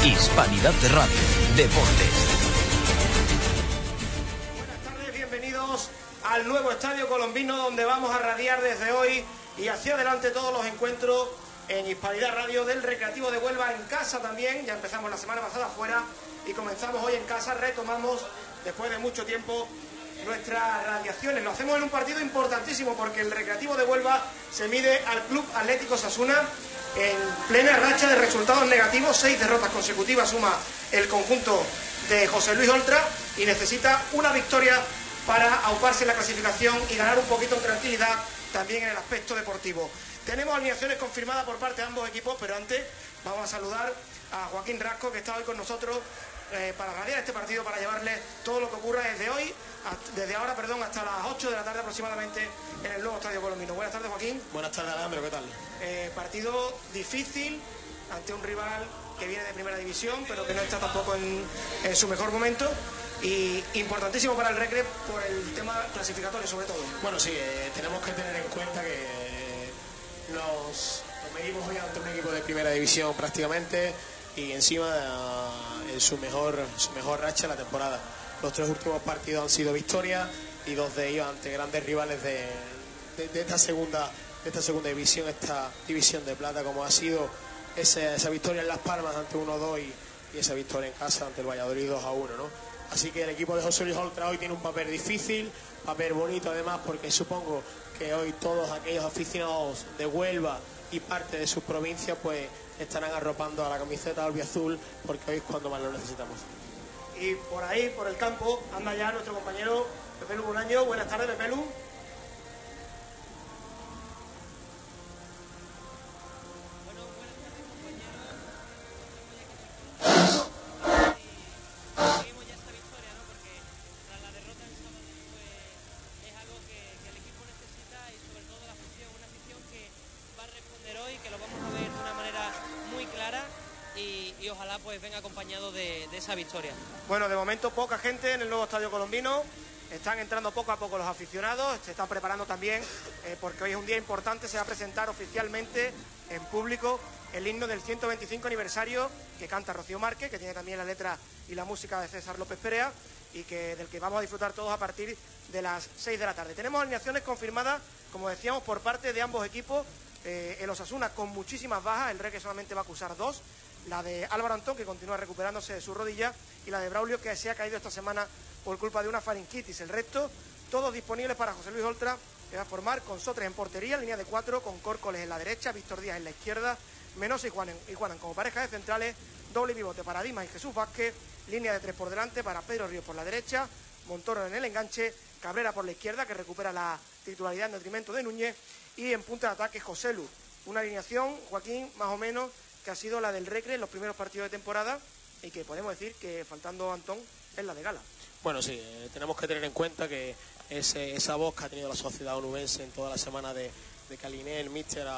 Hispanidad de Radio, Deportes. Buenas tardes, bienvenidos al nuevo Estadio Colombino, donde vamos a radiar desde hoy y hacia adelante todos los encuentros en Hispanidad Radio del Recreativo de Huelva, en casa también. Ya empezamos la semana pasada fuera y comenzamos hoy en casa, retomamos después de mucho tiempo nuestras radiaciones. Lo hacemos en un partido importantísimo porque el Recreativo de Huelva se mide al Club Atlético Osasuna en plena racha de resultados negativos. 6 derrotas consecutivas suma el conjunto de José Luis Oltra y necesita una victoria para auparse en la clasificación y ganar un poquito en tranquilidad también en el aspecto deportivo. Tenemos alineaciones confirmadas por parte de ambos equipos, pero antes vamos a saludar a Joaquín Rasco, que está hoy con nosotros para radiar este partido, para llevarles todo lo que ocurra desde ahora, hasta las 8 de la tarde aproximadamente en el nuevo Estadio Colombino. Buenas tardes, Joaquín. Buenas tardes, Alejandro, ¿qué tal? Partido difícil ante un rival que viene de primera división, pero que no está tampoco en su mejor momento, y importantísimo para el Recre por el tema clasificatorio sobre todo. Bueno, sí, tenemos que tener en cuenta que nos medimos hoy ante un equipo de primera división prácticamente, y encima en su mejor racha de la temporada. Los 3 últimos partidos han sido victorias y 2 de ellos ante grandes rivales de esta segunda división, esta división de plata, como ha sido esa victoria en Las Palmas ante 1-2 y esa victoria en casa ante el Valladolid 2-1, ¿no? Así que el equipo de José Luis Oltra hoy tiene un papel difícil, papel bonito además, porque supongo que hoy todos aquellos aficionados de Huelva y parte de sus provincias pues estarán arropando a la camiseta albiazul, porque hoy es cuando más lo necesitamos. Y por ahí, por el campo, anda ya nuestro compañero Pepelu Bolaño. Buenas tardes, Pepelu. Y ojalá pues venga acompañado de esa victoria. Bueno, de momento poca gente en el nuevo Estadio Colombino, están entrando poco a poco los aficionados, se están preparando también porque hoy es un día importante, se va a presentar oficialmente en público el himno del 125 aniversario que canta Rocío Márquez, que tiene también la letra y la música de César López Perea, y del que vamos a disfrutar todos a partir de las 6 de la tarde. Tenemos alineaciones confirmadas, como decíamos, por parte de ambos equipos. El Osasuna con muchísimas bajas, el Recre solamente va a acusar 2, la de Álvaro Antón, que continúa recuperándose de su rodilla, y la de Braulio, que se ha caído esta semana por culpa de una faringitis. El resto, todos disponibles para José Luis Oltra, que va a formar con Sotres en portería, línea de 4, con Córcoles en la derecha, Víctor Díaz en la izquierda, Menosa y Juanan como pareja de centrales, doble pivote para Dimas y Jesús Vázquez, línea de 3 por delante para Pedro Ríos por la derecha, Montoro en el enganche, Cabrera por la izquierda, que recupera la titularidad en detrimento de Núñez, y en punta de ataque José Lu. Una alineación, Joaquín, más o menos, que ha sido la del Recre en los primeros partidos de temporada, y que podemos decir que, faltando Antón, es la de gala. Bueno, sí, tenemos que tener en cuenta que esa voz que ha tenido la sociedad onubense en toda la semana de Caliné, el míster,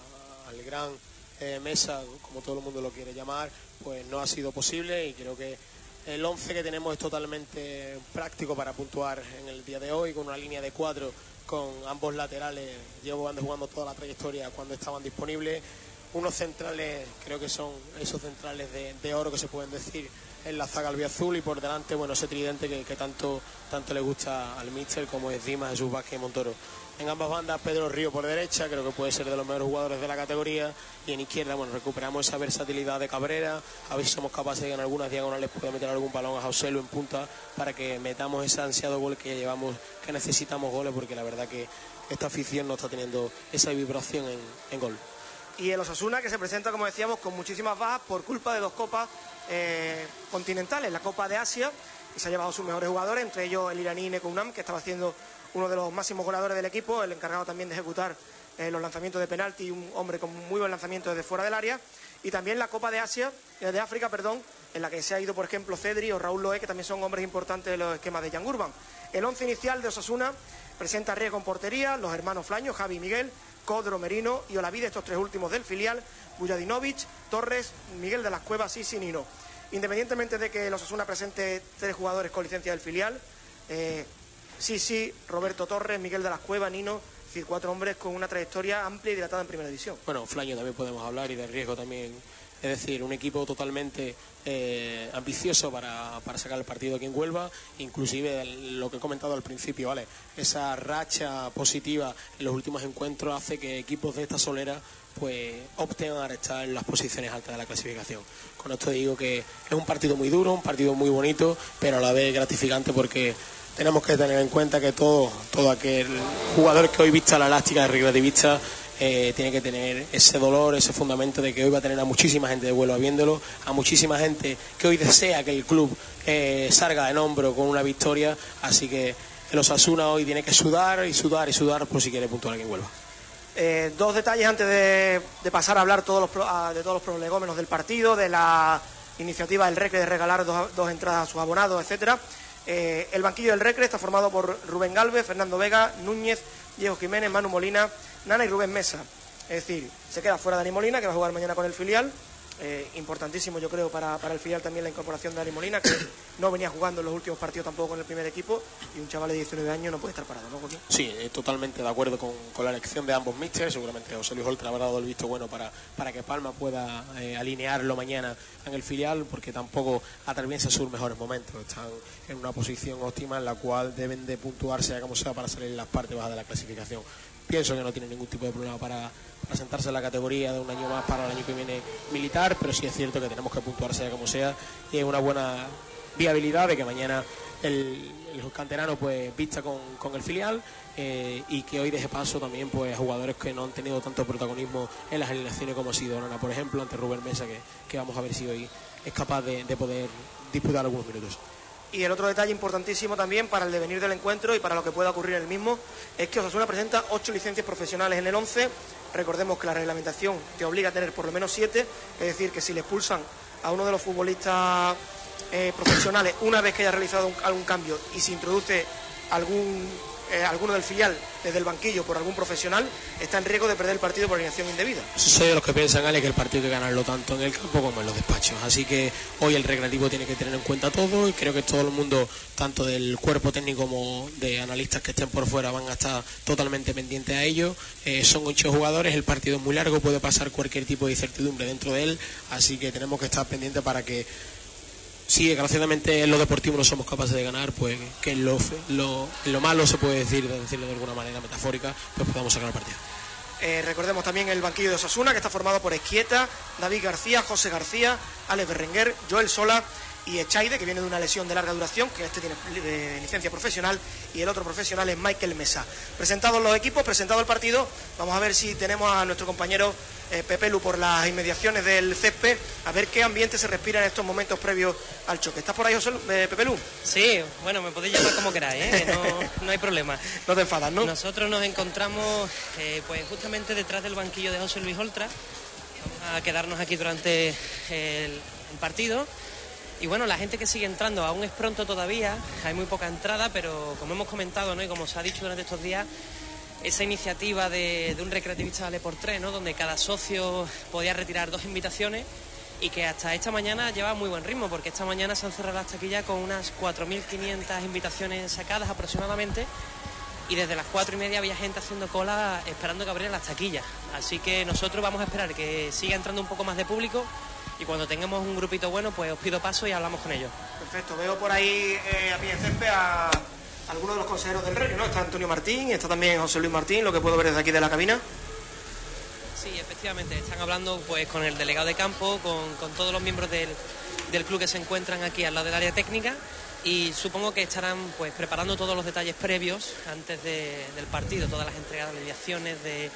al gran Mesa, como todo el mundo lo quiere llamar, pues no ha sido posible, y creo que el 11 que tenemos es totalmente práctico para puntuar en el día de hoy, con una línea de 4 con ambos laterales, llevando jugando toda la trayectoria cuando estaban disponibles. Unos centrales, creo que son esos centrales de oro que se pueden decir en la zaga albiazul, y por delante, bueno, ese tridente que tanto le gusta al míster, como es Dimas, Jesús Vázquez y Montoro. En ambas bandas, Pedro Río por derecha, creo que puede ser de los mejores jugadores de la categoría, y en izquierda, bueno, recuperamos esa versatilidad de Cabrera, a ver si somos capaces de que en algunas diagonales pueda meter algún balón a José Lu en punta, para que metamos ese ansiado gol que llevamos, que necesitamos goles, porque la verdad que esta afición no está teniendo esa vibración en gol. Y el Osasuna, que se presenta, como decíamos, con muchísimas bajas por culpa de 2 copas continentales, la Copa de Asia, y se ha llevado sus mejores jugadores, entre ellos el iraní Nekounam, que estaba haciendo uno de los máximos goleadores del equipo, el encargado también de ejecutar los lanzamientos de penalti, un hombre con muy buen lanzamiento desde fuera del área, y también la Copa de África, en la que se ha ido, por ejemplo, Cedri o Raúl Loé, que también son hombres importantes de los esquemas de Jan Urban. El 11 inicial de Osasuna presenta a Riego en portería, los hermanos Flaño, Javi y Miguel, Codro, Merino y Olavide, estos 3 últimos del filial, Bujadinovic, Torres, Miguel de las Cuevas y Sinino. Independientemente de que el Osasuna presente 3 jugadores con licencia del filial, Sisi, Roberto Torres, Miguel de las Cuevas, Nino, es decir, 4 hombres con una trayectoria amplia y dilatada en primera división. Bueno, Flaño también podemos hablar, y de Riesgo también Es decir, un equipo totalmente ambicioso para sacar el partido aquí en Huelva, inclusive lo que he comentado al principio, ¿vale? Esa racha positiva en los últimos encuentros hace que equipos de esta solera pues opten a estar en las posiciones altas de la clasificación. Con esto digo que es un partido muy duro, un partido muy bonito, pero a la vez gratificante, porque tenemos que tener en cuenta que todo aquel jugador que hoy vista la elástica de recreativista tiene que tener ese dolor, ese fundamento de que hoy va a tener a muchísima gente de Huelva viéndolo, a muchísima gente que hoy desea que el club salga en hombro con una victoria. Así que el Osasuna hoy tiene que sudar y sudar y sudar por si quiere puntuar aquí en Huelva. Dos detalles antes de pasar a hablar de todos los prolegómenos del partido, de la iniciativa del Recre de regalar dos entradas a sus abonados, etcétera. El banquillo del Recre está formado por Rubén Galvez, Fernando Vega, Núñez, Diego Jiménez, Manu Molina, Nana y Rubén Mesa. Es decir, se queda fuera Dani Molina, que va a jugar mañana con el filial. Importantísimo, yo creo, para el filial también la incorporación de Dani Molina, que no venía jugando en los últimos partidos tampoco con el primer equipo, y un chaval de 19 años no puede estar parado, ¿no, Joaquín? Sí, totalmente de acuerdo con la elección de ambos místers. Seguramente José Luis Oltra habrá dado el visto bueno para que Palma pueda alinearlo mañana en el filial, porque tampoco atraviesa sus mejores momentos. Están en una posición óptima en la cual deben de puntuar, sea como sea, para salir en las partes bajas de la clasificación. Pienso que no tiene ningún tipo de problema para sentarse en la categoría de un año más para el año que viene militar, pero sí es cierto que tenemos que puntuar sea como sea, y hay una buena viabilidad de que mañana el canterano pues vista con el filial, y que hoy deje paso también pues a jugadores que no han tenido tanto protagonismo en las alineaciones como ha sido Nana, por ejemplo, ante Rubén Mesa, que vamos a ver si hoy es capaz de poder disputar algunos minutos. Y el otro detalle importantísimo también para el devenir del encuentro y para lo que pueda ocurrir en el mismo es que Osasuna presenta 8 licencias profesionales en el 11. Recordemos que la reglamentación te obliga a tener por lo menos 7, es decir, que si le expulsan a uno de los futbolistas profesionales una vez que haya realizado algún cambio y se introduce alguno del filial desde el banquillo por algún profesional, está en riesgo de perder el partido por alineación indebida. Soy de los que piensan, Ale, que el partido hay que ganarlo tanto en el campo como en los despachos, así que hoy el recreativo tiene que tener en cuenta todo, y creo que todo el mundo, tanto del cuerpo técnico como de analistas que estén por fuera, van a estar totalmente pendientes a ello. Son 8 jugadores, el partido es muy largo, puede pasar cualquier tipo de incertidumbre dentro de él, así que tenemos que estar pendientes para que, si desgraciadamente en lo deportivo no somos capaces de ganar, pues que en lo malo se puede decirlo de alguna manera metafórica, pues podamos sacar el partido. Recordemos también el banquillo de Osasuna, que está formado por Esquieta, David García, José García, Alex Berrenguer, Joel Sola y Echaide, que viene de una lesión de larga duración, que tiene licencia profesional, y el otro profesional es Michael Mesa. Presentados los equipos, presentado el partido, vamos a ver si tenemos a nuestro compañero Pepe Lu por las inmediaciones del césped, a ver qué ambiente se respira en estos momentos previos al choque. ¿Estás por ahí, Pepe Lu? Sí, bueno, me podéis llamar como queráis, no hay problema. No te enfadas, ¿no? Nosotros nos encontramos pues justamente detrás del banquillo de José Luis Oltra. Vamos a quedarnos aquí durante el partido. Y bueno, la gente que sigue entrando, aún es pronto todavía, hay muy poca entrada, pero como hemos comentado, ¿no?, y como se ha dicho durante estos días, esa iniciativa de un recreativista vale por 3, ¿no?, donde cada socio podía retirar 2 invitaciones, y que hasta esta mañana lleva muy buen ritmo, porque esta mañana se han cerrado las taquillas con unas 4.500 invitaciones sacadas aproximadamente, y desde las 4:30 había gente haciendo cola esperando que abrieran las taquillas. Así que nosotros vamos a esperar que siga entrando un poco más de público, y cuando tengamos un grupito bueno, pues os pido paso y hablamos con ellos. Perfecto, veo por ahí a pie de césped a algunos de los consejeros del Recre, ¿no? Está Antonio Martín, está también José Luis Martín, lo que puedo ver desde aquí de la cabina. Sí, efectivamente, están hablando pues con el delegado de campo, con todos los miembros del club que se encuentran aquí al lado del área técnica, y supongo que estarán pues preparando todos los detalles previos antes del partido, todas las entregas de mediaciones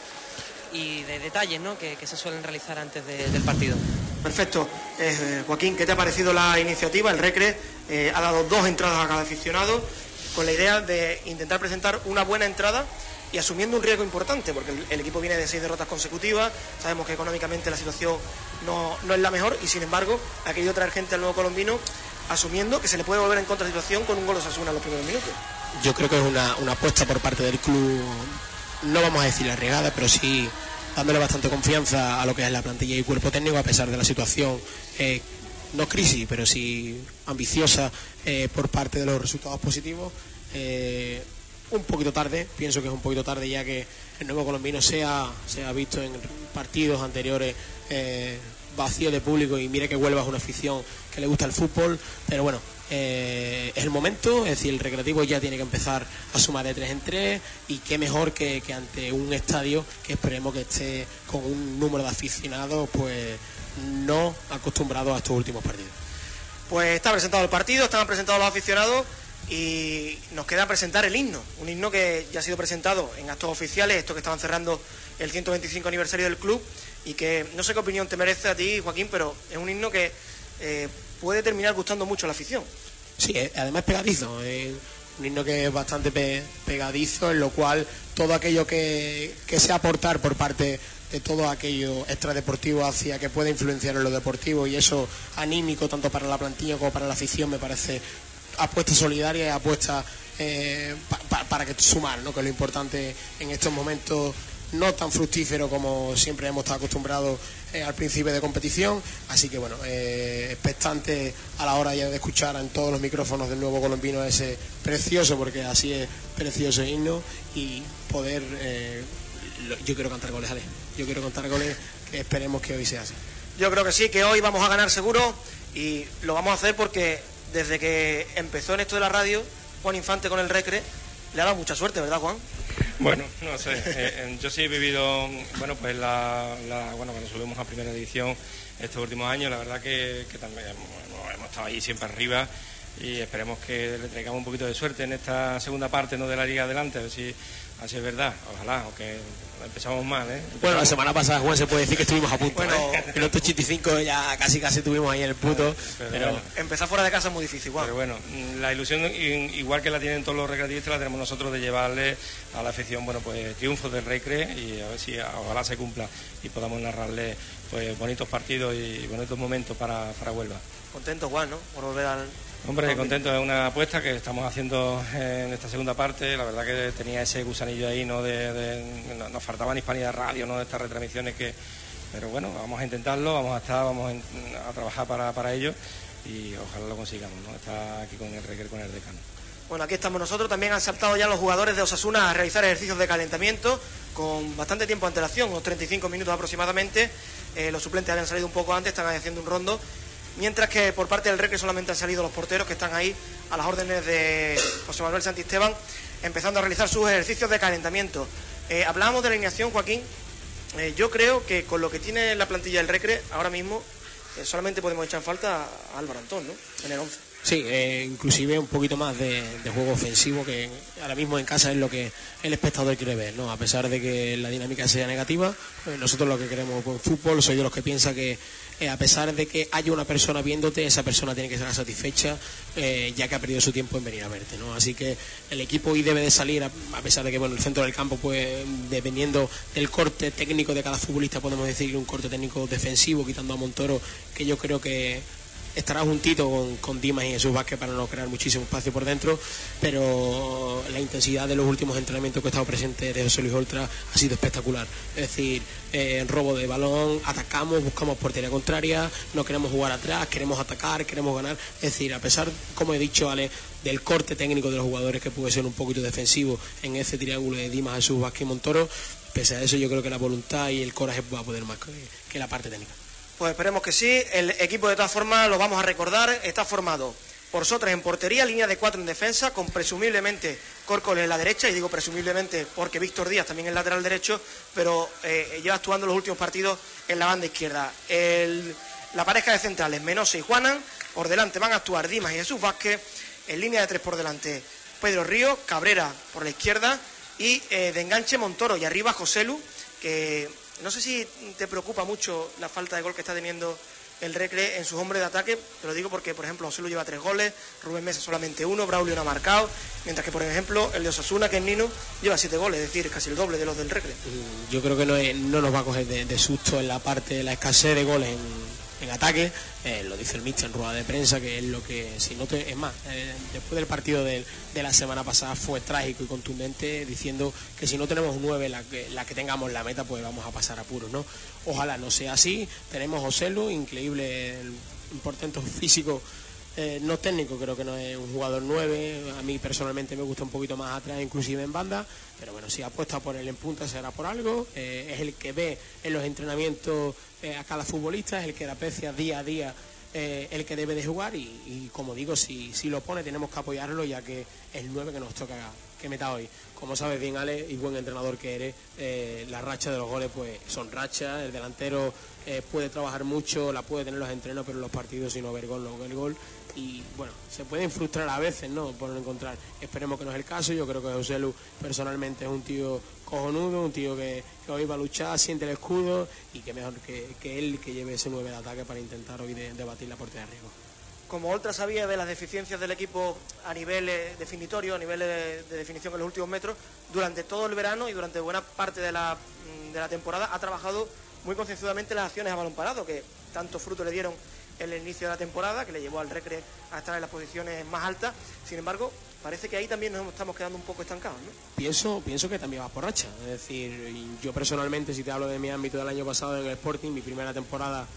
y de detalles, ¿no?, que se suelen realizar antes del partido. Perfecto. Joaquín, ¿qué te ha parecido la iniciativa? El Recre ha dado 2 entradas a cada aficionado con la idea de intentar presentar una buena entrada y asumiendo un riesgo importante, porque el equipo viene de 6 derrotas consecutivas, sabemos que económicamente la situación no es la mejor, y sin embargo ha querido traer gente al nuevo colombino asumiendo que se le puede volver en contra de la situación con un gol de Osasuna en los primeros minutos. Yo creo que es una apuesta por parte del club, no vamos a decir arriesgada, pero sí dándole bastante confianza a lo que es la plantilla y cuerpo técnico, a pesar de la situación, no crisis, pero sí ambiciosa por parte de los resultados positivos. un poquito tarde, pienso que es un poquito tarde, ya que el nuevo colombino se ha visto en partidos anteriores vacío de público, y mire que Huelva es una afición que le gusta el fútbol, pero bueno, es el momento, es decir, el Recreativo ya tiene que empezar a sumar de 3 en 3, y qué mejor que ante un estadio que esperemos que esté con un número de aficionados pues no acostumbrados a estos últimos partidos. Pues está presentado el partido, están presentados los aficionados y nos queda presentar el himno, un himno que ya ha sido presentado en actos oficiales, estos que estaban cerrando el 125 aniversario del club, y que no sé qué opinión te merece a ti, Joaquín, pero es un himno que puede terminar gustando mucho a la afición. Sí, además es pegadizo, un himno que es bastante pegadizo, en lo cual todo aquello que sea aportar por parte de todo aquello extradeportivo hacia que pueda influenciar en lo deportivo, y eso anímico tanto para la plantilla como para la afición, me parece apuesta solidaria y apuesta para que sumar, ¿no? Que es lo importante en estos momentos no tan fructífero como siempre hemos estado acostumbrados al principio de competición. Así que bueno, expectante a la hora ya de escuchar en todos los micrófonos del nuevo colombino ese precioso, porque así es, precioso himno, y poder yo quiero cantar goles, Ale. Yo quiero cantar goles, que esperemos que hoy sea así. Yo creo que sí, que hoy vamos a ganar seguro, y lo vamos a hacer porque desde que empezó en esto de la radio, Juan Infante con el Recre le ha dado mucha suerte, ¿verdad, Juan? Bueno, no sé, yo sí he vivido, bueno, pues bueno, cuando subimos a primera edición estos últimos años, la verdad que también hemos estado ahí siempre arriba, y esperemos que le traigamos un poquito de suerte en esta segunda parte, ¿no?, de la liga adelante, a ver si así es verdad, ojalá, aunque empezamos mal, Bueno, la semana pasada, Juan, se puede decir que estuvimos a punto, bueno, en los 85 ya casi estuvimos ahí en el puto, pero bueno, empezar fuera de casa es muy difícil, Juan. Pero bueno, la ilusión, igual que la tienen todos los recreativistas, la tenemos nosotros de llevarle a la afición, bueno, pues triunfos del Recre, y a ver si ojalá se cumpla y podamos narrarle pues bonitos partidos y bonitos momentos para Huelva. Contento, Juan, ¿no?, por volver al... Hombre, contento, es una apuesta que estamos haciendo en esta segunda parte. La verdad que tenía ese gusanillo ahí, ¿no? Nos faltaban Hispanidad Radio, ¿no?, de estas retransmisiones pero bueno, vamos a intentarlo, vamos a trabajar para ello, y ojalá lo consigamos, ¿no? Está aquí con el Recre, con el decano. Bueno, aquí estamos nosotros. También han saltado ya los jugadores de Osasuna a realizar ejercicios de calentamiento con bastante tiempo de antelación, unos 35 minutos aproximadamente. Los suplentes habían salido un poco antes, están haciendo un rondo. Mientras que por parte del Recre solamente han salido los porteros, que están ahí a las órdenes de José Manuel Santisteban, empezando a realizar sus ejercicios de calentamiento. Hablábamos de la alineación, Joaquín. Yo creo que con lo que tiene la plantilla del Recre ahora mismo, solamente podemos echar falta a Álvaro Antón, ¿no?, en el 11. Sí, inclusive un poquito más de juego ofensivo, que ahora mismo en casa es lo que el espectador quiere ver, ¿no? A pesar de que la dinámica sea negativa, nosotros lo que queremos con fútbol, soy de los que piensa que a pesar de que haya una persona viéndote, esa persona tiene que estar satisfecha, ya que ha perdido su tiempo en venir a verte, ¿no? Así que el equipo hoy debe de salir, a pesar de que bueno, el centro del campo, pues dependiendo del corte técnico de cada futbolista, podemos decir un corte técnico defensivo, quitando a Montoro, que yo creo que estará juntito con Dimas y Jesús Vázquez para no crear muchísimo espacio por dentro, pero la intensidad de los últimos entrenamientos que he estado presente de José Luis Oltra ha sido espectacular. Es decir, robo de balón, atacamos, buscamos portería contraria, no queremos jugar atrás, queremos atacar, queremos ganar. Es decir, a pesar, como he dicho, Ale, del corte técnico de los jugadores, que puede ser un poquito defensivo en ese triángulo de Dimas, Jesús Vázquez y Montoro, pese a eso yo creo que la voluntad y el coraje va a poder más que la parte técnica. Pues esperemos que sí. El equipo, de todas formas, lo vamos a recordar, está formado por Sotres en portería, línea de 4 en defensa, con presumiblemente Córcoles en la derecha, y digo presumiblemente porque Víctor Díaz también es lateral derecho, pero lleva actuando los últimos partidos en la banda izquierda. La pareja de centrales, Menose y Juanan, por delante van a actuar Dimas y Jesús Vázquez, en línea de 3 por delante Pedro Ríos, Cabrera por la izquierda, y de enganche Montoro, y arriba Joselu, que no sé si te preocupa mucho la falta de gol que está teniendo el Recre en sus hombres de ataque. Te lo digo porque, por ejemplo, Joselu lleva 3 goles, Rubén Mesa solamente 1, Braulio no ha marcado, mientras que, por ejemplo, el de Osasuna, que es Nino, lleva 7 goles, es decir, casi el doble de los del Recre. Yo creo que no nos va a coger de susto en la parte de la escasez de goles en ataque. Lo dice el míster en rueda de prensa, que es lo que, si no te, es más, después del partido de la semana pasada fue trágico y contundente, diciendo que si no tenemos 9 la que tengamos la meta, pues vamos a pasar apuros, ¿no? Ojalá no sea así. Tenemos Joselu, increíble, un portento físico no técnico, creo que no es un jugador 9, a mí personalmente me gusta un poquito más atrás, inclusive en banda, pero bueno, si apuesta por él en punta será por algo, es el que ve en los entrenamientos a cada futbolista, es el que aprecia día a día el que debe de jugar y como digo, si lo pone tenemos que apoyarlo, ya que es el 9 que nos toca que meta hoy. Como sabes bien, Ale, y buen entrenador que eres, la racha de los goles pues son rachas, el delantero puede trabajar mucho, la puede tener los entrenos, pero en los partidos si no ver gol, no ver gol, y bueno, se pueden frustrar a veces, ¿no?, por no encontrar. Esperemos que no es el caso. Yo creo que José Lu personalmente es un tío cojonudo, un tío que hoy va a luchar, siente el escudo, y que mejor que él que lleve ese 9 de ataque para intentar hoy de batir la portería de riesgo. Como Oltra sabía de las deficiencias del equipo a nivel definitorio, a nivel de definición en los últimos metros, durante todo el verano y durante buena parte de la temporada ha trabajado muy concienzudamente las acciones a balón parado, que tanto fruto le dieron en el inicio de la temporada, que le llevó al Recre a estar en las posiciones más altas. Sin embargo, parece que ahí también nos estamos quedando un poco estancados, ¿no? Pienso que también va por racha. Es decir, yo personalmente, si te hablo de mi ámbito del año pasado en el Sporting, mi primera temporada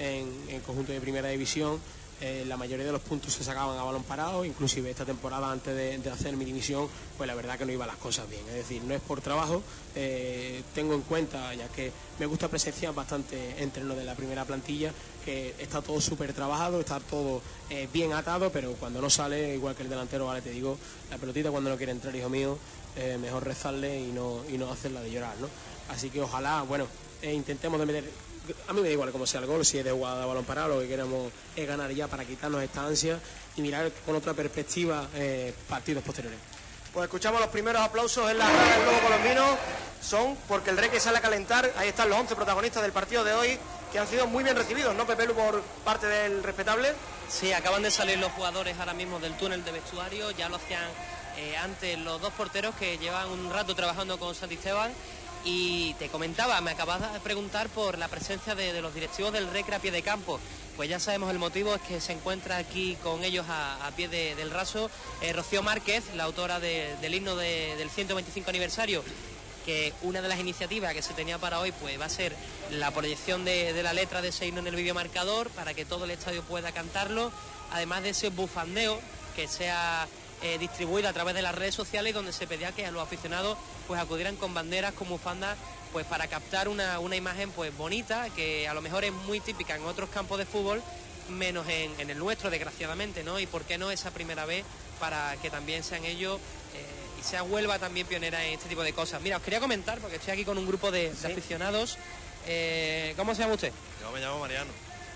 en conjunto de primera división, la mayoría de los puntos se sacaban a balón parado, inclusive esta temporada antes de hacer mi división, pues la verdad que no iban las cosas bien. Es decir, no es por trabajo, tengo en cuenta, ya que me gusta presenciar bastante entrenos de la primera plantilla, que está todo súper trabajado, está todo bien atado, pero cuando no sale, igual que el delantero, vale, te digo, la pelotita cuando no quiere entrar, hijo mío, mejor rezarle y no hacerla de llorar, ¿no? Así que ojalá, bueno, intentemos de meter. A mí me da igual cómo sea el gol, si es de jugada de balón parado, lo que queremos es ganar ya para quitarnos esta ansia y mirar con otra perspectiva partidos posteriores. Pues escuchamos los primeros aplausos en la grada del Globo Colombino, son porque el Recre sale a calentar. Ahí están los 11 protagonistas del partido de hoy, que han sido muy bien recibidos, ¿no, Pepe Lu, por parte del respetable? Sí, acaban de salir los jugadores ahora mismo del túnel de vestuario, ya lo hacían antes los dos porteros que llevan un rato trabajando con Santisteban. Y te comentaba, me acabas de preguntar por la presencia de los directivos del Recre a pie de campo. Pues ya sabemos el motivo, es que se encuentra aquí con ellos a pie del raso Rocío Márquez, la autora del himno del 125 aniversario, que una de las iniciativas que se tenía para hoy pues va a ser la proyección de la letra de ese himno en el videomarcador para que todo el estadio pueda cantarlo, además de ese bufandeo que sea distribuida a través de las redes sociales, donde se pedía que a los aficionados pues acudieran con banderas, con bufandas, pues para captar una imagen pues bonita, que a lo mejor es muy típica en otros campos de fútbol, menos en el nuestro, desgraciadamente, ¿no? Y por qué no esa primera vez para que también sean ellos y sea Huelva también pionera en este tipo de cosas. Mira, os quería comentar, porque estoy aquí con un grupo de aficionados. ¿Cómo se llama usted? Yo me llamo Mariano.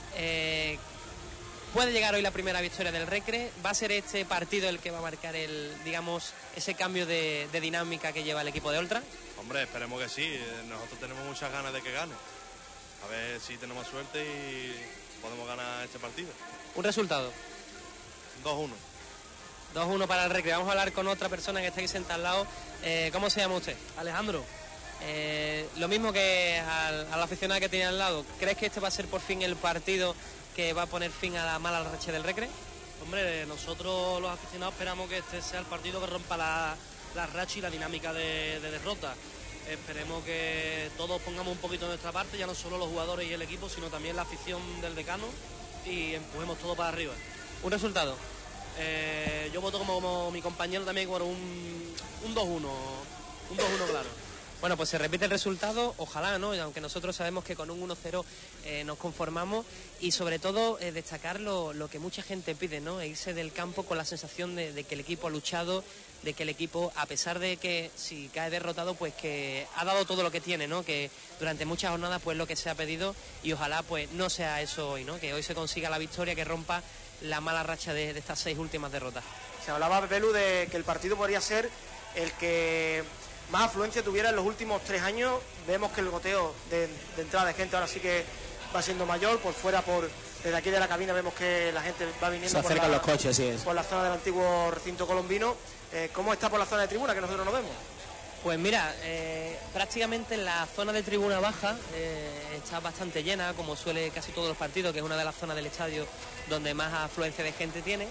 Puede llegar hoy la primera victoria del Recre. ¿Va a ser este partido el que va a marcar ese cambio de dinámica que lleva el equipo de Oltra? Hombre, esperemos que sí. Nosotros tenemos muchas ganas de que gane. A ver si tenemos suerte y podemos ganar este partido. ¿Un resultado? 2-1. 2-1 para el Recre. Vamos a hablar con otra persona que está aquí sentada al lado. ¿Cómo se llama usted? Alejandro. Lo mismo que a la aficionada que tiene al lado. ¿Crees que este va a ser por fin el partido que va a poner fin a la mala racha del Recre? Hombre, nosotros los aficionados esperamos que este sea el partido que rompa la racha y la dinámica de derrota. Esperemos que todos pongamos un poquito de nuestra parte, ya no solo los jugadores y el equipo, sino también la afición del decano, y empujemos todo para arriba. ¿Un resultado? Yo voto como mi compañero también por un 2-1, un 2-1 claro. Bueno, pues se repite el resultado, ojalá, ¿no? Aunque nosotros sabemos que con un 1-0 nos conformamos, y sobre todo destacar lo que mucha gente pide, ¿no? Irse del campo con la sensación de que el equipo ha luchado, de que el equipo, a pesar de que si cae derrotado, pues que ha dado todo lo que tiene, ¿no? Que durante muchas jornadas pues lo que se ha pedido, y ojalá pues no sea eso hoy, ¿no? Que hoy se consiga la victoria, que rompa la mala racha de estas 6 últimas derrotas. Se hablaba, Pepe Lu, de que el partido podría ser el que más afluencia tuviera en los últimos 3 años. Vemos que el goteo de entrada de gente ahora sí que va siendo mayor. Por fuera, desde aquí de la cabina, vemos que la gente va viniendo. Se acercan los coches, así es. Por la zona del antiguo recinto colombino. ¿Cómo está por la zona de tribuna, que nosotros no vemos? Pues mira, prácticamente la zona de tribuna baja está bastante llena, como suele casi todos los partidos, que es una de las zonas del estadio donde más afluencia de gente tiene.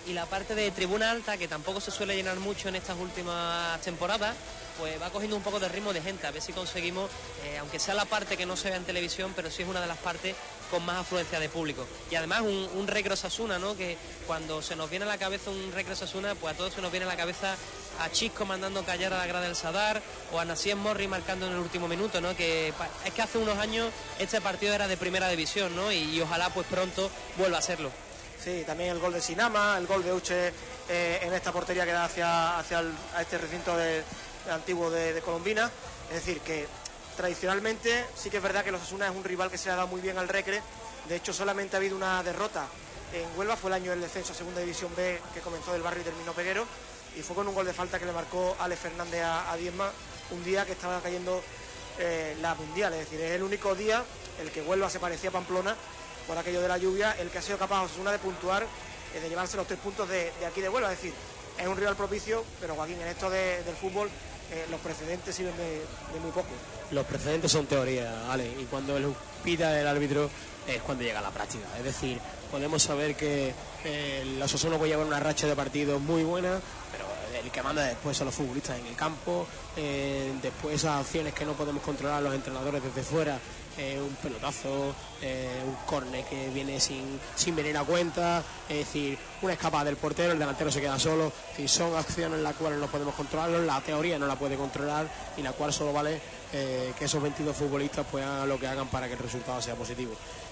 y la parte de tribuna alta, que tampoco se suele llenar mucho en estas últimas temporadas, pues va cogiendo un poco de ritmo de gente, a ver si conseguimos, aunque sea la parte que no se vea en televisión, pero sí es una de las partes con más afluencia de público. Y además un Recre Osasuna, ¿no? Que cuando se nos viene a la cabeza un Recre Osasuna, pues a todos se nos viene a la cabeza a Chisco mandando callar a la grada del Sadar, o a Nassim Morri marcando en el último minuto, ¿no? Que es que hace unos años este partido era de primera división, ¿no? Y ojalá pues pronto vuelva a serlo. Sí, también el gol de Sinama, el gol de Uche en esta portería que da hacia a este recinto antiguo de Colombina. Es decir, que tradicionalmente sí que es verdad que los Osasuna es un rival que se le ha dado muy bien al Recre. De hecho, solamente ha habido una derrota en Huelva, fue el año del descenso a Segunda División B, que comenzó del Barrio y terminó Peguero, y fue con un gol de falta que le marcó Alex Fernández a Diezma, un día que estaba cayendo la Mundial. Es decir, es el único día el que Huelva se parecía a Pamplona por aquello de la lluvia, el que ha sido capaz Osasuna de puntuar, de llevarse los 3 puntos de aquí de Huelva. Es decir, es un rival propicio, pero Joaquín, en esto del fútbol los precedentes sirven de muy poco. Los precedentes son teoría, Ale, y cuando el pita el árbitro es cuando llega la práctica. Es decir, podemos saber que el Osasuna puede llevar una racha de partidos muy buena, pero el que manda después son los futbolistas en el campo, después esas acciones que no podemos controlar los entrenadores desde fuera, un pelotazo, un córner que viene sin venir a cuenta, es decir, una escapada del portero, el delantero se queda solo. Es decir, son acciones en las cuales no podemos controlarlos, la teoría no la puede controlar, y la cual solo vale que esos 22 futbolistas pues hagan lo que hagan para que el resultado sea positivo.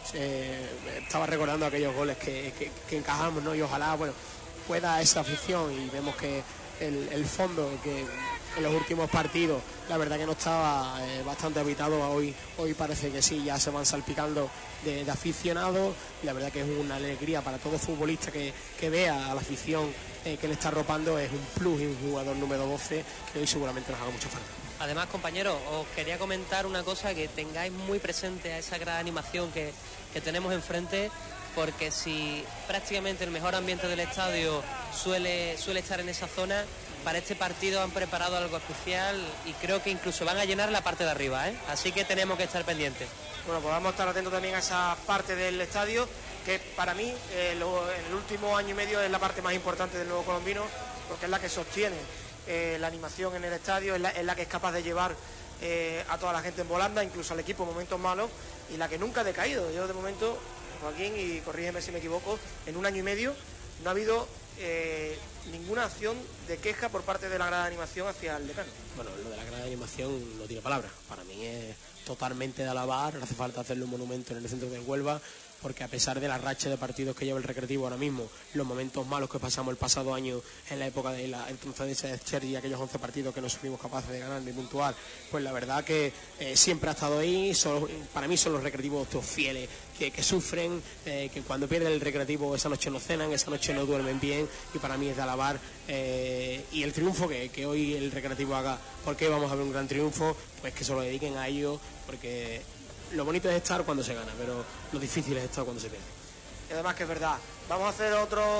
Estaba recordando aquellos goles que encajamos, ¿no? Y ojalá, bueno, pueda esa afición, y vemos que el fondo, que en los últimos partidos la verdad que no estaba bastante habitado, hoy parece que sí, ya se van salpicando de aficionados, y la verdad que es una alegría para todo futbolista que vea a la afición que le está arropando. Es un plus y un jugador número 12 que hoy seguramente nos haga mucha falta. Además, compañeros, os quería comentar una cosa, que tengáis muy presente a esa gran animación que tenemos enfrente, porque si prácticamente el mejor ambiente del estadio suele estar en esa zona, para este partido han preparado algo especial, y creo que incluso van a llenar la parte de arriba, ¿eh? Así que tenemos que estar pendientes. Bueno, pues vamos a estar atentos también a esa parte del estadio, que para mí en el último año y medio es la parte más importante del nuevo colombino, porque es la que sostiene la animación en el estadio, es la que es capaz de llevar a toda la gente en volanda, incluso al equipo en momentos malos, y la que nunca ha decaído. Yo de momento, Joaquín, y corrígeme si me equivoco, en un año y medio no ha habido ninguna acción de queja por parte de la grada de animación hacia el decano. Bueno, lo de la grada de animación no tiene palabras. Para mí es totalmente de alabar. No hace falta hacerle un monumento en el centro de Huelva, porque a pesar de la racha de partidos que lleva el Recreativo ahora mismo, los momentos malos que pasamos el pasado año en la época de la transferencia de Cherry, y aquellos 11 partidos que no fuimos capaces de ganar ni puntuar, pues la verdad que siempre ha estado ahí. Para mí son los Recreativos estos fieles que sufren, que cuando pierden el Recreativo esa noche no cenan, esa noche no duermen bien, y para mí es de alabar. Y el triunfo que hoy el Recreativo haga, porque vamos a ver un gran triunfo, pues que se lo dediquen a ellos, porque lo bonito es estar cuando se gana, pero lo difícil es estar cuando se pierde. Y además que es verdad. Vamos a hacer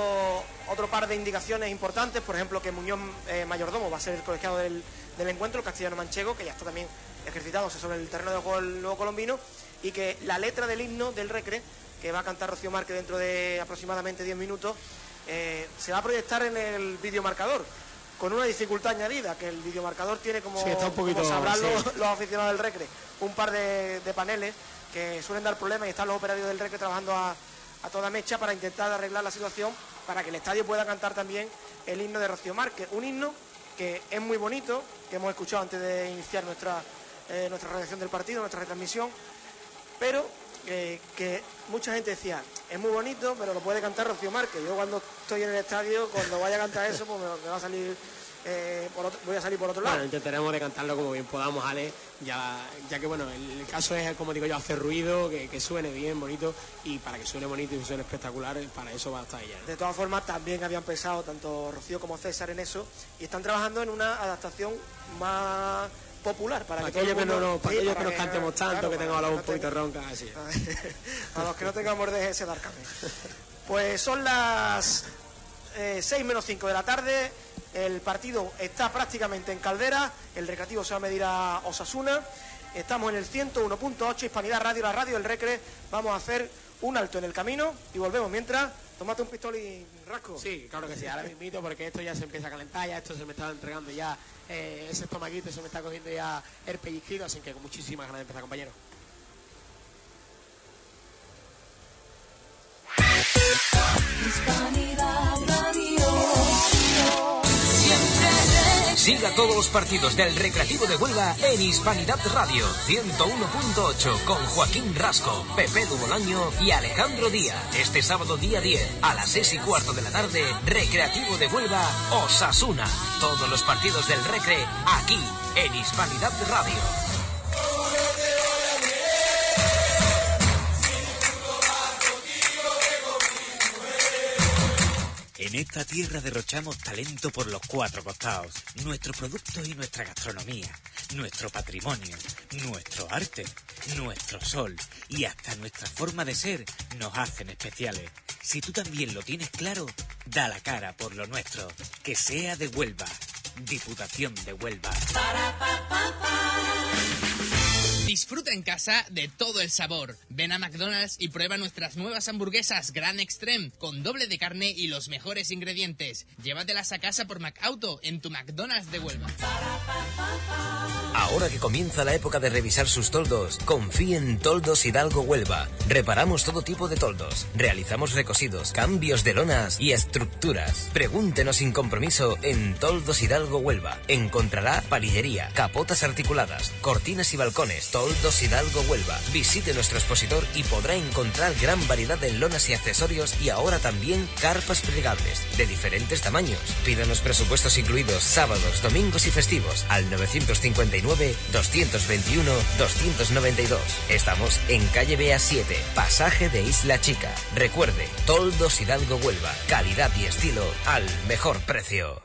otro par de indicaciones importantes, por ejemplo que Muñoz Mayordomo va a ser el colegiado del encuentro, el castellano manchego, que ya está también ejercitándose sobre el terreno de juego del nuevo colombino, y que la letra del himno del Recre, que va a cantar Rocío Márquez dentro de aproximadamente 10 minutos, se va a proyectar en el videomarcador, con una dificultad añadida, que el videomarcador tiene, como sabrán los aficionados del Recre, un par de paneles que suelen dar problemas, y están los operarios del Recre trabajando a toda mecha para intentar arreglar la situación, para que el estadio pueda cantar también el himno de Rocío Márquez, un himno que es muy bonito, que hemos escuchado antes de iniciar nuestra redacción del partido, nuestra retransmisión, pero que mucha gente decía, es muy bonito, pero lo puede cantar Rocío Márquez. Yo cuando estoy en el estadio, cuando vaya a cantar eso, pues me va a salir, voy a salir por otro lado. Bueno, intentaremos de cantarlo como bien podamos, Ale, ya que bueno, el caso es, como digo yo, hacer ruido, que suene bien, bonito, y para que suene bonito y suene espectacular, para eso va a estar ella, ¿no? De todas formas, también habían pensado tanto Rocío como César en eso, y están trabajando en una adaptación más popular, para que aquellos que nos cantemos tanto, claro, que tengamos la voz un poquito ronca, así. A los que no tengamos de ese dar café. Pues son las 6 menos 5 de la tarde, el partido está prácticamente en caldera, el Recreativo se va a medir a Osasuna, Estamos en el 101.8, Hispanidad Radio, la radio del Recre. Vamos a hacer un alto en el camino y volvemos. Mientras, tómate un pistolín, Rasco. Sí, claro que sí, ahora mismo, porque esto ya se empieza a calentar, ya esto se me está entregando ya ese estomaguito, se me está cogiendo ya el pellizquito, así que con muchísimas ganas de empezar, compañeros. Hispanidad Radio. Siga todos los partidos del Recreativo de Huelva en Hispanidad Radio 101.8 con Joaquín Rasco, Pepe Dubolaño y Alejandro Díaz. Este sábado día 10 a las 6:15 de la tarde, Recreativo de Huelva, Osasuna. Todos los partidos del Recre aquí en Hispanidad Radio. En esta tierra derrochamos talento por los cuatro costados. Nuestros productos y nuestra gastronomía, nuestro patrimonio, nuestro arte, nuestro sol y hasta nuestra forma de ser nos hacen especiales. Si tú también lo tienes claro, da la cara por lo nuestro. Que sea de Huelva. Diputación de Huelva. Disfruta en casa de todo el sabor. Ven a McDonald's y prueba nuestras nuevas hamburguesas Grand Extreme con doble de carne y los mejores ingredientes. Llévatelas a casa por McAuto en tu McDonald's de Huelva. Ahora que comienza la época de revisar sus toldos, confíe en Toldos Hidalgo Huelva. Reparamos todo tipo de toldos. Realizamos recosidos, cambios de lonas y estructuras. Pregúntenos sin compromiso en Toldos Hidalgo Huelva. Encontrará palillería, capotas articuladas, cortinas y balcones. Toldos Hidalgo Huelva. Visite nuestro expositor y podrá encontrar gran variedad de lonas y accesorios y ahora también carpas plegables de diferentes tamaños. Pídanos presupuestos incluidos sábados, domingos y festivos al 959-221-292. Estamos en calle BA7, pasaje de Isla Chica. Recuerde, Toldos Hidalgo Huelva. Calidad y estilo al mejor precio.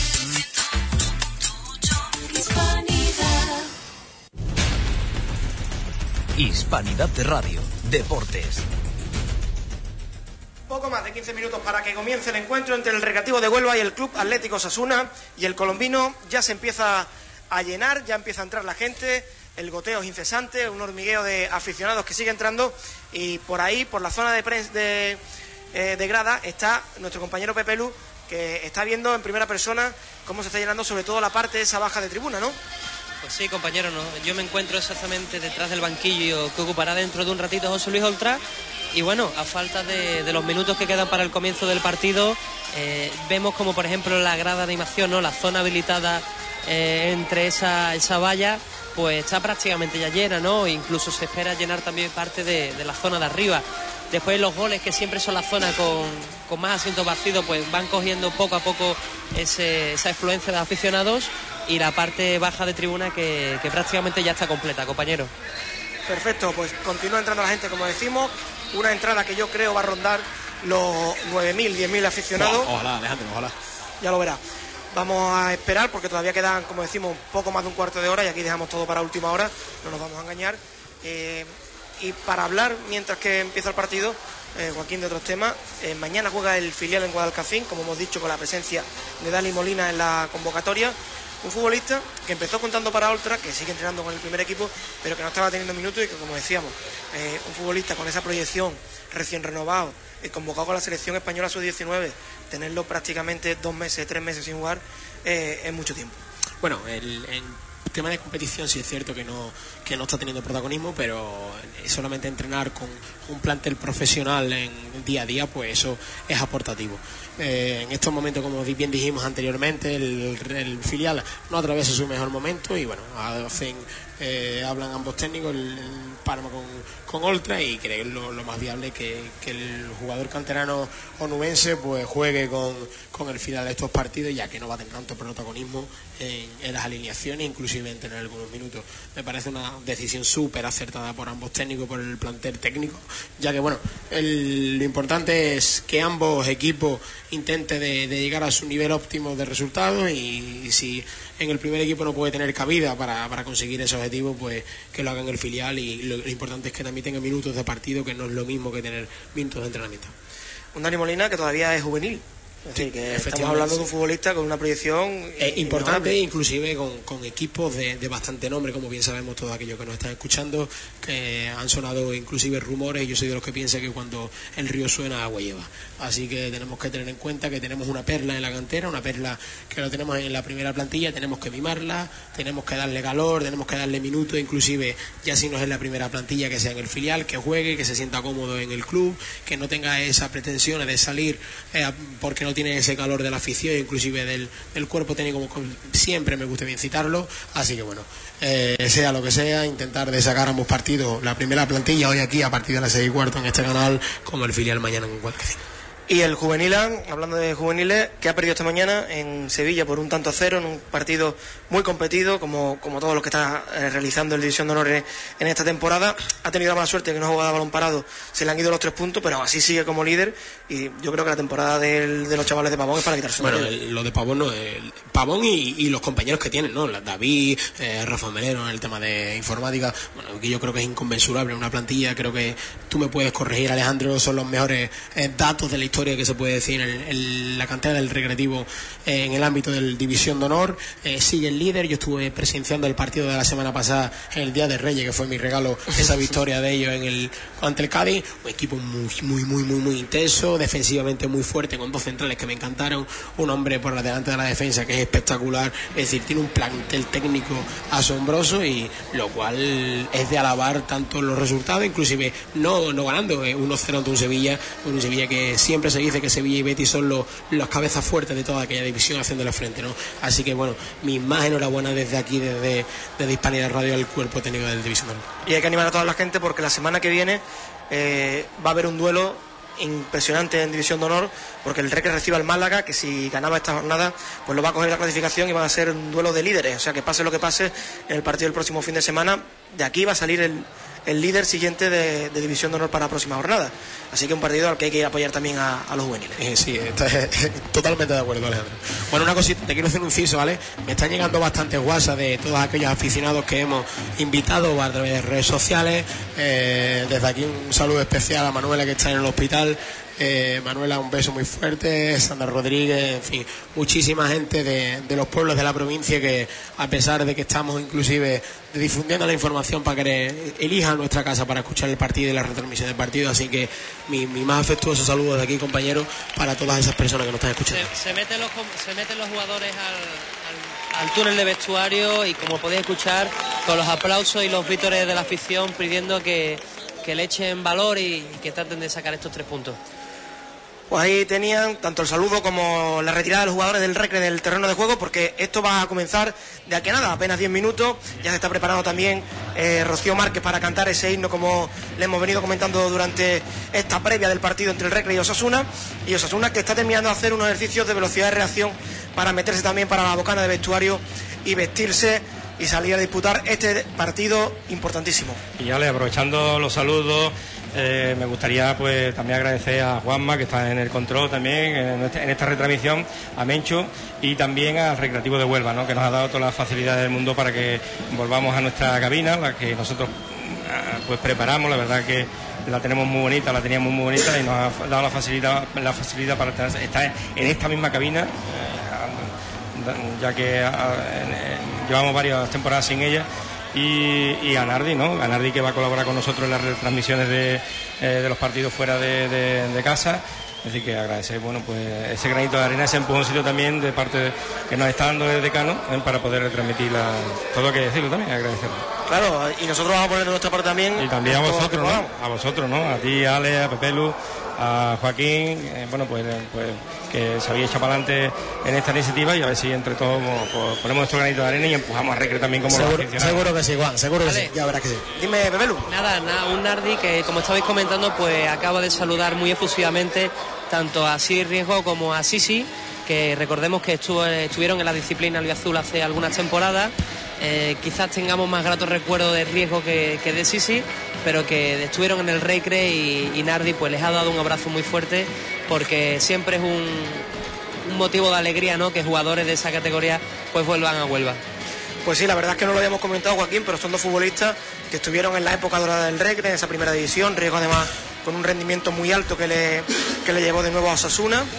Hispanidad de Radio, Deportes. Poco más de 15 minutos para que comience el encuentro entre el Recreativo de Huelva y el Club Atlético Osasuna. Y el colombino ya se empieza a llenar, ya empieza a entrar la gente. El goteo es incesante, un hormigueo de aficionados que sigue entrando. Y por ahí, por la zona de grada, está nuestro compañero Pepe Lu, que está viendo en primera persona cómo se está llenando sobre todo la parte esa baja de tribuna, ¿no? Pues sí, compañero, ¿no? Yo me encuentro exactamente detrás del banquillo que ocupará dentro de un ratito José Luis Oltra. Y bueno, a falta de los minutos que quedan para el comienzo del partido, vemos como por ejemplo la grada de animación, ¿no? La zona habilitada entre esa valla, pues está prácticamente ya llena, ¿no? Incluso se espera llenar también parte de la zona de arriba. Después los goles, que siempre son la zona con más asientos vacíos, pues van cogiendo poco a poco esa afluencia de aficionados, y la parte baja de tribuna que prácticamente ya está completa, compañero. Perfecto, pues continúa entrando la gente, como decimos, una entrada que yo creo va a rondar los 9.000, 10.000 aficionados. Ojalá, Alejandro, ojalá. Ya lo verá. Vamos a esperar porque todavía quedan, como decimos, poco más de un cuarto de hora y aquí dejamos todo para última hora, no nos vamos a engañar. Y para hablar, mientras que empieza el partido, Joaquín, de otros temas, mañana juega el filial en Guadalcacín, como hemos dicho, con la presencia de Dani Molina en la convocatoria. Un futbolista que empezó contando para Oltra, que sigue entrenando con el primer equipo, pero que no estaba teniendo minutos y que, como decíamos, un futbolista con esa proyección, recién renovado, convocado con la selección española sub-19, tenerlo prácticamente 2 meses, 3 meses sin jugar, es mucho tiempo. Bueno, en tema de competición sí es cierto que no está teniendo protagonismo, pero solamente entrenar con un plantel profesional en día a día, pues eso es aportativo. En estos momentos, como bien dijimos anteriormente, el filial no atraviesa su mejor momento y bueno, hablan ambos técnicos, el Parma con Oltra, y creo que lo más viable que el jugador canterano onubense pues juegue con el filial de estos partidos, ya que no va a tener tanto protagonismo en las alineaciones, inclusive en tener algunos minutos. Me parece una decisión súper acertada por ambos técnicos, por el plantel técnico, ya que bueno, lo importante es que ambos equipos intenten de llegar a su nivel óptimo de resultados, y si en el primer equipo no puede tener cabida para conseguir ese objetivo, pues que lo hagan en el filial, y lo importante es que también tenga minutos de partido, que no es lo mismo que tener minutos de entrenamiento. Un Dani Molina que todavía es juvenil. Es decir, que estamos hablando de un futbolista con una proyección importante, inclusive con equipos de bastante nombre, como bien sabemos todos aquellos que nos están escuchando, que han sonado inclusive rumores, y yo soy de los que piensa que cuando el río suena, agua lleva. Así que tenemos que tener en cuenta que tenemos una perla en la cantera, una perla que lo tenemos en la primera plantilla, tenemos que mimarla, tenemos que darle calor, tenemos que darle minutos, inclusive ya si no es en la primera plantilla, que sea en el filial, que juegue, que se sienta cómodo en el club, que no tenga esa pretensión de salir porque no tiene ese calor de la afición, inclusive del cuerpo técnico, como siempre me gusta bien citarlo. Así que bueno, sea lo que sea, intentar de sacar ambos partidos, la primera plantilla hoy aquí a partir de las 6:15 en este canal, como el filial mañana en Guadalquivir. Y el Juveniles, hablando de juveniles, que ha perdido esta mañana en Sevilla por 1-0 en un partido muy competido, como todos los que está realizando el División de Honor en esta temporada. Ha tenido la mala suerte que no ha jugado a balón parado, se le han ido los 3 puntos, pero así sigue como líder, y yo creo que la temporada de los chavales de Pavón es para quitarse. Bueno, lo de Pavón no, Pavón y los compañeros que tienen, ¿no? David, Rafa Melero en el tema de informática, bueno, que yo creo que es inconmensurable una plantilla. Creo que tú me puedes corregir, Alejandro, son los mejores datos de la historia que se puede decir en la cantera del Recreativo en el ámbito del División de Honor. Sigue el líder. Yo estuve presenciando el partido de la semana pasada en el Día de Reyes, que fue mi regalo, esa victoria de ellos ante el Cádiz. Un equipo muy intenso, defensivamente muy fuerte, con 2 centrales que me encantaron, un hombre por delante de la defensa que es espectacular. Es decir, tiene un plantel técnico asombroso, y lo cual es de alabar tanto los resultados, inclusive no ganando 1-0 ante un Sevilla que siempre se dice que Sevilla y Betis son los cabezas fuertes de toda aquella división, haciéndole frente, ¿no? Así que bueno, mi más enhorabuena desde aquí, desde Hispanidad Radio, al cuerpo técnico del División de Honor. Y hay que animar a toda la gente, porque la semana que viene va a haber un duelo impresionante en División de Honor, porque el Recre recibe al Málaga, que si ganaba esta jornada pues lo va a coger la clasificación, y va a ser un duelo de líderes. O sea, que pase lo que pase en el partido del próximo fin de semana, de aquí va a salir el líder siguiente de División de Honor para la próxima jornada. Así que un partido al que hay que apoyar también a los juveniles. Sí, totalmente de acuerdo, Alejandro. Bueno, una cosita, te quiero hacer un inciso, ¿vale? Me están llegando bastantes WhatsApp de todos aquellos aficionados que hemos invitado a través de redes sociales. Desde aquí un saludo especial a Manuela, que está en el hospital. Manuela, un beso muy fuerte, Sandra Rodríguez, en fin, muchísima gente de los pueblos de la provincia, que a pesar de que estamos inclusive difundiendo la información para que elijan nuestra casa para escuchar el partido y la retransmisión del partido. Así que mi más afectuoso saludo de aquí, compañeros, para todas esas personas que nos están escuchando. Se meten los jugadores al túnel de vestuario, y como podéis escuchar, con los aplausos y los vítores de la afición pidiendo que le echen valor y que traten de sacar estos 3 puntos. Pues ahí tenían tanto el saludo como la retirada de los jugadores del Recre del terreno de juego, porque esto va a comenzar de aquí a nada, apenas 10 minutos. Ya se está preparando también Rocío Márquez para cantar ese himno, como le hemos venido comentando durante esta previa del partido entre el Recre y Osasuna. Y Osasuna, que está terminando de hacer unos ejercicios de velocidad de reacción para meterse también para la bocana de vestuario y vestirse y salir a disputar este partido importantísimo. Y ya, aprovechando los saludos, me gustaría pues también agradecer a Juanma, que está en el control también en esta retransmisión, a Mencho, y también al Recreativo de Huelva, ¿no?, que nos ha dado todas las facilidades del mundo para que volvamos a nuestra cabina, la que nosotros pues preparamos. La verdad que la tenemos muy bonita, la teníamos muy bonita, y nos ha dado la facilidad para estar en esta misma cabina, ya que llevamos varias temporadas sin ella. Y a Nardi, ¿no? A Nardi, que va a colaborar con nosotros en las retransmisiones de los partidos fuera de casa. Así que agradecer, bueno, pues ese granito de arena, ese empujoncito también de parte que nos está dando el decano, para poder retransmitir todo, lo que decirlo también, agradecerlo. Claro, y nosotros vamos a poner de nuestra parte también. Y también a vosotros, ¿no? A vosotros, ¿no? A ti, a Ale, a Pepelu, a Joaquín, bueno, pues que se había echado para adelante en esta iniciativa, y a ver si entre todos pues, ponemos nuestro granito de arena y empujamos a Recre también como seguro que sí, Juan, seguro que sí, ya verás que sí. Dime, Pepelu. Nada, un Nardi que, como estabais comentando, pues acaba de saludar muy efusivamente tanto a Siri Riesgo como a Sisi, que recordemos que estuvieron en la disciplina albiazul hace algunas temporadas. Quizás tengamos más gratos recuerdos de Riesgo que de Sisi, pero que estuvieron en el Recre, y Nardi pues les ha dado un abrazo muy fuerte, porque siempre es un motivo de alegría, ¿no?, que jugadores de esa categoría pues vuelvan a Huelva. Pues sí, la verdad es que no lo habíamos comentado, Joaquín, pero son 2 futbolistas que estuvieron en la época dorada del Recre, en esa primera división. Riesgo, además, con un rendimiento muy alto que le llevó de nuevo a Osasuna.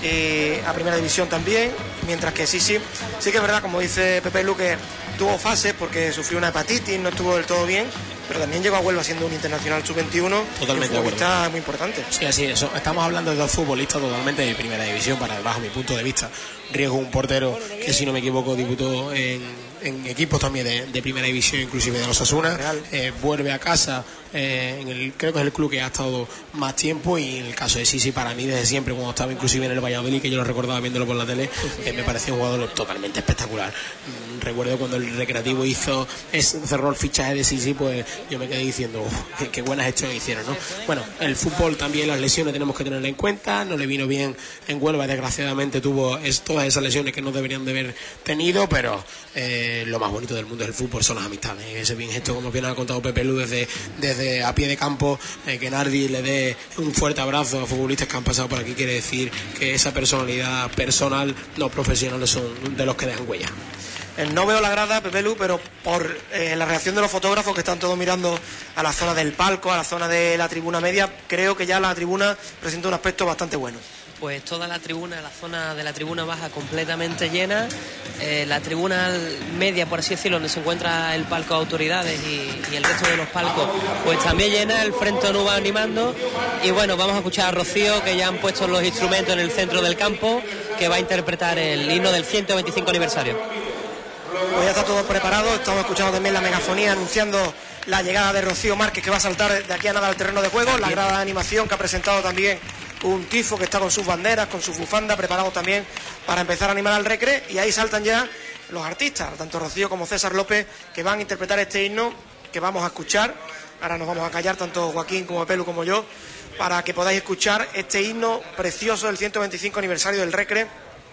a primera división también, mientras que sí que es verdad, como dice Pepe Lu, que tuvo fases porque sufrió una hepatitis, no estuvo del todo bien, pero también llegó a Huelva siendo un internacional sub-21. Totalmente de acuerdo. Muy importante. Sí, así es. Estamos hablando de dos futbolistas totalmente de primera división, bajo mi punto de vista. Riesgo, un portero que, si no me equivoco, debutó en equipos también de primera división, inclusive de los Osasuna. Vuelve a casa, creo que es el club que ha estado más tiempo, y en el caso de Sisi, para mí desde siempre, cuando estaba inclusive en el Valladolid, que yo lo recordaba viéndolo por la tele, me parecía un jugador totalmente espectacular. Recuerdo cuando el Recreativo cerró el fichaje de Sisi, pues yo me quedé diciendo qué buenas gestiones hicieron, ¿no? Bueno, el fútbol también, las lesiones tenemos que tenerlas en cuenta. No le vino bien en Huelva, desgraciadamente tuvo todas esas lesiones que no deberían de haber tenido, pero lo más bonito del mundo del fútbol son las amistades. Ese bien gesto, como bien ha contado Pepe Lu, desde a pie de campo, que Nardi le dé un fuerte abrazo a futbolistas que han pasado por aquí, quiere decir que esa personalidad personal, los profesionales, son de los que dejan huella. No veo la grada, Pepe Lu, pero por la reacción de los fotógrafos, que están todos mirando a la zona del palco, a la zona de la tribuna media, creo que ya la tribuna presenta un aspecto bastante bueno. Pues toda la tribuna, la zona de la tribuna baja completamente llena, la tribuna media, por así decirlo, donde se encuentra el palco de autoridades y el resto de los palcos, pues también llena. El Frente ONU va animando, y bueno, vamos a escuchar a Rocío, que ya han puesto los instrumentos en el centro del campo, que va a interpretar el himno del 125 aniversario. Pues ya está todo preparado. Estamos escuchando también la megafonía anunciando la llegada de Rocío Márquez, que va a saltar de aquí a nada al terreno de juego. La grada de animación, que ha presentado también un tifo, que está con sus banderas, con su bufanda, preparado también para empezar a animar al Recre. Y ahí saltan ya los artistas, tanto Rocío como César López, que van a interpretar este himno que vamos a escuchar. Ahora nos vamos a callar, tanto Joaquín como Pelu como yo, para que podáis escuchar este himno precioso del 125 aniversario del Recre,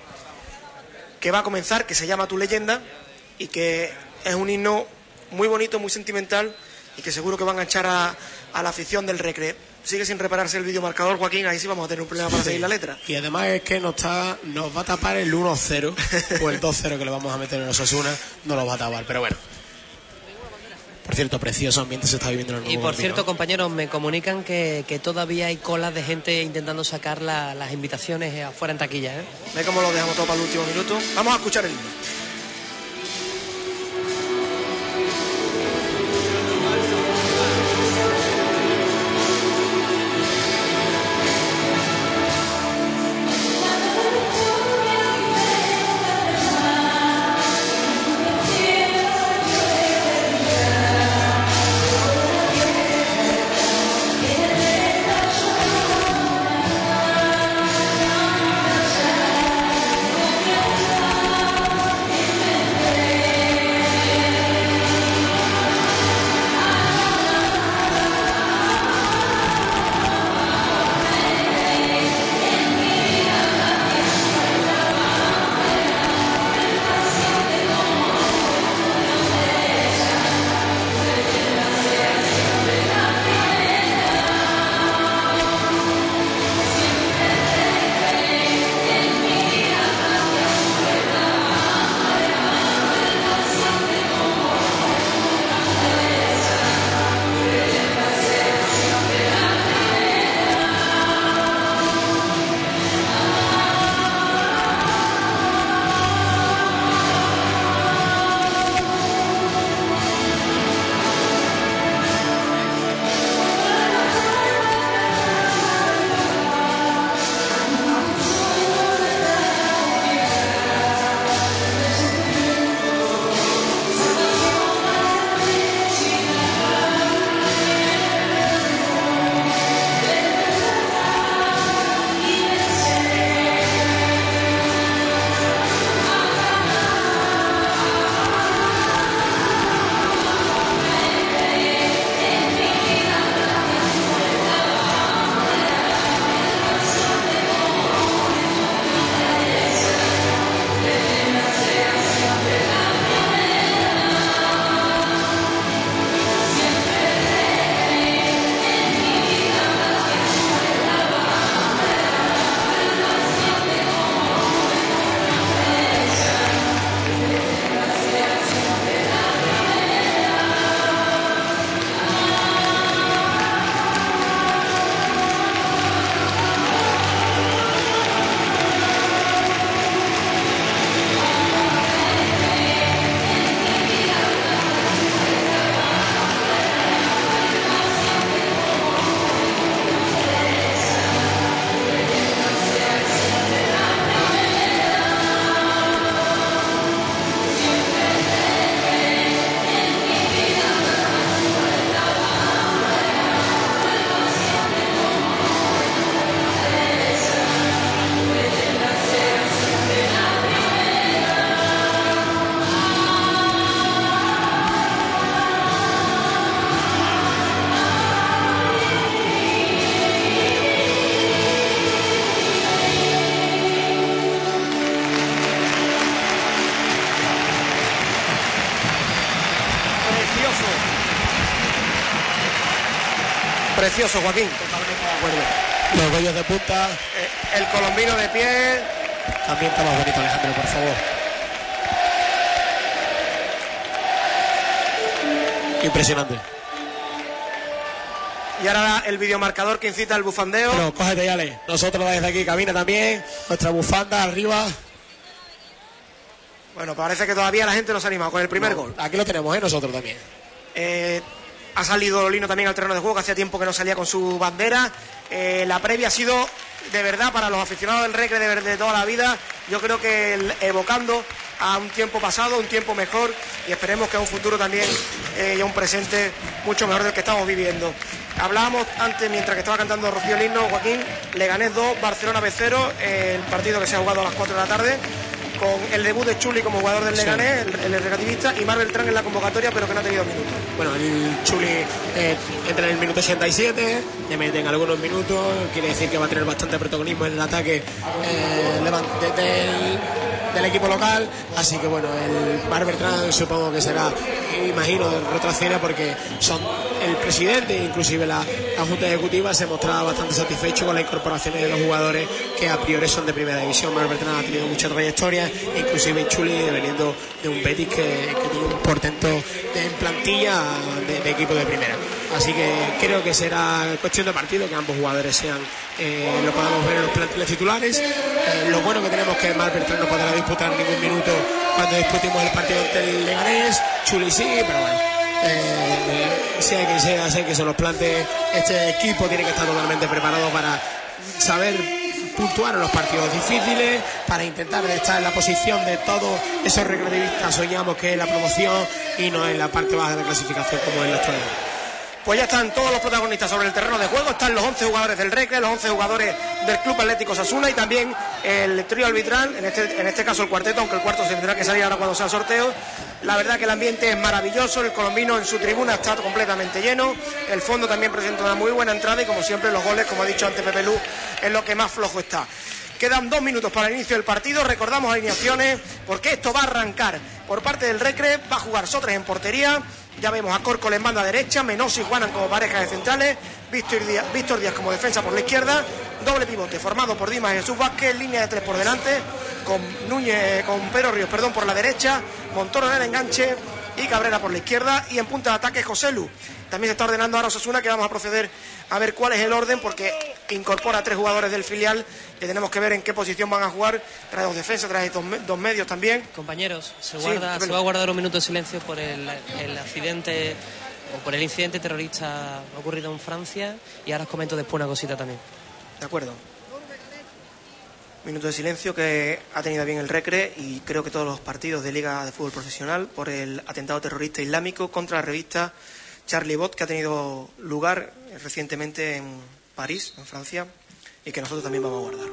que va a comenzar, que se llama Tu Leyenda, y que es un himno muy bonito, muy sentimental, y que seguro que van a echar a la afición del Recre. Sigue sin repararse el videomarcador, Joaquín, ahí sí vamos a tener un problema para seguir la letra. Y además es que nos va a tapar el 1-0 o el 2-0 que le vamos a meter en Osasuna, no lo va a tapar, pero bueno. Por cierto, precioso ambiente se está viviendo en el nuevo. Y por cierto, compañeros, me comunican que todavía hay colas de gente intentando sacar las invitaciones afuera en taquilla, ¿eh? Ve cómo lo dejamos todo para el último minuto. Vamos a escuchar el himno. Precioso, Joaquín. Totalmente de acuerdo. Los gollos de punta. El colombino de pie. También está más bonito, Alejandro, por favor. Impresionante. Y ahora el videomarcador que incita al bufandeo. Bueno, cógete ya, Ale. Nosotros desde aquí, cabina también. Nuestra bufanda arriba. Bueno, parece que todavía la gente no se ha animado con el primer gol. Aquí lo tenemos, nosotros también. Ha salido Lolino también al terreno de juego, que hacía tiempo que no salía con su bandera. La previa ha sido, de verdad, para los aficionados del Recre de toda la vida, yo creo que evocando a un tiempo pasado, un tiempo mejor, y esperemos que a un futuro también y a un presente mucho mejor del que estamos viviendo. Hablábamos antes, mientras que estaba cantando Rocío el himno, Joaquín, Leganés 2, Barcelona B0, el partido que se ha jugado a las 4 de la tarde, con el debut de Chuli como jugador del Leganés, el regativista, y Mar Beltrán en la convocatoria, pero que no ha tenido minutos. Bueno, el Chuli entra en el minuto 87, le meten algunos minutos, quiere decir que va a tener bastante protagonismo en el ataque del equipo local, así que bueno, el Mar Beltrán supongo que será, imagino, retrocede, porque son el presidente, inclusive la Junta Ejecutiva, se mostraba bastante satisfecho con las incorporaciones de los jugadores que a priori son de primera división. Mar Beltrán ha tenido mucha trayectoria, inclusive Chuli veniendo de un Betis que tiene un portento en plantilla de equipo de primera. Así que creo que será cuestión de partido que ambos jugadores sean, lo podamos ver en los planteles titulares. Lo bueno que tenemos es que Mar Beltrán no podrá disputar ningún minuto cuando disputemos el partido ante el Leganés. Chuli sí, pero bueno, sea quien sea que se nos plantee, este equipo tiene que estar totalmente preparado para saber puntuar en los partidos difíciles, para intentar estar en la posición de todos esos recreativistas soñamos, que es la promoción y no en la parte baja de la clasificación como en la actualidad. Pues ya están todos los protagonistas sobre el terreno de juego, están los 11 jugadores del Recre, los 11 jugadores del Club Atlético Osasuna y también el trío arbitral, en este caso el cuarteto, aunque el cuarto se tendrá que salir ahora cuando sea el sorteo. La verdad que el ambiente es maravilloso, el colombino en su tribuna está completamente lleno, el fondo también presenta una muy buena entrada y como siempre los goles, como ha dicho antes Pepe Lu, es lo que más flojo está. Quedan 2 minutos para el inicio del partido, recordamos alineaciones porque esto va a arrancar. Por parte del Recre va a jugar Sotres en portería, ya vemos a Córcola en banda derecha, Menossi y Juanan como pareja de centrales, Víctor Díaz como defensa por la izquierda, doble pivote formado por Dimas y Jesús Vázquez, línea de 3 por delante, con Pedro Ríos por la derecha, Montoro en el enganche y Cabrera por la izquierda, y en punta de ataque José Lu. También se está ordenando ahora Osasuna, que vamos a proceder a ver cuál es el orden, porque incorpora a 3 jugadores del filial, que tenemos que ver en qué posición van a jugar. Trae 2 defensas, trae 2 medios también. Compañeros, se va a guardar un minuto de silencio por el accidente o por el incidente terrorista ocurrido en Francia, y ahora os comento después una cosita también. De acuerdo. Minuto de silencio que ha tenido bien el Recre y creo que todos los partidos de Liga de Fútbol Profesional por el atentado terrorista islámico contra la revista Charlie Hebdo, que ha tenido lugar recientemente en París, en Francia, y que nosotros también vamos a guardar.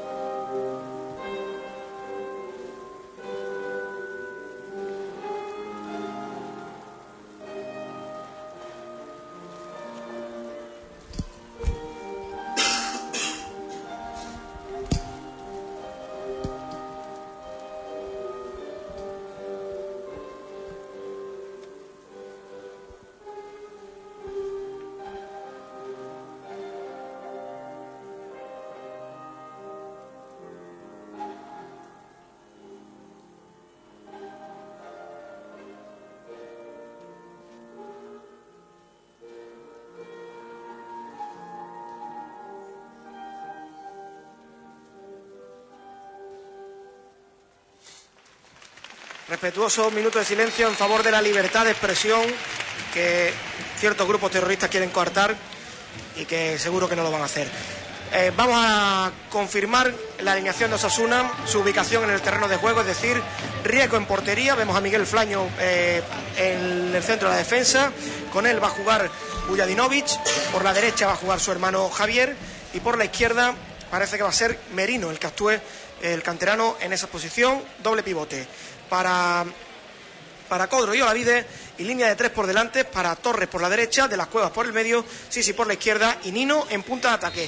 Respetuoso minuto de silencio en favor de la libertad de expresión que ciertos grupos terroristas quieren coartar y que seguro que no lo van a hacer. Vamos a confirmar la alineación de Osasuna, su ubicación en el terreno de juego, es decir, Riesgo en portería, vemos a Miguel Flaño en el centro de la defensa, con él va a jugar Bujadinovic, por la derecha va a jugar su hermano Javier y por la izquierda parece que va a ser Merino el que actúe, el canterano, en esa posición, doble pivote para Codro y Olavide, y línea de 3 por delante para Torres por la derecha, De las Cuevas por el medio, Sisi por la izquierda y Nino en punta de ataque.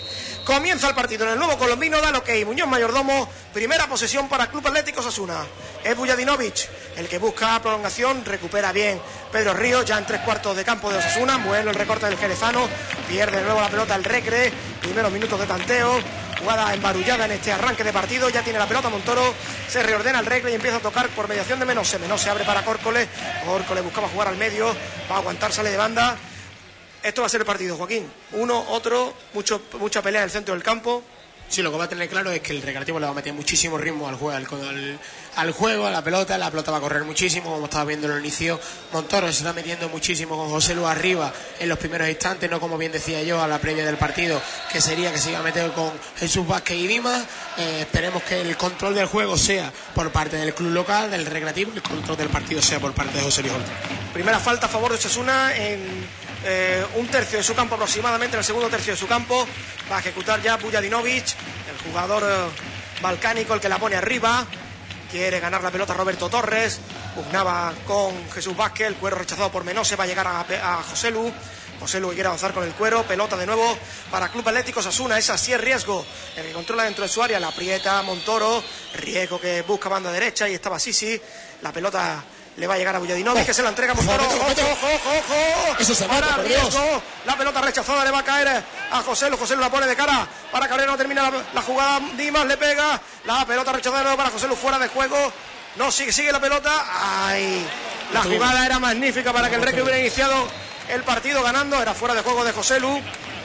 Comienza el partido en el nuevo Colombino, da el ok Muñoz Mayordomo, primera posesión para Club Atlético Osasuna. Es Vujadinovic el que busca prolongación, recupera bien Pedro Ríos, ya en 3/4 de campo de Osasuna, bueno el recorte del jerezano, pierde de nuevo la pelota el Recre, primeros minutos de tanteo, jugada embarullada en este arranque de partido, ya tiene la pelota Montoro, se reordena el Recre y empieza a tocar por mediación de Menose. Menose abre para Córcole, Córcole buscaba jugar al medio, va a aguantar, sale de banda. Esto va a ser el partido, Joaquín. Uno, otro, mucha pelea en el centro del campo. Sí, lo que va a tener claro es que el Recreativo le va a meter muchísimo ritmo al juego, a la pelota va a correr muchísimo, como estaba viendo en el inicio. Montoro se está metiendo muchísimo con José Lu arriba en los primeros instantes, no como bien decía yo a la previa del partido, que sería que se iba a meter con Jesús Vázquez y Dimas. Esperemos que el control del juego sea por parte del club local, del Recreativo, y el control del partido sea por parte de José Luis Oltra. Primera falta a favor de Osasuna en un tercio de su campo aproximadamente, en el segundo tercio de su campo. Va a ejecutar ya Vujadinovic, el jugador balcánico, el que la pone arriba. Quiere ganar la pelota Roberto Torres, pugnaba con Jesús Vázquez, el cuero rechazado por Menose, va a llegar a José Lu. José Lu que quiere avanzar con el cuero, pelota de nuevo para Club Atlético Osasuna, esa sí es Riesgo, el que controla dentro de su área, la aprieta Montoro, Riesgo que busca banda derecha y estaba Sisi, la pelota le va a llegar a Vujadinovic, que se la entrega a Montoro, ojo, eso se para mata, Riesgo, la pelota rechazada le va a caer a José Lu la pone de cara para Cabrera, no termina la jugada, Dimas le pega, la pelota rechazada de nuevo para José Lu, fuera de juego, no sigue la pelota, ay, la jugada era magnífica para que el Recre hubiera iniciado el partido ganando, era fuera de juego de José Lu.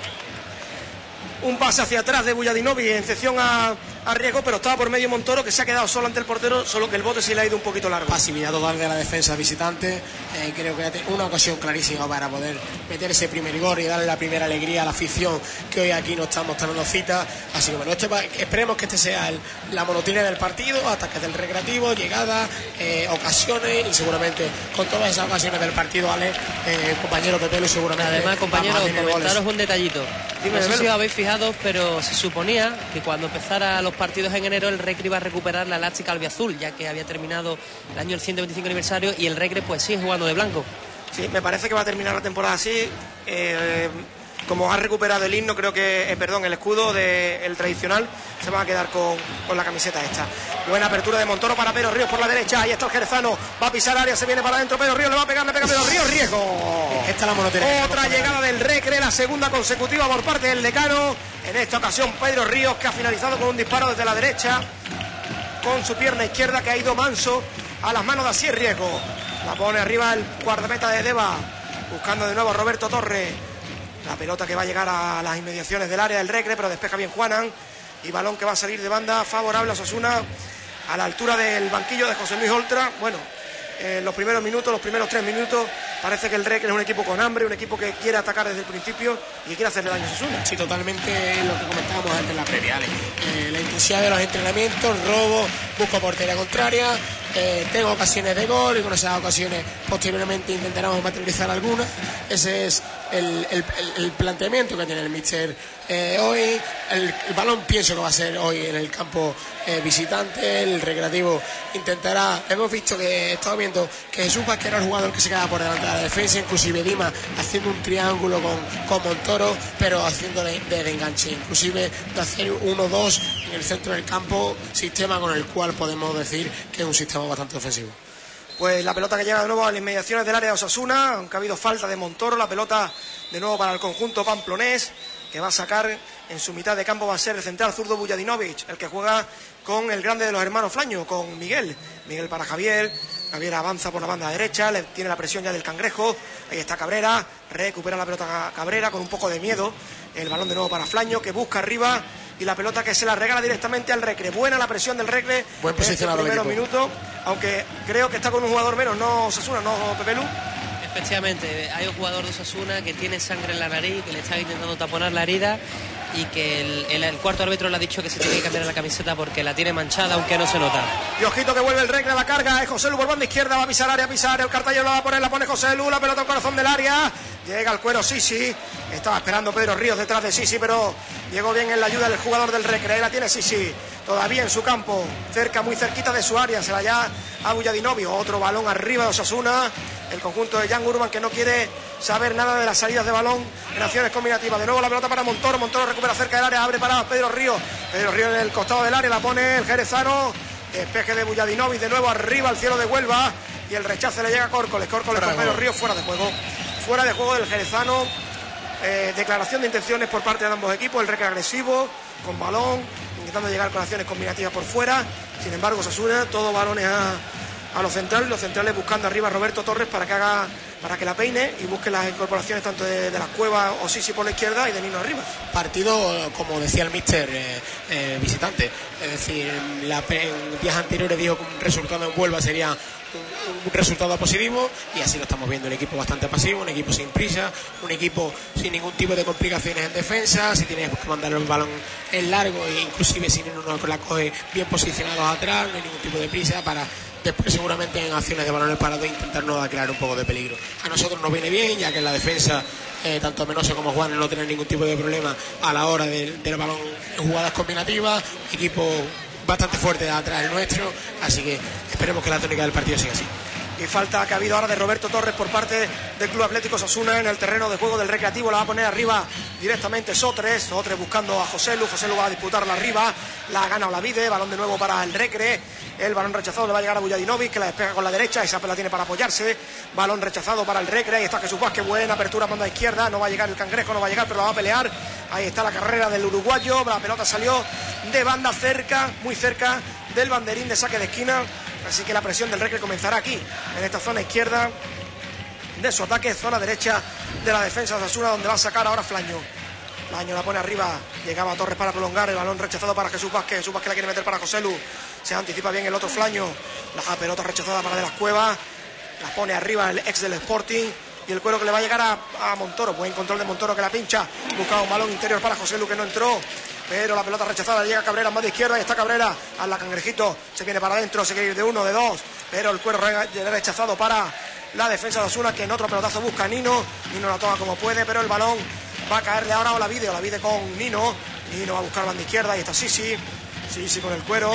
Un pase hacia atrás de Vujadinovic en excepción a Riesgo, pero estaba por medio Montoro, que se ha quedado solo ante el portero, solo que el bote sí le ha ido un poquito largo. Pasividad total de la defensa visitante, creo que una ocasión clarísima para poder meter ese primer gol y darle la primera alegría a la afición que hoy aquí nos está mostrando cita. Así que bueno, esperemos que este sea la monotonía del partido, ataques del Recreativo, llegadas, ocasiones, y seguramente con todas esas ocasiones del partido, Ale, compañero Pepelu, seguramente. Además, compañeros, comentaros un detallito. No sé si os habéis fijado, pero se suponía que cuando empezara los partidos en enero el Recre iba a recuperar la elástica albiazul, ya que había terminado el año del 125 aniversario y el Recre pues sigue jugando de blanco. Sí, me parece que va a terminar la temporada así. Como ha recuperado el himno, creo que, el escudo el tradicional, se va a quedar con la camiseta esta. Buena apertura de Montoro para Pedro Ríos por la derecha, ahí está el jerezano, va a pisar área, se viene para adentro, Pedro Ríos le va a pegar, le pega Pedro Ríos, Riesgo. Esta es la monotonía. Otra llegada del Recre, la segunda consecutiva por parte del decano. En esta ocasión Pedro Ríos, que ha finalizado con un disparo desde la derecha, con su pierna izquierda, que ha ido manso a las manos de Asier Riesgo. La pone arriba el guardameta de Deva, buscando de nuevo a Roberto Torres. La pelota que va a llegar a las inmediaciones del área del Recre, pero despeja bien Juanan. Y balón que va a salir de banda favorable a Osasuna, a la altura del banquillo de José Luis Oltra. Bueno, los primeros 3 minutos, parece que el Recre es un equipo con hambre, un equipo que quiere atacar desde el principio y quiere hacerle daño a Osasuna. Sí, totalmente lo que comentábamos antes en la previa, Ale. La intensidad de los entrenamientos, robo, busco portería contraria, tengo ocasiones de gol y con esas ocasiones posteriormente intentaremos materializar algunas. Ese es el planteamiento que tiene el míster hoy. El balón pienso que va a ser hoy en el campo visitante. El Recreativo intentará, hemos visto que estaba viendo que Jesús Vázquez era el jugador que se quedaba por delante de la defensa, inclusive Dimas haciendo un triángulo con Montoro, pero haciéndole de enganche, inclusive de hacer 1-2 en el centro del campo, sistema con el cual podemos decir que es un sistema bastante ofensivo. Pues la pelota que llega de nuevo a las inmediaciones del área de Osasuna, aunque ha habido falta de Montoro, la pelota de nuevo para el conjunto pamplonés, que va a sacar en su mitad de campo, va a ser el central zurdo Vujadinovic, el que juega con el grande de los hermanos Flaño, con Miguel para Javier. Javier avanza por la banda derecha, tiene la presión ya del Cangrejo, ahí está Cabrera, recupera la pelota Cabrera con un poco de miedo, el balón de nuevo para Flaño, que busca arriba, y la pelota que se la regala directamente al Recre. Buena la presión del Recre en estos primeros minutos, aunque creo que está con un jugador menos, no Osasuna, no Pepelu. Efectivamente, hay un jugador de Osasuna que tiene sangre en la nariz, que le está intentando taponar la herida, y que el cuarto árbitro le ha dicho que se tiene que cambiar la camiseta porque la tiene manchada, aunque no se nota. Y ojito que vuelve el Recre a la carga, es José Lu por banda izquierda, va a pisar área, el Cartallero la va a poner, la pone José Lu, la pelota al corazón del área, Llega al cuero Sisi. Estaba esperando Pedro Ríos detrás de Sisi, pero llegó bien en la ayuda del jugador del Recre. Ahí la tiene Sisi. Todavía en su campo. Cerca, muy cerquita de su área. Se la ya a Buyadinovic. Otro balón arriba de Osasuna. El conjunto de Jan Urban, que no quiere saber nada de las salidas de balón en acciones combinativas. De nuevo la pelota para Montoro. Montoro recupera cerca del área. Abre para Pedro Ríos. Pedro Ríos en el costado del área. La pone el jerezano. Despeje de Buyadinovic. De nuevo arriba al cielo de Huelva. Y el rechazo le llega a Córcoles. Córcoles con Pedro Ríos fuera de juego. Fuera de juego del jerezano. Declaración de intenciones por parte de ambos equipos. El Recre agresivo, con balón, intentando llegar con acciones combinativas por fuera. Sin embargo, Osasuna, todos balones a los centrales. Los centrales buscando arriba a Roberto Torres para que la peine y busque las incorporaciones tanto de las Cuevas o Sisi por la izquierda y de Nino arriba. Partido, como decía el míster, visitante. Es decir, en días anteriores dijo que un resultado en Huelva sería un resultado positivo, y así lo estamos viendo. Un equipo bastante pasivo, un equipo sin prisa, un equipo sin ningún tipo de complicaciones en defensa. Si tienes que mandar el balón en largo, e inclusive si uno la coge bien posicionados atrás, no hay ningún tipo de prisa para después seguramente en acciones de balones parados intentarnos crear un poco de peligro. A nosotros nos viene bien, ya que en la defensa tanto Menoso como Juan no tienen ningún tipo de problema a la hora del balón en jugadas combinativas. Equipo bastante fuerte de atrás el nuestro, así que esperemos que la tónica del partido siga así. Y falta que ha habido ahora de Roberto Torres por parte del Club Atlético Osasuna en el terreno de juego del Recreativo. La va a poner arriba directamente Sotres. Sotres buscando a Joselu. Joselu va a disputarla arriba. La gana Olavide. Balón de nuevo para el Recre. El balón rechazado le va a llegar a Buyadinovic, que la despega con la derecha. Esa la tiene para apoyarse. Balón rechazado para el Recre. Ahí está Jesús Vázquez. Buena apertura banda izquierda. No va a llegar el Cangrejo, no va a llegar, pero la va a pelear. Ahí está la carrera del uruguayo. La pelota salió de banda cerca, muy cerca del banderín de saque de esquina. Así que la presión del Recre comenzará aquí, en esta zona izquierda de su ataque, zona derecha de la defensa de Osasuna, donde va a sacar ahora Flaño. Flaño la pone arriba, llegaba a Torres para prolongar, el balón rechazado para Jesús Vázquez. Jesús Vázquez la quiere meter para Joselu, se anticipa bien el otro Flaño. La pelota rechazada para De las Cuevas, la pone arriba el ex del Sporting. Y el cuero que le va a llegar a Montoro. Buen control de Montoro, que la pincha. Buscaba un balón interior para Joselu, que no entró. Pero la pelota rechazada, llega Cabrera más de izquierda. Y está Cabrera a la Cangrejito. Se viene para adentro, se quiere ir de uno, de dos. Pero el cuero rechazado para la defensa de Osasuna, que en otro pelotazo busca a Nino. Nino la toma como puede, pero el balón va a caerle ahora a Olavide. Olavide con Nino. Nino va a buscar banda izquierda. Ahí está Sisi. Sisi con el cuero.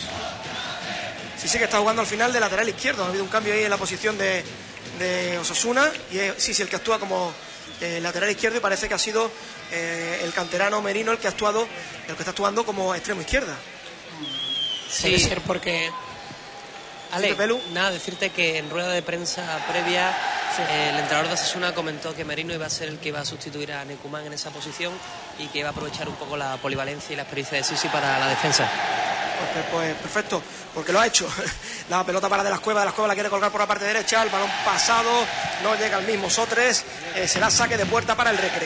Sisi que está jugando al final de lateral izquierdo. Ha habido un cambio ahí en la posición de Osasuna, y sí, el que actúa como lateral izquierdo, y parece que ha sido el canterano Merino el que está actuando como extremo izquierda. Sí. Puede ser porque Ale, nada, decirte que en rueda de prensa previa el entrenador de Osasuna comentó que Merino iba a ser el que iba a sustituir a Necumán en esa posición y que iba a aprovechar un poco la polivalencia y la experiencia de Sisi para la defensa. Pues perfecto, porque lo ha hecho. La pelota para De las Cuevas la quiere colgar por la parte derecha, el balón pasado, no llega al mismo Sotres, será saque de puerta para el Recre.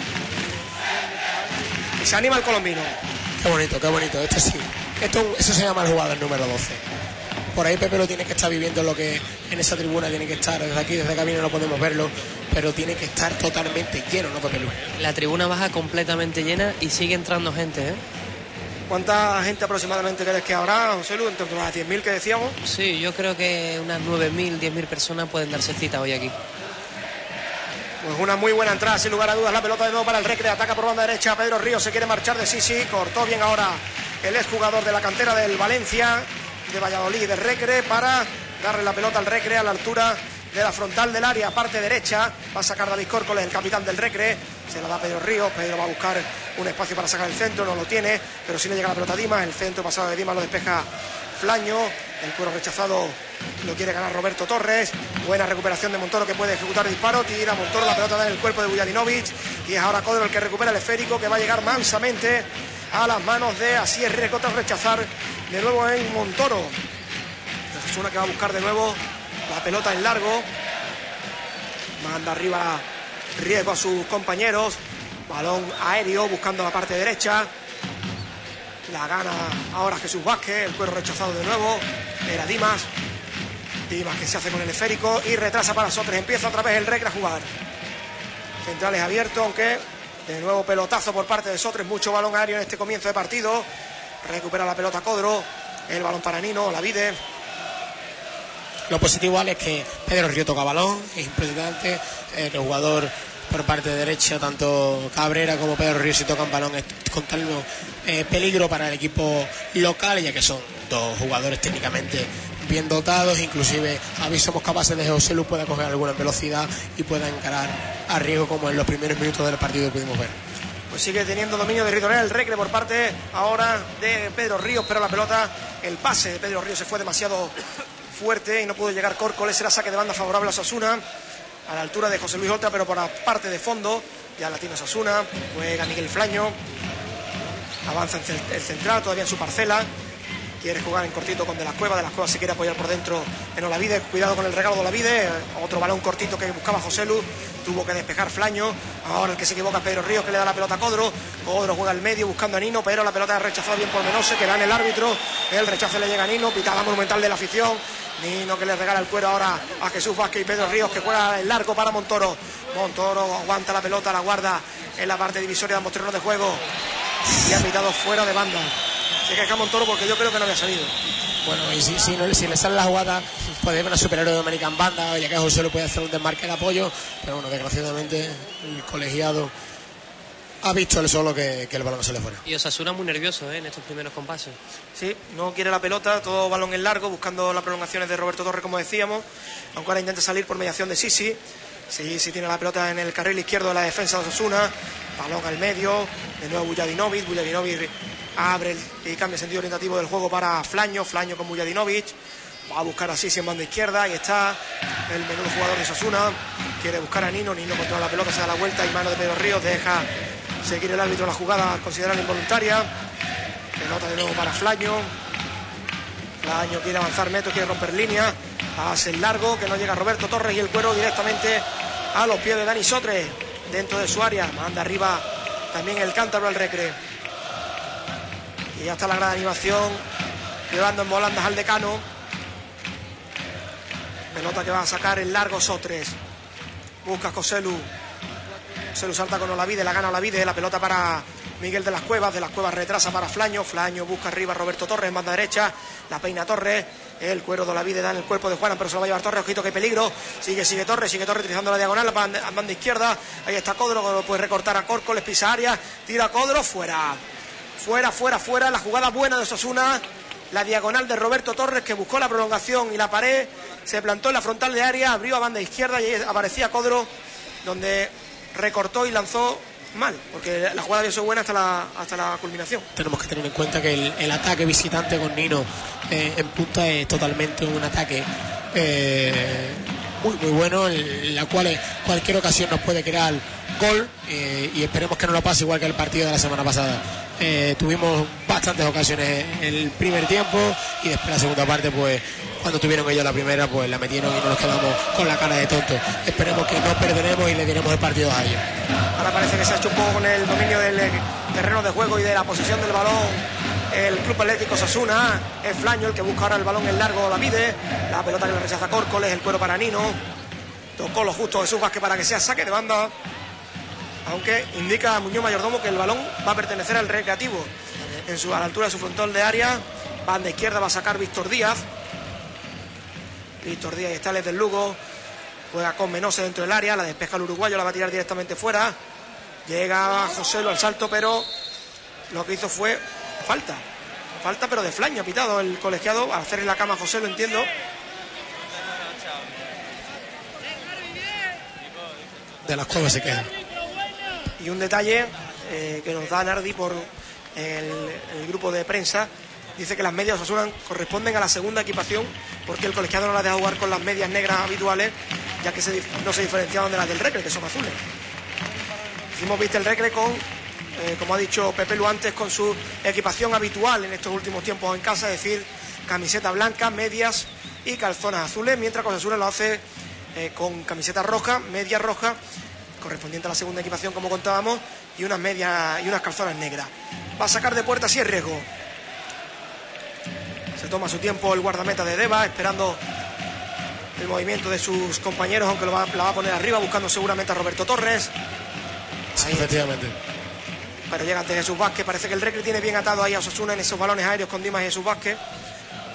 Y se anima el colombino. Qué bonito, esto sí. Eso se llama el jugador número 12. Por ahí Pepe lo tiene que estar viviendo, lo que en esa tribuna tiene que estar. Desde aquí, desde cabina no podemos verlo, pero tiene que estar totalmente lleno, ¿no, Pepe Lu? La tribuna baja completamente llena y sigue entrando gente, ¿eh? ¿Cuánta gente aproximadamente crees que habrá, José Lu? ¿Entre las 10.000 que decíamos? Sí, yo creo que unas 9.000, 10.000 personas pueden darse cita hoy aquí. Pues una muy buena entrada, sin lugar a dudas. La pelota de nuevo para el Recre, ataca por banda derecha. Pedro Ríos se quiere marchar de Sisi, cortó bien ahora el exjugador de la cantera del Valencia, de Valladolid y del Recre, para darle la pelota al Recre a la altura de la frontal del área, parte derecha. Va a sacar David Córcoles, el capitán del Recre. Se la da Pedro Ríos. Pedro va a buscar un espacio para sacar el centro, no lo tiene, pero sí le llega la pelota a Dimas. El centro pasado de Dimas lo despeja Flaño. El cuero rechazado lo quiere ganar Roberto Torres. Buena recuperación de Montoro, que puede ejecutar el disparo. Tira Montoro, la pelota da en el cuerpo de Buyadinovic. Y es ahora Codro el que recupera el esférico, que va a llegar mansamente a las manos de Asier Riesgo tras rechazar de nuevo en Montoro. Es una que va a buscar de nuevo la pelota en largo. Manda arriba Riesgo a sus compañeros. Balón aéreo buscando la parte derecha. La gana ahora Jesús Vázquez. El cuero rechazado de nuevo. Era Dimas. Dimas que se hace con el esférico y retrasa para Sotres. Empieza otra vez el Recre a jugar. Centrales abierto, aunque de nuevo pelotazo por parte de Sotres. Mucho balón aéreo en este comienzo de partido. Recupera la pelota Codro. El balón para Nino, Olavide. Lo positivo, Ale, es que Pedro Río toca balón, es impresionante. El jugador por parte derecha, tanto Cabrera como Pedro Ríos, si tocan balón es con tal peligro para el equipo local, ya que son dos jugadores técnicamente bien dotados. Inclusive a ver, somos capaces de que José Lu pueda coger alguna velocidad y pueda encarar a riesgo, como en los primeros minutos del partido pudimos ver. Pues sigue teniendo dominio territorial el Recre por parte ahora de Pedro Ríos, pero la pelota, el pase de Pedro Ríos se fue demasiado fuerte y no pudo llegar Córcoles. Era saque de banda favorable a Osasuna, a la altura de José Luis Oltra, pero por la parte de fondo ya la tiene Osasuna. Juega Miguel Flaño, avanza el central todavía en su parcela, quiere jugar en cortito con De la Cueva se quiere apoyar por dentro en Olavide, cuidado con el regalo de Olavide, otro balón cortito que buscaba José Lu, tuvo que despejar Flaño, ahora el que se equivoca Pedro Ríos, que le da la pelota a Codro juega al medio buscando a Nino, pero la pelota es rechazada bien por Menose, que da en el árbitro, el rechazo le llega a Nino, pitada monumental de la afición, Nino que le regala el cuero ahora a Jesús Vázquez y Pedro Ríos, que juega el largo para Montoro aguanta la pelota, la guarda en la parte divisoria de ambos terrenos de juego y ha pitado fuera de banda. Se queja Montoro porque yo creo que no había salido. Bueno, y si le sale la jugada, puede haber una superhéroe de American Banda, ya que José lo puede hacer un desmarque de apoyo, pero bueno, desgraciadamente el colegiado ha visto el solo que el balón se le fuera. Y Osasuna muy nervioso en estos primeros compases. Sí, no quiere la pelota, todo balón en largo, buscando las prolongaciones de Roberto Torres, como decíamos, aunque ahora intenta salir por mediación de Sisi. Sí, tiene la pelota en el carril izquierdo de la defensa de Osasuna, balón al medio, de nuevo Bujadinovic abre y cambia el sentido orientativo del juego para Flaño con Bujadinovic, va a buscar a Sisi en banda izquierda, ahí está el menudo jugador de Osasuna, quiere buscar a Nino controla la pelota, se da la vuelta y mano de Pedro Ríos, deja seguir el árbitro la jugada al considerarla involuntaria, pelota de nuevo para Flaño quiere avanzar metros, quiere romper línea, pase el largo que no llega Roberto Torres y el cuero directamente a los pies de Dani Sotre dentro de su área, manda arriba también el cántabro al Recre y ya está la gran animación llevando en volandas al decano, pelota que va a sacar el largo Sotres, busca José Lu salta con Olavide, la gana Olavide, la pelota para Miguel de las Cuevas retrasa para Flaño busca arriba Roberto Torres en banda derecha, la peina Torres, el cuero de Olavide da en el cuerpo de Juanan, pero se lo va a llevar Torres, ojito que peligro, sigue Torres utilizando la diagonal, a banda izquierda, ahí está Codro, puede recortar a Córcoles, pisa área, tira Codro, fuera, la jugada buena de Osasuna, la diagonal de Roberto Torres que buscó la prolongación y la pared, se plantó en la frontal de área, abrió a banda izquierda y aparecía Codro, donde recortó y lanzó mal, porque la jugada había sido buena hasta la culminación. Tenemos que tener en cuenta que el ataque visitante con Nino en punta es totalmente un ataque muy bueno, en la cual cualquier ocasión nos puede crear gol y esperemos que no lo pase igual que el partido de la semana pasada. Tuvimos bastantes ocasiones en el primer tiempo y después la segunda parte, pues cuando tuvieron ellos la primera, pues la metieron y no nos quedamos con la cara de tontos. Esperemos que no perderemos y le diremos el partido a ellos. Ahora parece que se ha hecho un poco con el dominio del terreno de juego y de la posesión del balón el Club Atlético Osasuna. Es Flaño el que busca ahora el balón en largo, Olavide, la pelota que le rechaza Córcoles, el cuero para Nino, tocó lo justo Jesús Vázquez para que sea saque de banda, aunque indica Muñoz Mayordomo que el balón va a pertenecer al Recreativo a la altura de su frontal de área. Banda izquierda va a sacar Víctor Díaz y está desde el Lugo, juega con Menose dentro del área, la despeja el uruguayo, la va a tirar directamente fuera, llega José Lu al salto, pero lo que hizo fue falta pero de Flaño, ha pitado el colegiado al hacerle la cama a José Lu, entiendo. De las Cuevas se queja. Y un detalle que nos da Nardi por el grupo de prensa, dice que las medias Osasuna corresponden a la segunda equipación porque el colegiado no las deja jugar con las medias negras habituales, ya que no se diferenciaban de las del Recre, que son azules. Hicimos vista el Recre con, como ha dicho Pepe Lu antes, con su equipación habitual en estos últimos tiempos en casa, es decir, camiseta blanca, medias y calzones azules, mientras que Osasuna lo hace con camiseta roja, media roja, correspondiente a la segunda equipación como contábamos, y unas medias y unas calzones negras. Va a sacar de puerta si es riesgo. Se toma su tiempo el guardameta de Deva, esperando el movimiento de sus compañeros, aunque la va a poner arriba, buscando seguramente a Roberto Torres. Sí, efectivamente. Pero llega ante Jesús Vázquez, parece que el Recre tiene bien atado ahí a Osasuna en esos balones aéreos con Dimas y Jesús Vázquez.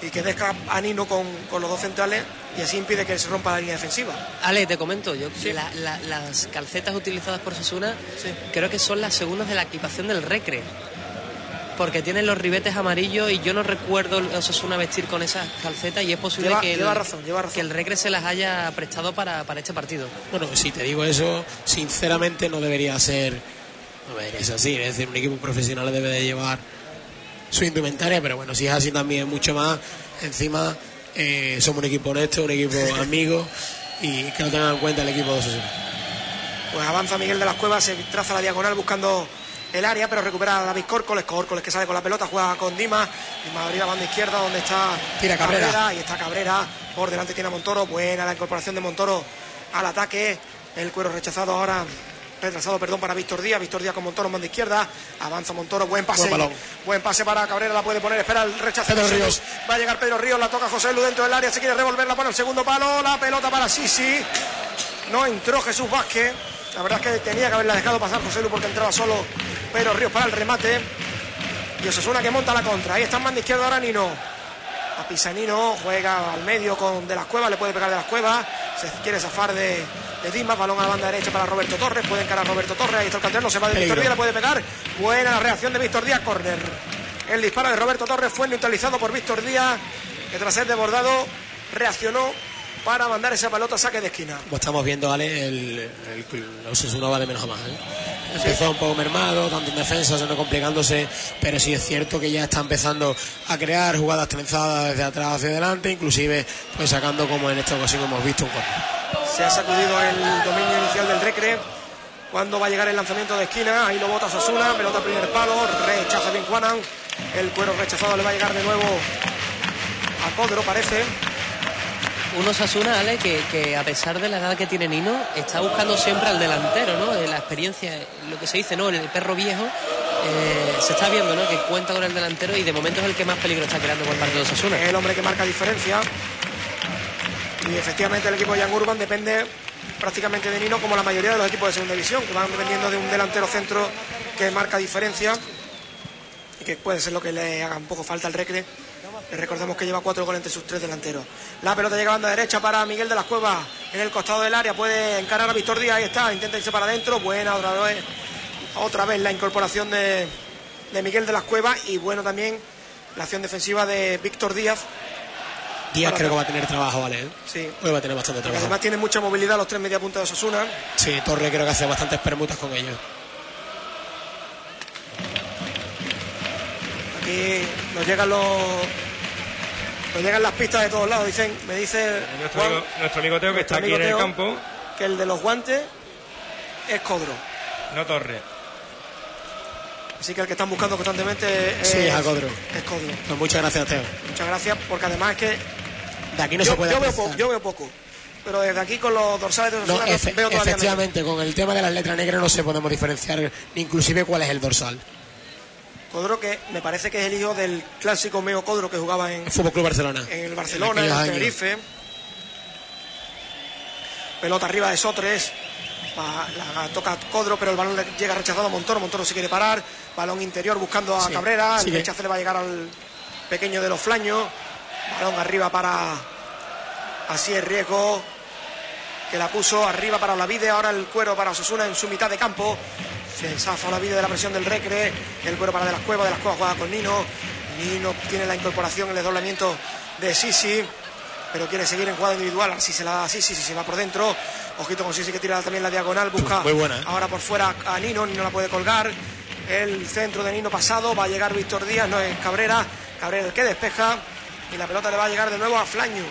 y que deja a Nino con los dos centrales y así impide que se rompa la línea defensiva. Ale, te comento, las calcetas utilizadas por Osasuna creo que son las segundas de la equipación del Recre, porque tienen los ribetes amarillos y yo no recuerdo Osasuna vestir con esas calcetas y es posible que el Recre se las haya prestado para este partido. Bueno, si te digo eso, sinceramente no debería ser así, es decir, un equipo profesional debe de llevar su indumentaria, pero bueno, si es así también mucho más. Encima somos un equipo honesto, un equipo amigo, y que lo tengan en cuenta el equipo de Osasuna. Pues avanza Miguel de las Cuevas, se traza la diagonal buscando el área, pero recupera a David Córcoles que sale con la pelota, juega con Dimas abrir la banda izquierda donde está Cabrera, y está Cabrera, por delante tiene a Montoro, buena la incorporación de Montoro al ataque, el cuero retrasado para Víctor Díaz con Montoro en banda izquierda, avanza Montoro, buen pase para Cabrera, la puede poner, espera el rechazo de Ríos, va a llegar Pedro Ríos, la toca José Lu dentro del área, se quiere revolver, la pone al segundo palo, la pelota para Sisi, no entró Jesús Vázquez, la verdad es que tenía que haberla dejado pasar José Lu porque entraba solo Pedro Ríos para el remate, y Osasuna que monta la contra, ahí está en banda izquierda ahora Nino, a Pisanino, juega al medio con De las Cuevas, le puede pegar De las Cuevas, se quiere zafar de Dimas, balón a la banda derecha para Roberto Torres, puede encarar Roberto Torres, ahí está el canterano, se va de Víctor Díaz, le puede pegar, buena la reacción de Víctor Díaz, córner, el disparo de Roberto Torres fue neutralizado por Víctor Díaz, que tras ser desbordado reaccionó para mandar esa pelota a saque de esquina. Como estamos viendo, Ale, el Osasuna va de menos a más, Empezó un poco mermado, tanto en defensa, no complicándose, pero sí es cierto que ya está empezando a crear jugadas trenzadas desde atrás hacia adelante, inclusive pues sacando, como en esta ocasión hemos visto, un córner. Se ha sacudido el dominio inicial del Recre. Cuando va a llegar el lanzamiento de esquina, ahí lo bota Osasuna, pelota al primer palo, rechaza bien Juanan, el cuero rechazado le va a llegar de nuevo a Codro, parece. Un Osasuna, Ale, que a pesar de la edad que tiene Nino, está buscando siempre al delantero, ¿no? La experiencia, lo que se dice, ¿no? El perro viejo, se está viendo, ¿no? Que cuenta con el delantero y de momento es el que más peligro está creando por parte de Osasuna. Es el hombre que marca diferencia. Y efectivamente el equipo de Jan Urban depende prácticamente de Nino, como la mayoría de los equipos de segunda división, que van dependiendo de un delantero centro que marca diferencia y que puede ser lo que le haga un poco falta al Recre. Recordemos que lleva 4 goles entre sus 3 delanteros. La pelota llega a banda derecha para Miguel de las Cuevas en el costado del área, puede encarar a Víctor Díaz, ahí está, intenta irse para adentro, buena otra vez la incorporación de Miguel de las Cuevas y bueno también la acción defensiva de Víctor Díaz. Díaz creo que va a tener trabajo, ¿vale? Sí. Hoy va a tener bastante trabajo. Además tiene mucha movilidad los 3 mediapuntas de Osasuna. Sí, Torre creo que hace bastantes permutas con ellos. Aquí nos llegan las pistas de todos lados, me dice nuestro amigo Teo, que está aquí en el campo, que el de los guantes es Codro, no Torre. Así que el que están buscando constantemente es a Codro. Es Codro. Pues muchas gracias, Teo. Muchas gracias, porque además es que de aquí no se puede yo veo poco, pero desde aquí con los dorsales de Osasuna veo todavía efectivamente menos. Con el tema de las letras negras no se podemos diferenciar inclusive cuál es el dorsal. Codro, que me parece que es el hijo del clásico Meo Codro que jugaba en Fútbol Club Barcelona. En el Barcelona, en el Tenerife. Pelota arriba de Sotres. La toca Codro, pero el balón le llega rechazado a Montoro. Montoro se quiere parar. Balón interior buscando a Cabrera. El rechazo le va a llegar al pequeño de los Flaños. Balón arriba para Asier Riesgo, que la puso arriba para Olavide. Ahora el cuero para Osasuna en su mitad de campo. Se zafa Olavide de la presión del Recre. El cuero para De las Cuevas juega con Nino. Nino tiene la incorporación, el desdoblamiento de Sisi, pero quiere seguir en jugada individual. Si se la da a Sisi, se va por dentro. Ojito con Sisi, que tira también la diagonal. Busca muy buena, ahora por fuera a Nino. Nino la puede colgar. El centro de Nino pasado. Va a llegar Víctor Díaz, no es Cabrera. Cabrera el que despeja. Y la pelota le va a llegar de nuevo a Flaño.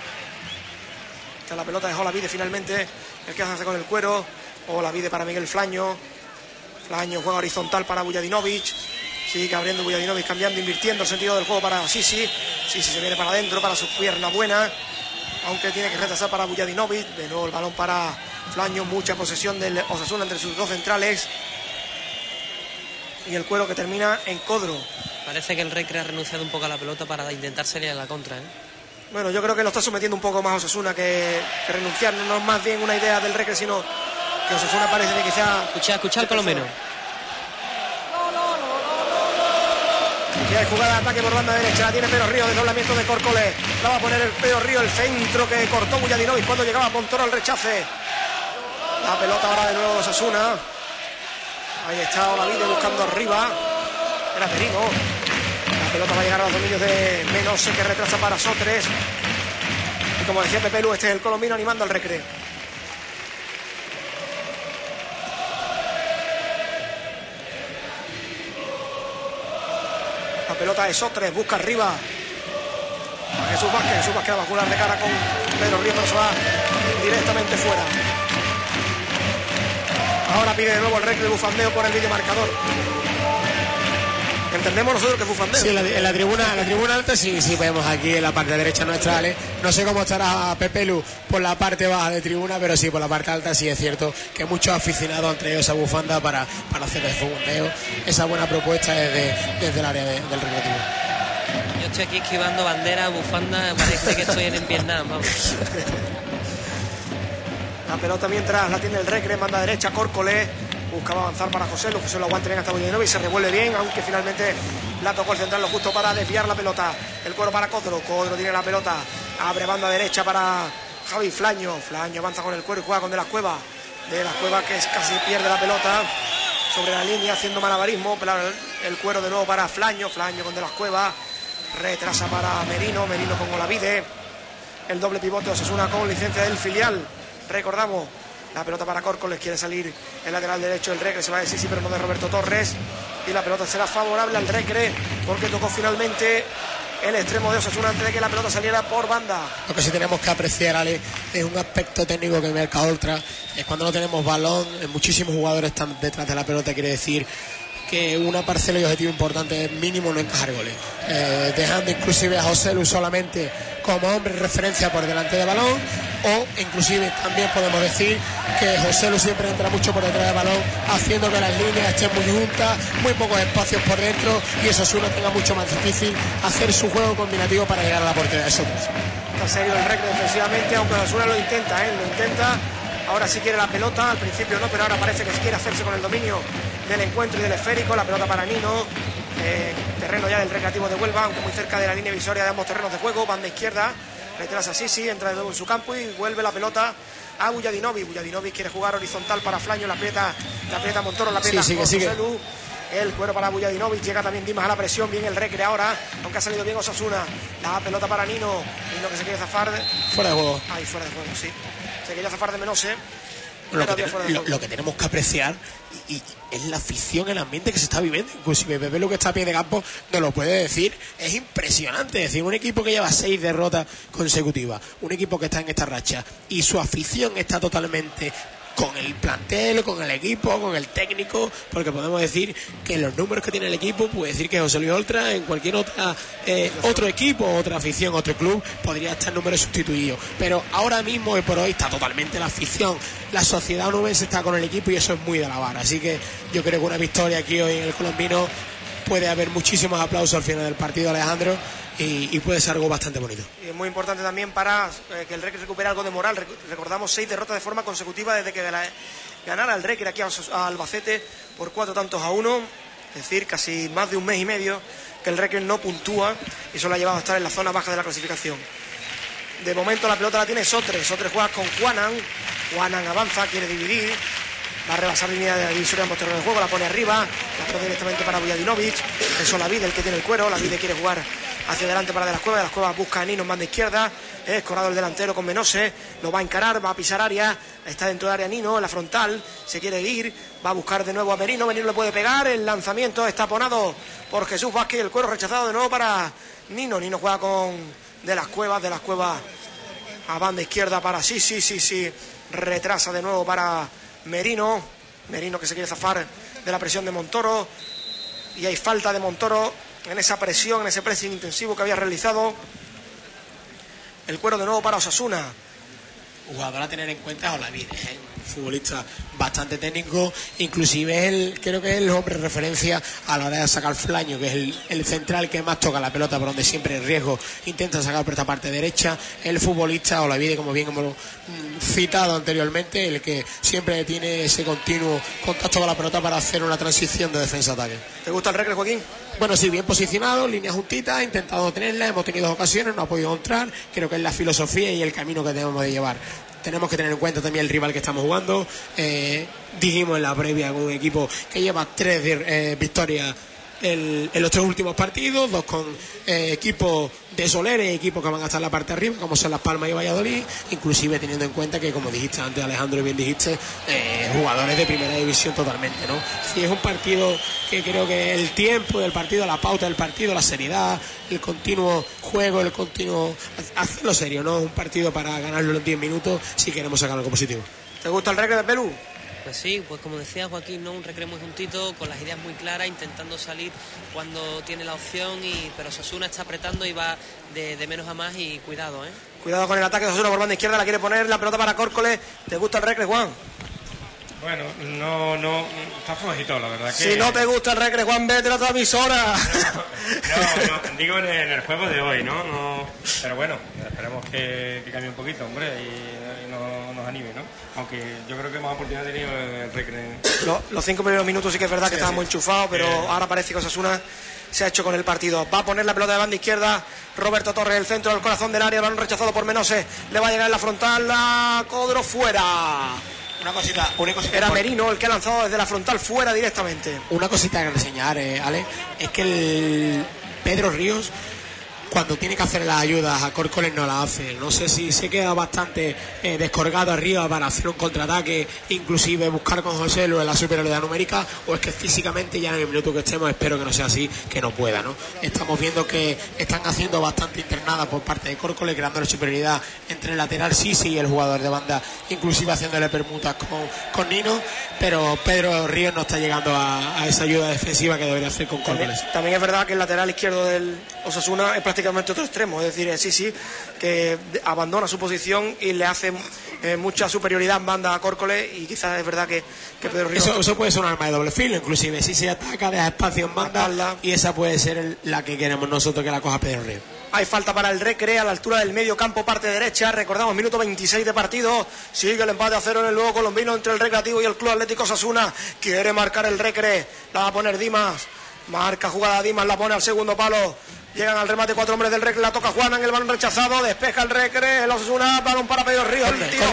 La pelota de Olavide finalmente. El que hace con el cuero. Olavide para Miguel Flaño. Flaño juega horizontal para Vujadinovic. Sigue abriendo Vujadinovic, cambiando, invirtiendo el sentido del juego para Sisi. Sisi se viene para adentro, para su pierna buena. Aunque tiene que retrasar para Vujadinovic. De nuevo el balón para Flaño. Mucha posesión del Osasuna entre sus dos centrales. Y el cuero que termina en Codro. Parece que el Recre ha renunciado un poco a la pelota para intentar salir a la contra, Bueno, yo creo que lo está sometiendo un poco más a Osasuna que renunciar. No es más bien una idea del Recre, sino que Osasuna parece que quizá... Escuchar por lo menos. Que hay jugada de ataque por banda derecha, la tiene Pedro Río, desdoblamiento de Córcole, la va a poner el Pedro Río, el centro que cortó Vujadinovic cuando llegaba Montoro al rechace. La pelota ahora de nuevo de Osasuna. Ahí está Olavide buscando arriba. Era Merino. La pelota va a llegar a los dominios de Menose, que retrasa para Sotres. Y como decía Pepe Lu, este es el colombiano animando al Recre. La pelota de Sotres, busca arriba a Jesús Vázquez va a bajular de cara con Pedro Río, pero se va directamente fuera. Ahora pide de nuevo el Recre el bufandeo por el videomarcador. ¿Entendemos nosotros que es bufandeo? Sí, en la tribuna alta sí vemos aquí en la parte derecha nuestra, Ale. No sé cómo estará Pepe Lu por la parte baja de tribuna, pero sí, por la parte alta sí es cierto que muchos aficionados han traído esa bufanda para hacer el bufandeo. Esa buena propuesta desde el área del recreativo. Yo estoy aquí esquivando bandera, bufanda, parece que estoy en Vietnam, vamos. La pelota mientras la tiene el Recre, manda derecha, Córcole buscaba avanzar para José Lu, lo aguanta bien hasta Vujadinovic, se revuelve bien, aunque finalmente la tocó el central lo justo para desviar la pelota. El cuero para Codro tiene la pelota, abre banda derecha para Javi Flaño avanza con el cuero y juega con De las Cuevas, que casi pierde la pelota sobre la línea haciendo malabarismo, pero el cuero de nuevo para Flaño con De las Cuevas, retrasa para Merino con Olavide, el doble pivote de Osasuna con licencia del filial. Recordamos, la pelota para Córcoles, quiere salir el lateral derecho del Recre, se va a decir sí, pero no de Roberto Torres, y la pelota será favorable al Recre porque tocó finalmente el extremo de Osasuna antes de que la pelota saliera por banda. Lo que sí tenemos que apreciar, Ale, es un aspecto técnico que marca Oltra, es cuando no tenemos balón, muchísimos jugadores están detrás de la pelota, quiere decir que una parcela y objetivo importante es mínimo no encajar goles, dejando inclusive a José Lu solamente como hombre de referencia por delante de balón, o inclusive también podemos decir que José Lu siempre entra mucho por detrás del balón, haciendo que las líneas estén muy juntas, muy pocos espacios por dentro, y eso Osasuna tenga mucho más difícil hacer su juego combinativo para llegar a la portería de Sotres. Está serio el Recre defensivamente, aunque Osasuna lo intenta. Ahora sí quiere la pelota, al principio no, pero ahora parece que quiere hacerse con el dominio del encuentro y del esférico. La pelota para Nino, terreno ya del Recreativo de Huelva, aunque muy cerca de la línea divisoria de ambos terrenos de juego. Banda izquierda, retrasa Sisi, entra de nuevo en su campo y vuelve la pelota a Vujadinovic quiere jugar horizontal para Flaño, la aprieta Montoro, la aprieta José Lu. El cuero para Vujadinovic, llega también Dimas a la presión, bien el Recre ahora, aunque ha salido bien Osasuna. La pelota para Nino que se quiere zafar fuera de juego. Fuera de juego, sí. Se quería zafar de Menose. Lo que tenemos que apreciar y es la afición, el ambiente que se está viviendo. Inclusive Pepe Lu, que está a pie de campo, nos lo puede decir. Es impresionante. Es decir, un equipo que lleva 6 derrotas consecutivas, un equipo que está en esta racha y su afición está totalmente con el plantel, con el equipo, con el técnico, porque podemos decir que los números que tiene el equipo, puede decir que José Luis Oltra en cualquier otro equipo, otra afición, otro club, podría estar número sustituido, pero ahora mismo y por hoy está totalmente la afición, la sociedad onubense está con el equipo y eso es muy de alabar, así que yo creo que una victoria aquí hoy en el Colombino puede haber muchísimos aplausos al final del partido, Alejandro, y puede ser algo bastante bonito. Y es muy importante también para que el Recre recupere algo de moral. Recordamos 6 derrotas de forma consecutiva desde que ganara el Recre aquí a Albacete por 4-1, es decir, casi más de un mes y medio que el Recre no puntúa y eso lo ha llevado a estar en la zona baja de la clasificación. De momento la pelota la tiene Sotres juega con Juanan avanza, quiere dividir, va a rebasar línea de la divisoria en posterior del juego, la pone arriba, la pone directamente para Vujadinovic, es Olavide el que tiene el cuero, Olavide quiere jugar hacia adelante para De las Cuevas busca a Nino en banda izquierda, es Corrado el delantero con Menose, lo va a encarar, va a pisar área, está dentro de área Nino, en la frontal, se quiere ir, va a buscar de nuevo a Merino le puede pegar, el lanzamiento está taponado por Jesús Vázquez, el cuero rechazado de nuevo para Nino juega con De las Cuevas a banda izquierda para sí, retrasa de nuevo para Merino que se quiere zafar de la presión de Montoro y hay falta de Montoro en esa presión, en ese pressing intensivo que había realizado. El cuero de nuevo para Osasuna. Jugador a tener en cuenta es Olavide, futbolista bastante técnico, inclusive creo que es el hombre de referencia a la hora de sacar Flaño, que es el central que más toca la pelota, por donde siempre el riesgo intenta sacar por esta parte derecha. El futbolista Olavide, como bien hemos citado anteriormente, el que siempre tiene ese continuo contacto con la pelota para hacer una transición de defensa-ataque. ¿Te gusta el Recre, Joaquín? Bueno, sí, bien posicionado, líneas juntitas, ha intentado tenerla, hemos tenido ocasiones, no ha podido entrar. Creo que es la filosofía y el camino que debemos de llevar. Tenemos que tener en cuenta también el rival que estamos jugando. Dijimos en la previa con un equipo que lleva 3 victorias en los 3 últimos partidos, 2 con equipos de Soler y equipos que van a estar en la parte de arriba, como son Las Palmas y Valladolid, inclusive teniendo en cuenta que, como dijiste antes, Alejandro, y bien dijiste, jugadores de primera división totalmente, ¿no? Sí, es un partido que creo que el tiempo del partido, la pauta del partido, la seriedad, el continuo juego, el continuo hacerlo serio, ¿no? Es un partido para ganarlo en 10 minutos si queremos sacar algo positivo. ¿Te gusta el Recre de Perú? Pues sí, pues como decía Joaquín, ¿no? Un Recre muy juntito, con las ideas muy claras, intentando salir cuando tiene la opción, pero Osasuna está apretando y va de menos a más, y cuidado, ¿eh? Cuidado con el ataque de Osasuna por banda izquierda, la quiere poner la pelota para Córcoles. ¿Te gusta el Recre, Juan? Bueno, no, está flojito, la verdad que... Si no te gusta el Recre, Juan, vete a otra emisora. No, digo en el juego de hoy, ¿no? Pero bueno, esperemos que cambie un poquito, hombre, y nos anime, ¿no? Aunque yo creo que más oportunidad ha tenido el Recre. Los 5 primeros minutos sí que es verdad que estaba muy enchufado, pero ahora parece que Osasuna se ha hecho con el partido. Va a poner la pelota de banda izquierda Roberto Torres, el centro del corazón del área, balón rechazado por Menose, le va a llegar en la frontal, la Codro fuera. Una cosita era Merino el que ha lanzado desde la frontal fuera directamente. Una cosita que reseñar, Ale, es que el Pedro Ríos, cuando tiene que hacer las ayudas a Córcoles, no las hace. No sé si se queda bastante descolgado arriba para hacer un contraataque, inclusive buscar con José Luis la superioridad numérica, o es que físicamente ya en el minuto que estemos, espero que no sea así, que no pueda, ¿no? Estamos viendo que están haciendo bastante internadas por parte de Córcoles, creando la superioridad entre el lateral Sisi y el jugador de banda, inclusive haciéndole permutas con Nino, pero Pedro Ríos no está llegando a esa ayuda defensiva que debería hacer con Córcoles. También es verdad que el lateral izquierdo del Osasuna es prácticamente otro extremo, es decir, sí, que abandona su posición y le hace mucha superioridad en banda a Córcoles, y quizás es verdad que Pedro Ríos... Eso puede ser un arma de doble filo, inclusive si se ataca, deja espacio en banda, y esa puede ser la que queremos nosotros que la coja Pedro Ríos. Hay falta para el Recre a la altura del medio campo, parte derecha. Recordamos, minuto 26 de partido. Sigue el empate a 0 en el nuevo colombino entre el Recreativo y el Club Atlético Osasuna. Quiere marcar el Recre, la va a poner Dimas. Marca jugada Dimas, la pone al segundo palo. Llegan al remate 4 hombres del Recre, la toca Juana en el balón rechazado. Despeja el Recre, el Osasuna, balón para Pedro Ríos. El tiro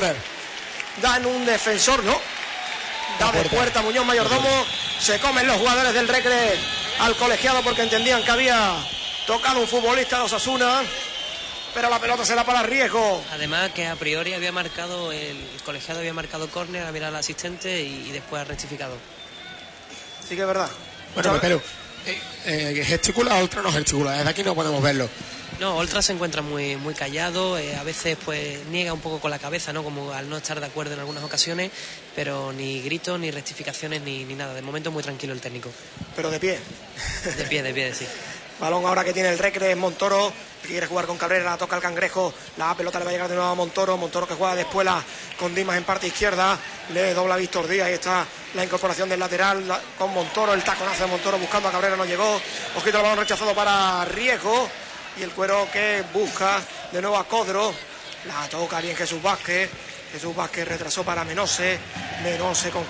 da en un defensor, ¿no? Da de puerta Muñoz Mayordomo. Se comen los jugadores del Recre al colegiado porque entendían que había tocado un futbolista de Osasuna, pero la pelota se la para Riesgo. Además que a priori había marcado, el colegiado había marcado córner, ha mirado al asistente y después ha rectificado. Sí que es verdad. Bueno, pero gesticula, Oltra no gesticula, desde aquí no podemos verlo. No, Oltra se encuentra muy callado, a veces pues niega un poco con la cabeza, ¿no? Como al no estar de acuerdo en algunas ocasiones, pero ni gritos, ni rectificaciones, ni nada. De momento muy tranquilo el técnico. Pero de pie. De pie, sí. Balón ahora que tiene el Recre, Montoro, que quiere jugar con Cabrera, la toca el Cangrejo, la pelota le va a llegar de nuevo a Montoro que juega de espuela con Dimas en parte izquierda, le dobla a Víctor Díaz, ahí está la incorporación del lateral con Montoro, el taconazo de Montoro buscando a Cabrera, no llegó, ojito el balón rechazado para Riesgo, y el Cuero que busca de nuevo a Codro, la toca bien Jesús Vázquez retrasó para Menose con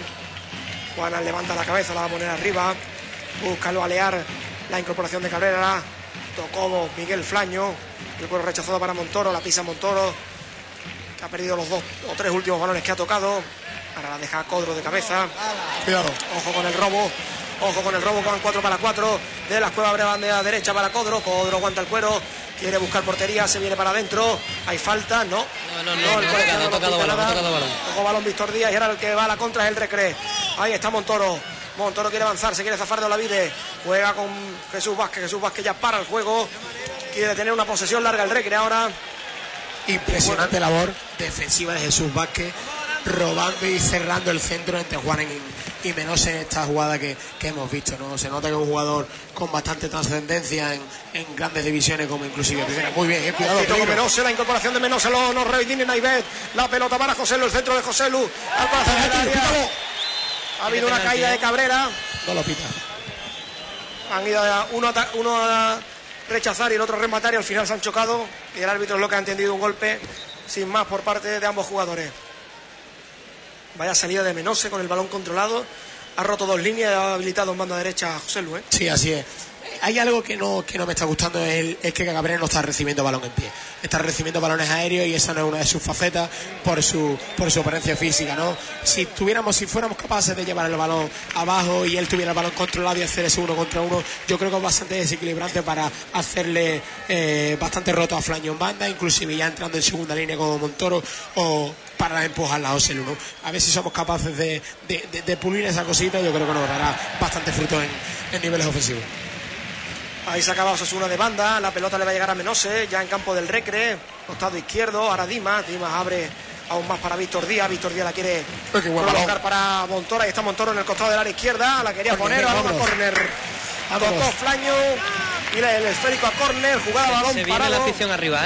Juanan levanta la cabeza, la va a poner arriba, busca el balear. La incorporación de Cabrera, tocó Miguel Flaño, el cuero rechazado para Montoro, la pisa Montoro, que ha perdido los 2 o 3 últimos balones que ha tocado, ahora la deja Codro de cabeza, cuidado, ojo con el robo, van 4 para 4, de las cuevas abre bandera derecha para Codro aguanta el cuero, quiere buscar portería, se viene para adentro, hay falta, no ha tocado balón. Ojo balón Víctor Díaz, y ahora el que va a la contra es el Recre, ahí está Montoro quiere avanzar, se quiere zafar de Olavide, juega con Jesús Vázquez ya para el juego, quiere tener una posesión larga el Recre ahora. Impresionante labor defensiva de Jesús Vázquez, robando y cerrando el centro entre Juan y menos en esta jugada que hemos visto, ¿no? Se nota que es un jugador con bastante trascendencia en grandes divisiones como inclusive primera. Muy bien, cuidado. Menose, la incorporación de Menose, no reivindica Naivet, la pelota para José Lu, el centro de José Lu, al corazón del área. Ha habido una caída de Cabrera. No lo pita. Han ido uno a rechazar y el otro a rematar y al final se han chocado y el árbitro es lo que ha entendido un golpe sin más por parte de ambos jugadores. Vaya salida de Menose con el balón controlado, ha roto 2 líneas y ha habilitado en banda derecha a José Lu. Sí, así es. Hay algo que no me está gustando, es que Cabrera no está recibiendo balón en pie, está recibiendo balones aéreos y esa no es una de sus facetas por su apariencia física, ¿no? Si fuéramos capaces de llevar el balón abajo y él tuviera el balón controlado y hacer ese 1 contra 1, yo creo que es bastante desequilibrante para hacerle bastante roto a Flaño en banda, inclusive ya entrando en segunda línea como Montoro, o para empujarla a José Lu, ¿no? A ver si somos capaces de pulir esa cosita. Yo creo que nos dará bastante fruto en niveles ofensivos. Ahí se acaba Osasuna de banda, la pelota le va a llegar a Menose, ya en campo del Recre, costado izquierdo, ahora Dimas abre aún más para Víctor Díaz la quiere colocar para Montoro, ahí está Montoro en el costado del área izquierda, la quería poner, balón a córner, tocó Flaño, y el esférico a córner, jugada balón se parado. Viene la afición arriba,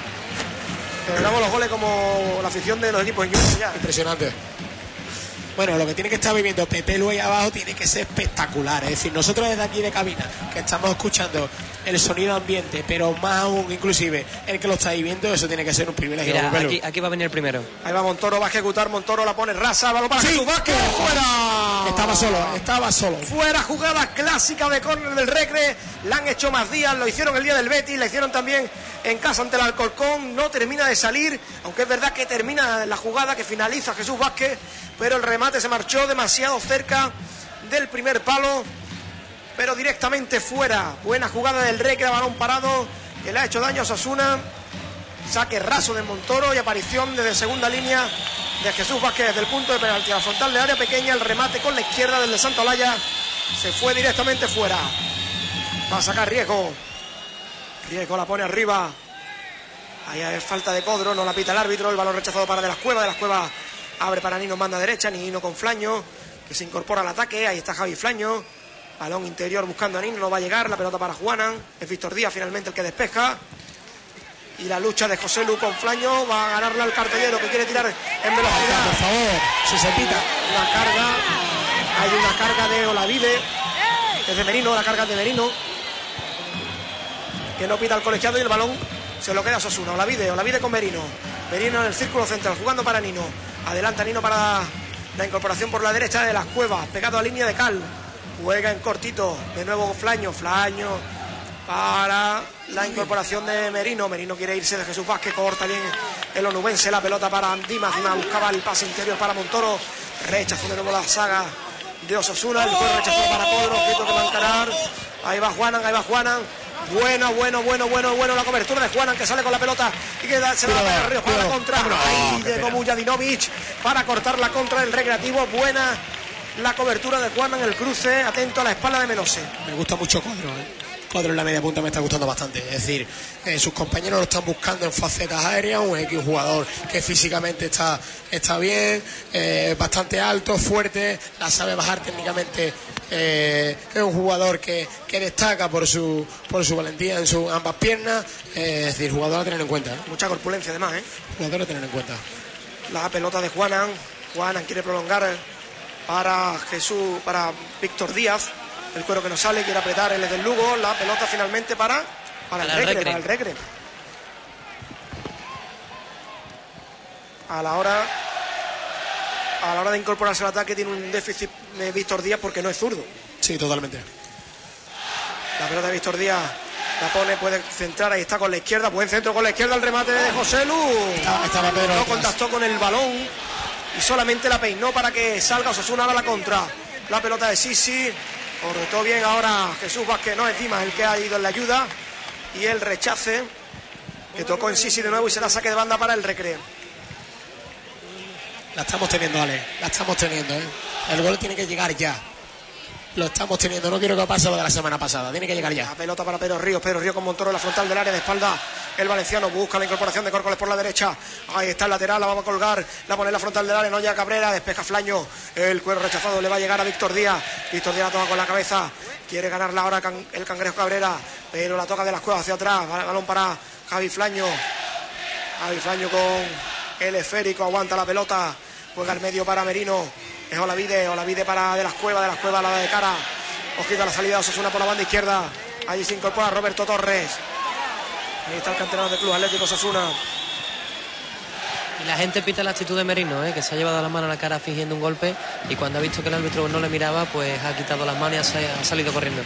Damos los goles como la afición de los equipos ingleses ya. Impresionante. Bueno, lo que tiene que estar viviendo Pepe Lu ahí abajo tiene que ser espectacular. Es decir, nosotros desde aquí de cabina, que estamos escuchando el sonido ambiente, pero más aún inclusive el que lo está viviendo, eso tiene que ser un privilegio. Mira, aquí va a venir el primero. Ahí va Montoro, va a ejecutar, Montoro la pone rasa, balón para Jesús Vázquez, fuera. Estaba solo. Fuera, jugada clásica de córner del Recre, la han hecho más días, lo hicieron el día del Betis, la hicieron también en casa ante el Alcorcón, no termina de salir, aunque es verdad que termina la jugada, que finaliza Jesús Vázquez, pero el remate se marchó demasiado cerca del primer palo, pero directamente fuera. Buena jugada del Recre, balón parado, que le ha hecho daño a Osasuna, saque raso de Montoro y aparición desde segunda línea de Jesús Vázquez desde el punto de penalti, a la frontal del área pequeña, el remate con la izquierda del de Santolaya, se fue directamente fuera. Va a sacar Riesgo la pone arriba, ahí hay falta de Codro, no la pita el árbitro, el balón rechazado para De las Cuevas abre para Nino en banda derecha, Nino con Flaño, que se incorpora al ataque, ahí está Javi Flaño, balón interior buscando a Nino, no va a llegar, la pelota para Juanan, es Víctor Díaz finalmente el que despeja, y la lucha de José Lu con Flaño, va a ganarle al cartelero que quiere tirar en velocidad. Por favor, si se pita. La carga, hay una carga de Olavide, es de Merino, la carga de Merino, que no pita el colegiado y el balón se lo queda a Osasuna. Olavide con Merino en el círculo central, jugando para Nino, adelanta Nino para la incorporación por la derecha de Las Cuevas, pegado a línea de cal, juega en cortito, de nuevo Flaño para la incorporación de Merino quiere irse de Jesús Vázquez, corta bien el onubense, la pelota para Dimas buscaba el pase interior para Montoro, rechazó de nuevo la saga de Osasuna, el juego rechazado para Codro, que va a encarar, ahí va Juanan, bueno la cobertura de Juanan, que sale con la pelota y que se va a dar Ríos para la contra, ahí llegó Mujadinovic para cortar la contra del Recreativo, buena la cobertura de Juanan, el cruce, atento a la espalda de Menose. Me gusta mucho Codro en la media punta, me está gustando bastante, es decir, sus compañeros lo están buscando en facetas aéreas, un jugador que físicamente está bien, bastante alto, fuerte, la sabe bajar técnicamente, es un jugador que destaca por su valentía en sus ambas piernas, es decir, jugador a tener en cuenta. Mucha corpulencia además, jugador a tener en cuenta. La pelota de Juanan quiere prolongar para Víctor Díaz, el cuero que no sale, quiere apretar el del Lugo, la pelota finalmente para el Recre. A la hora de incorporarse al ataque tiene un déficit Víctor Díaz porque no es zurdo. Sí, totalmente. La pelota de Víctor Díaz la pone, puede centrar, ahí está con la izquierda, buen centro con la izquierda, el remate de José Lu. No contactó con el balón y solamente la peinó para que salga Osasuna ahora la contra. La pelota de Sisi, corretó bien ahora Jesús Vázquez, no es Dimas el que ha ido en la ayuda, y el rechace que tocó en Sisi de nuevo y será saque de banda para el Recre. La estamos teniendo, Ale, el gol tiene que llegar ya. lo estamos teniendo. No quiero que pase lo de la semana pasada. Tiene que llegar ya. La pelota para Pedro Ríos con Montoro en la frontal del área de espalda. El valenciano busca la incorporación de Córcoles por la derecha. Ahí está el lateral, la va a colgar, la pone en la frontal del área, no llega Cabrera, despeja Flaño. El cuero rechazado le va a llegar a Víctor Díaz. Víctor Díaz la toca con la cabeza. Quiere ganarla ahora el Cangrejo Cabrera, pero la toca de las Cuevas hacia atrás. Balón para Javi Flaño. Javi Flaño con el esférico, aguanta la pelota. Juega al medio para Merino. Es Olavide para de las Cuevas la de cara. Ojito la salida de Osasuna por la banda izquierda. Allí se incorpora Roberto Torres. Ahí está el canterano del Club Atlético Osasuna. Y la gente pita la actitud de Merino, que se ha llevado la mano a la cara fingiendo un golpe, y cuando ha visto que el árbitro no le miraba, pues ha quitado las manos y ha salido corriendo.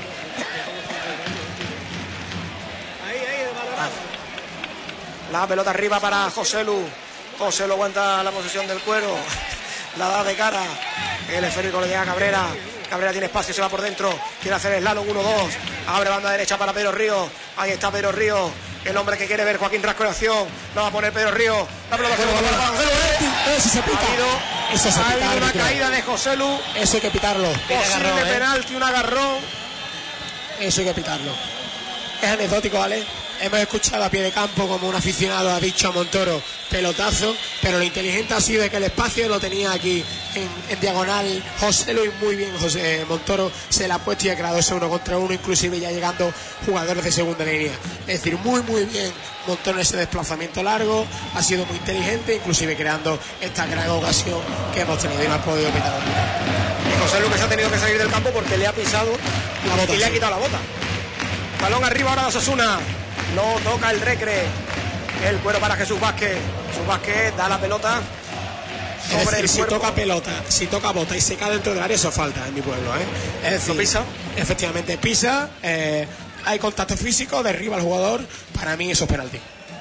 La pelota arriba para Joselu. Joselu aguanta la posesión del cuero. La da de cara. El esférico le llega a Cabrera. Cabrera tiene espacio, se va por dentro. Quiere hacer el slalom 1-2. Abre banda derecha para Pedro Ríos. Ahí está Pedro Ríos. El hombre que quiere ver Joaquín Rasco en acción. Lo va a poner Pedro Ríos. La pelota Eso se pita. Ha habido una caída de Joselu. Eso hay que pitarlo. Posible penalti, un agarrón. Eso hay que pitarlo. Es anecdótico, ¿vale? Hemos escuchado a pie de campo como un aficionado ha dicho a Montoro pelotazo, pero lo inteligente ha sido que el espacio lo tenía aquí en diagonal Joselu, y muy bien José Montoro se la ha puesto y ha creado ese 1 contra 1, inclusive ya llegando jugadores de segunda línea. Es decir, muy bien Montoro en ese desplazamiento largo, ha sido muy inteligente, inclusive creando esta gran ocasión que hemos tenido y no ha podido pitar. Joselu que se ha tenido que salir del campo porque le ha pisado la bota, y le ha quitado la bota. Balón arriba ahora de Osasuna. No toca el Recre. El cuero para Jesús Vázquez. Jesús Vázquez da la pelota sobre es decir, el si cuerpo. toca pelota, si toca bota y se cae dentro del área, eso falta en mi pueblo, Es decir, ¿lo pisa? Efectivamente pisa, hay contacto físico, derriba al jugador. Para mí eso es penalti.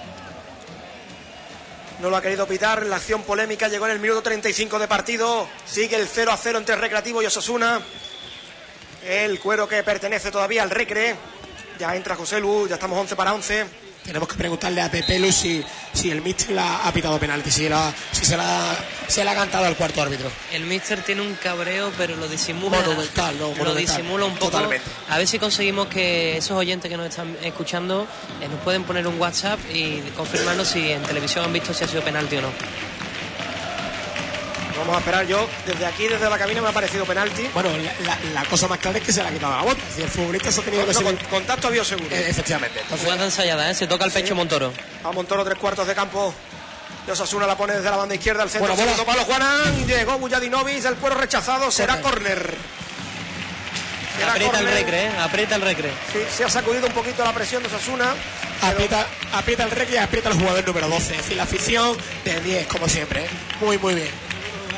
No lo ha querido pitar. La acción polémica llegó en el minuto 35 de partido. Sigue el 0-0 entre Recreativo y Osasuna. El cuero que pertenece todavía al Recre. Ya entra Joselu, ya estamos 11 para 11. Tenemos que preguntarle a Pepe Lu si el míster ha pitado penalti, si se la ha cantado al cuarto árbitro. El míster tiene un cabreo, pero lo disimula. Monumental. Disimula un poco. Totalmente. A ver si conseguimos que esos oyentes que nos están escuchando nos pueden poner un WhatsApp y confirmarnos si en televisión han visto si ha sido penalti o no. Vamos a esperar. Yo desde aquí, desde la cabina, me ha parecido penalti. Bueno, la cosa más clara es que se le ha quitado la bota. Si el futbolista se ha tenido que ser... Contacto había seguro. Efectivamente. Jugada ensayada, se toca el pecho Montoro. A Montoro, 3/4 de campo. Y Osasuna la pone desde la banda izquierda al centro. Bueno, segundo palo, Juanán. Llegó Mujadinovic, el cuero rechazado. Será córner. Aprieta el Recre. Sí, se ha sacudido un poquito la presión de Osasuna. Aprieta el Recre y aprieta el jugador número 12. Es decir, la afición de 10, como siempre. Muy bien.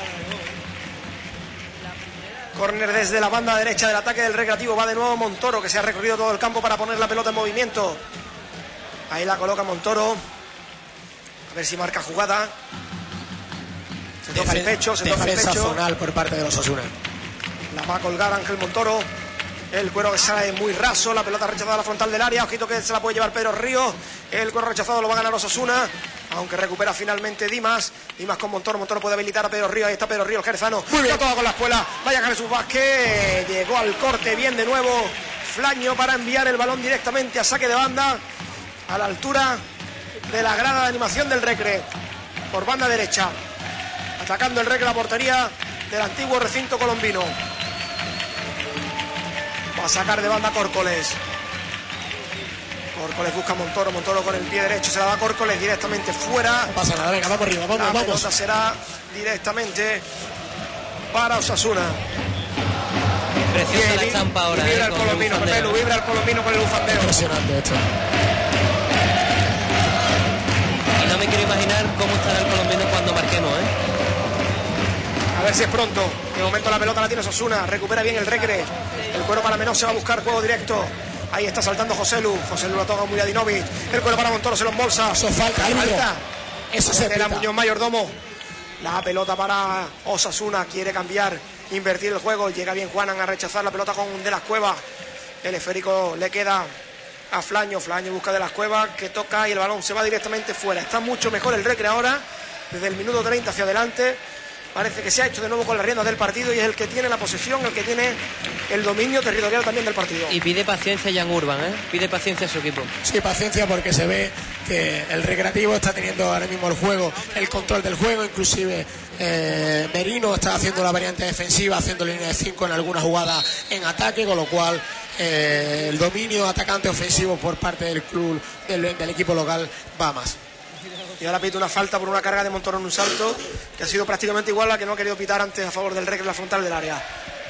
Córner desde la banda derecha del ataque del Recreativo. Va de nuevo Montoro, que se ha recorrido todo el campo para poner la pelota en movimiento. Ahí la coloca Montoro. A ver si marca jugada. Se toca el pecho, Defensa zonal por parte de los Osasuna. La va a colgar Ángel Montoro. El cuero que sale muy raso. La pelota rechazada a la frontal del área. Ojito que se la puede llevar Pedro Ríos. El cuero rechazado lo va a ganar Osasuna. Aunque recupera finalmente Dimas con Montoro. Montoro puede habilitar a Pedro Ríos. Ahí está Pedro Ríos, el jerezano. Muy bien, todo con la escuela. Vaya Jesús Vázquez. Llegó al corte bien de nuevo Flaño para enviar el balón directamente a saque de banda. A la altura de la grada de animación del Recre. Por banda derecha. Atacando el Recre la portería del antiguo recinto colombino. Va a sacar de banda Córcoles. Córcoles busca a Montoro. Montoro con el pie derecho. Se la da a Córcoles directamente fuera. No pasa nada, venga, vamos arriba, vamos. La pelota será directamente para Osasuna. Preciosa la estampa ahora. Vibra el colombino, Pepelu, vibra el colombino con el bufandeo. Impresionante esto. Y no me quiero imaginar cómo estará el colombino cuando marquemos, A ver si es pronto. De momento la pelota la tiene Osasuna. Recupera bien el Recre. El cuero para Menor se va a buscar juego directo. Ahí está saltando Joselu. Joselu la toca Mujadinovic. El cuero para Montoro, se lo embolsa. Eso falta. Eso se era Muñoz Mayordomo. La pelota para Osasuna. Quiere cambiar, invertir el juego. Llega bien Juanan a rechazar la pelota con De las Cuevas. El esférico le queda a Flaño. Flaño busca De las Cuevas, que toca y el balón se va directamente fuera. Está mucho mejor el Recre ahora. Desde el minuto 30 hacia adelante. parece que se ha hecho de nuevo con las riendas del partido y es el que tiene la posesión, el que tiene el dominio territorial también del partido. Y pide paciencia Jan Urban, pide paciencia a su equipo. Sí, paciencia, porque se ve que el Recreativo está teniendo ahora mismo el juego, el control del juego, inclusive Merino está haciendo la variante defensiva, haciendo línea de 5 en algunas jugadas en ataque, con lo cual el dominio atacante ofensivo por parte del club, del equipo local, va más. Y ahora pita una falta por una carga de Montoro en un salto, que ha sido prácticamente igual a la que no ha querido pitar antes a favor del Recre en la frontal del área.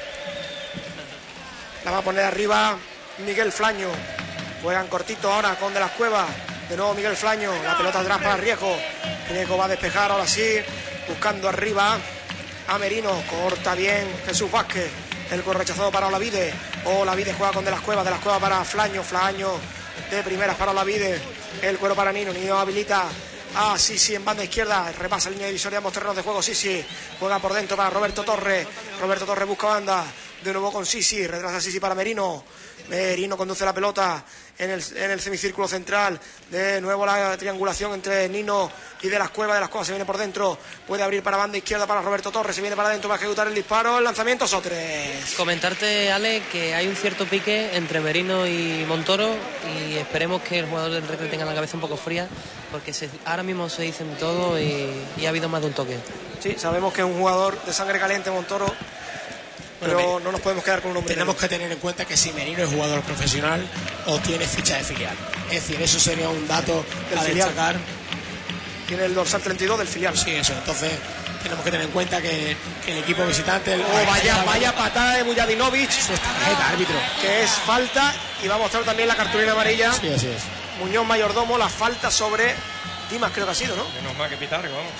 La va a poner arriba Miguel Flaño. Juegan cortito ahora con De las Cuevas. De nuevo Miguel Flaño, la pelota atrás para Riesgo. Riesgo va a despejar ahora sí, buscando arriba a Merino. Corta bien Jesús Vázquez. El gol rechazado para Olavide. Olavide juega con De las Cuevas para Flaño. Flaño de primeras para Olavide. El cuero para Nino. Nino habilita a Sisi en banda izquierda. Repasa línea divisoria, ambos terrenos de juego. Sisi juega por dentro para Roberto Torres. Roberto Torres busca banda. De nuevo con Sisi. Retrasa Sisi para Merino. Merino conduce la pelota en el semicírculo central. De nuevo la triangulación entre Nino y De las Cuevas. De las Cuevas se viene por dentro. Puede abrir para banda izquierda para Roberto Torres. Se viene para adentro para ejecutar el disparo. El lanzamiento Sotres. Comentarte, Ale, que hay un cierto pique entre Merino y Montoro. Y esperemos que el jugador del Recre tenga la cabeza un poco fría. Porque ahora mismo se dicen todo y ha habido más de un toque. Sí, sabemos que es un jugador de sangre caliente, Montoro. Pero no nos podemos quedar con un hombre. Tenemos que tener en cuenta que si Merino es jugador profesional o tiene ficha de filial. Es decir, eso sería un dato a destacar. Tiene el dorsal 32 del filial. Sí, eso. Entonces tenemos que tener en cuenta que el equipo visitante... vaya patada de Mujadinovic. Eso es tarjeta, árbitro. Que es falta y va a mostrar también la cartulina amarilla. Sí, así es. Muñoz Mayordomo, la falta sobre Dimas, creo que ha sido, ¿no? Menos mal que pitar, vamos.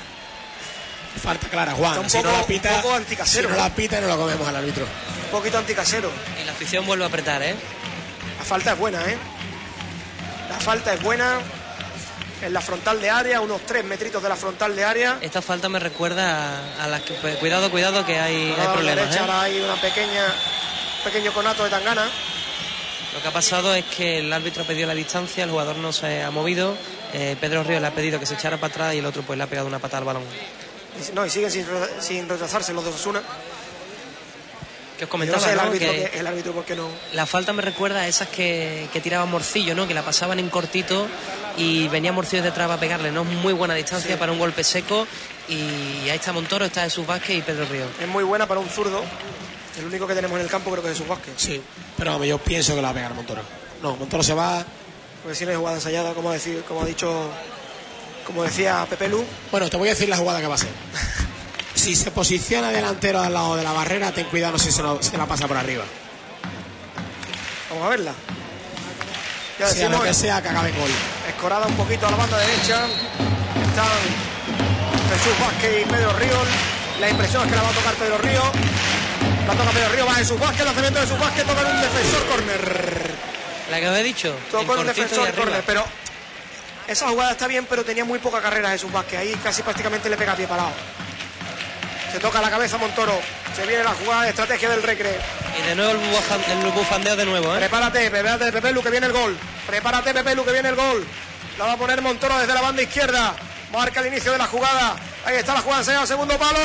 Falta clara, Juan. Si no la pita, si no la pita, no la comemos al árbitro. Un poquito anticasero. Y la afición vuelve a apretar, La falta es buena, La falta es buena. En la frontal de área, unos 3 metritos de la frontal de área. Esta falta me recuerda a las que... Cuidado que hay problemas. Derecha, ahora hay un pequeño conato de Tangana. Lo que ha pasado es que el árbitro ha pedido la distancia, el jugador no se ha movido. Pedro Ríos le ha pedido que se echara para atrás y el otro pues le ha pegado una patada al balón. No, y siguen sin retrasarse los de Osasuna. Que os comentaba, no sé el árbitro por qué no. La falta me recuerda a esas que tiraba Morcillo, ¿no? Que la pasaban en cortito y venía Morcillo detrás a pegarle, ¿no? Muy buena distancia para un golpe seco. Y ahí está Montoro, está Jesús Vázquez y Pedro Ríos. Es muy buena para un zurdo. El único que tenemos en el campo creo que es Jesús Vázquez. Sí, pero yo pienso que la va a pegar Montoro. No, Montoro se va. Porque si no hay jugada ensayada, como decía Pepe Lu. Bueno, te voy a decir la jugada que va a ser. Si se posiciona delantero al lado de la barrera, ten cuidado si se la pasa por arriba. Vamos a verla. Ya decimos, sea lo que sea, que acabe en gol. Escorada un poquito a la banda derecha. Están Jesús Vázquez y Pedro Ríos. La impresión es que la va a tocar Pedro Ríos. La toca Pedro Ríos, va Jesús Vázquez. Lanzamiento de Jesús Vázquez, toca en un defensor córner. La que os he dicho. Tocó en un defensor córner, pero esa jugada está bien, pero tenía muy poca carrera Jesús Vázquez. Ahí casi prácticamente le pega a pie parado. Se toca la cabeza Montoro. Se viene la jugada de estrategia del Recre. Y de nuevo el bufandeo de nuevo, Prepárate, Pepe Lu, que viene el gol. Prepárate, Pepe Lu, que viene el gol. La va a poner Montoro desde la banda izquierda. Marca el inicio de la jugada. Ahí está la jugada ensayada, segundo palo.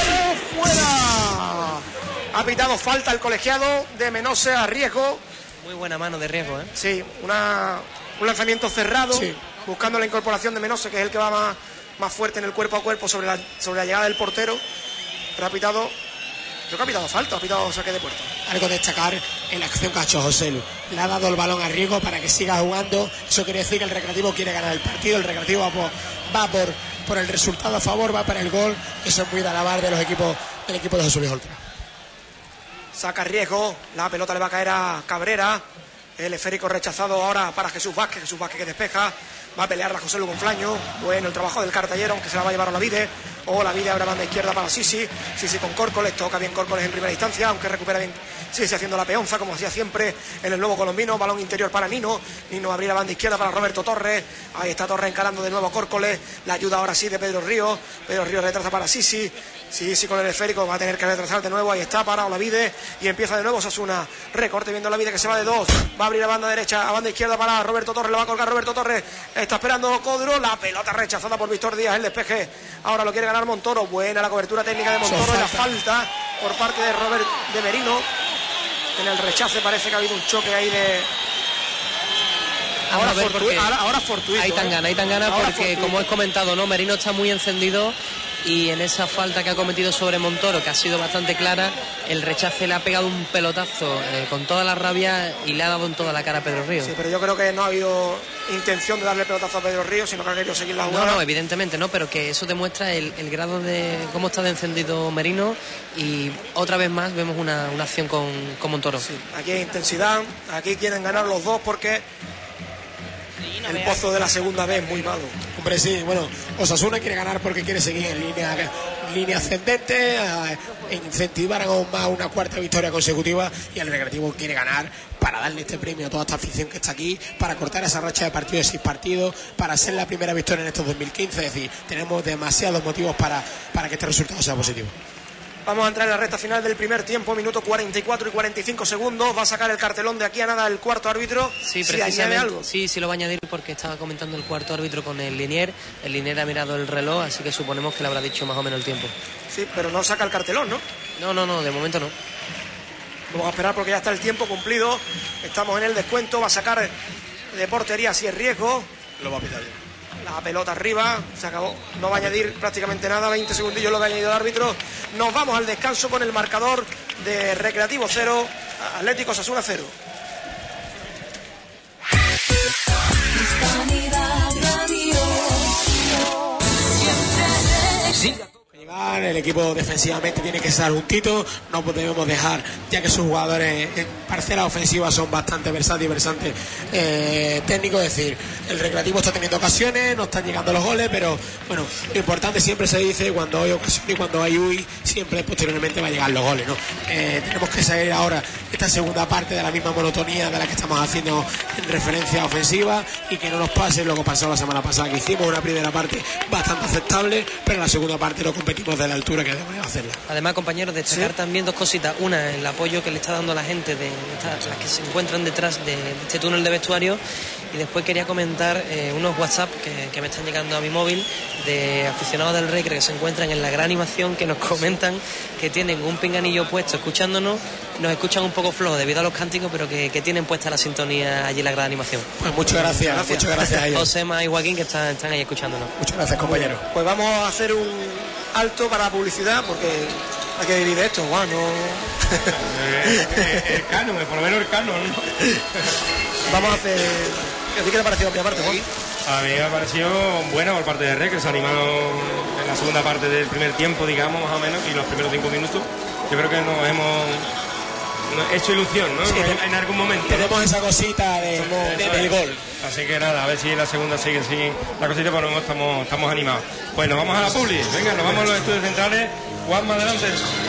¡Fuera! Ha pitado falta el colegiado de Menose a Riesgo. Muy buena mano de Riesgo, Sí, un lanzamiento cerrado. Sí. Buscando la incorporación de Menose, que es el que va más fuerte en el cuerpo a cuerpo sobre la llegada del portero. Pero ha pitado, creo que ha pitado falta, ha pitado saque de puerta. Algo destacar en la acción que ha hecho José Lu. Le ha dado el balón a Riesgo para que siga jugando. Eso quiere decir que el Recreativo quiere ganar el partido. El Recreativo va por el resultado a favor, va para el gol. Eso es muy de alabar del equipo de José Luis Oltra. Saca Riesgo, la pelota le va a caer a Cabrera. El esférico rechazado ahora para Jesús Vázquez que despeja. Va a pelear la José Lu con Flaño. Bueno, el trabajo del cartallero, aunque se la va a llevar Olavide. Olavide abre banda izquierda para Sisi con Córcoles. Toca bien Córcoles en primera instancia, aunque recupera bien Sisi haciendo la peonza, como hacía siempre en el Lobo Colombino. Balón interior para Nino. Nino abría la banda izquierda para Roberto Torres. Ahí está Torres encarando de nuevo a Córcoles. La ayuda ahora sí de Pedro Ríos. Pedro Ríos retrasa para Sisi con el esférico va a tener que retrasar de nuevo. Ahí está para Olavide y empieza de nuevo Osasuna. Recorte viendo Olavide que se va de 2. Va a abrir la banda derecha, a banda izquierda para Roberto Torres. Le va a colgar Roberto Torres. Está esperando Codro, la pelota rechazada por Víctor Díaz, el despeje ahora lo quiere ganar Montoro. Buena la cobertura técnica de Montoro y la falta por parte de Robert de Merino. En el rechace parece que ha habido un choque ahí de... Ahora fortuito. Hay tan ganas porque, como he comentado, ¿no? Merino está muy encendido y en esa falta que ha cometido sobre Montoro, que ha sido bastante clara, el rechace le ha pegado un pelotazo con toda la rabia y le ha dado en toda la cara a Pedro Ríos. Sí, pero yo creo que no ha habido intención de darle pelotazo a Pedro Ríos, sino que ha querido seguir la jugada. No, evidentemente no, pero que eso demuestra el grado de cómo está de encendido Merino y otra vez más vemos una acción con Montoro. Sí, aquí hay intensidad, aquí quieren ganar los dos porque... el pozo de la segunda vez muy malo. Hombre, sí, bueno, Osasuna quiere ganar porque quiere seguir en línea ascendente, incentivar aún más una cuarta victoria consecutiva, y el Recreativo quiere ganar para darle este premio a toda esta afición que está aquí, para cortar esa racha de partidos de 6 partidos, para ser la primera victoria en estos 2015. Es decir, tenemos demasiados motivos para que este resultado sea positivo. Vamos a entrar en la recta final del primer tiempo, minuto 44 y 45 segundos. Va a sacar el cartelón de aquí a nada el cuarto árbitro. Sí, precisamente. Algo. Sí, lo va a añadir porque estaba comentando el cuarto árbitro con el Linier. El Linier ha mirado el reloj, así que suponemos que le habrá dicho más o menos el tiempo. Sí, pero no saca el cartelón, ¿no? No, de momento no. Vamos a esperar porque ya está el tiempo cumplido. Estamos en el descuento. Va a sacar de portería si es riesgo. Lo va a pitar ya. La pelota arriba, se acabó, no va a añadir prácticamente nada, 20 segundillos lo que ha añadido el árbitro. Nos vamos al descanso con el marcador de Recreativo 0, Atlético Osasuna 0. El equipo defensivamente tiene que ser juntito, no podemos dejar, ya que sus jugadores en parcela ofensiva son bastante versátiles, técnicos. Es decir, el Recreativo está teniendo ocasiones, no están llegando los goles, pero bueno, lo importante siempre se dice, cuando hay ocasión y cuando hay siempre posteriormente va a llegar los goles, ¿no? Tenemos que salir ahora esta segunda parte de la misma monotonía de la que estamos haciendo en referencia ofensiva, y que no nos pase lo que pasó la semana pasada, que hicimos una primera parte bastante aceptable, pero en la segunda parte no competimos de la altura que debemos hacerla. Además, compañeros, destacar también dos cositas. Una, el apoyo que le está dando la gente las que se encuentran detrás de este túnel de vestuario, y después quería comentar unos WhatsApp que me están llegando a mi móvil de aficionados del Recre que se encuentran en la gran animación, que nos comentan que tienen un pinganillo puesto escuchándonos, nos escuchan un poco flojo debido a los cánticos, pero que tienen puesta la sintonía allí en la gran animación. Pues muchas gracias a ellos. Josema y Joaquín, que están ahí escuchándonos. Muchas gracias, compañeros. Pues vamos a hacer un alto para la publicidad, porque hay que vivir de esto, Juan, ¿no? El canon, por lo menos el canon, ¿no? Vamos a hacer... ¿A ti qué te ha parecido la primera parte, Juan? A mí me ha parecido buena por parte de Rec, que se ha animado en la segunda parte del primer tiempo, digamos, más o menos, y los primeros 5 minutos. Yo creo que nos hemos hecho ilusión, ¿no? Sí, en algún momento. Tenemos esa cosita del gol. Así que nada, a ver si en la segunda sigue la cosita, pero no estamos animados. Pues nos vamos a la publi. Venga, nos vamos a los estudios centrales. Juan, más adelante.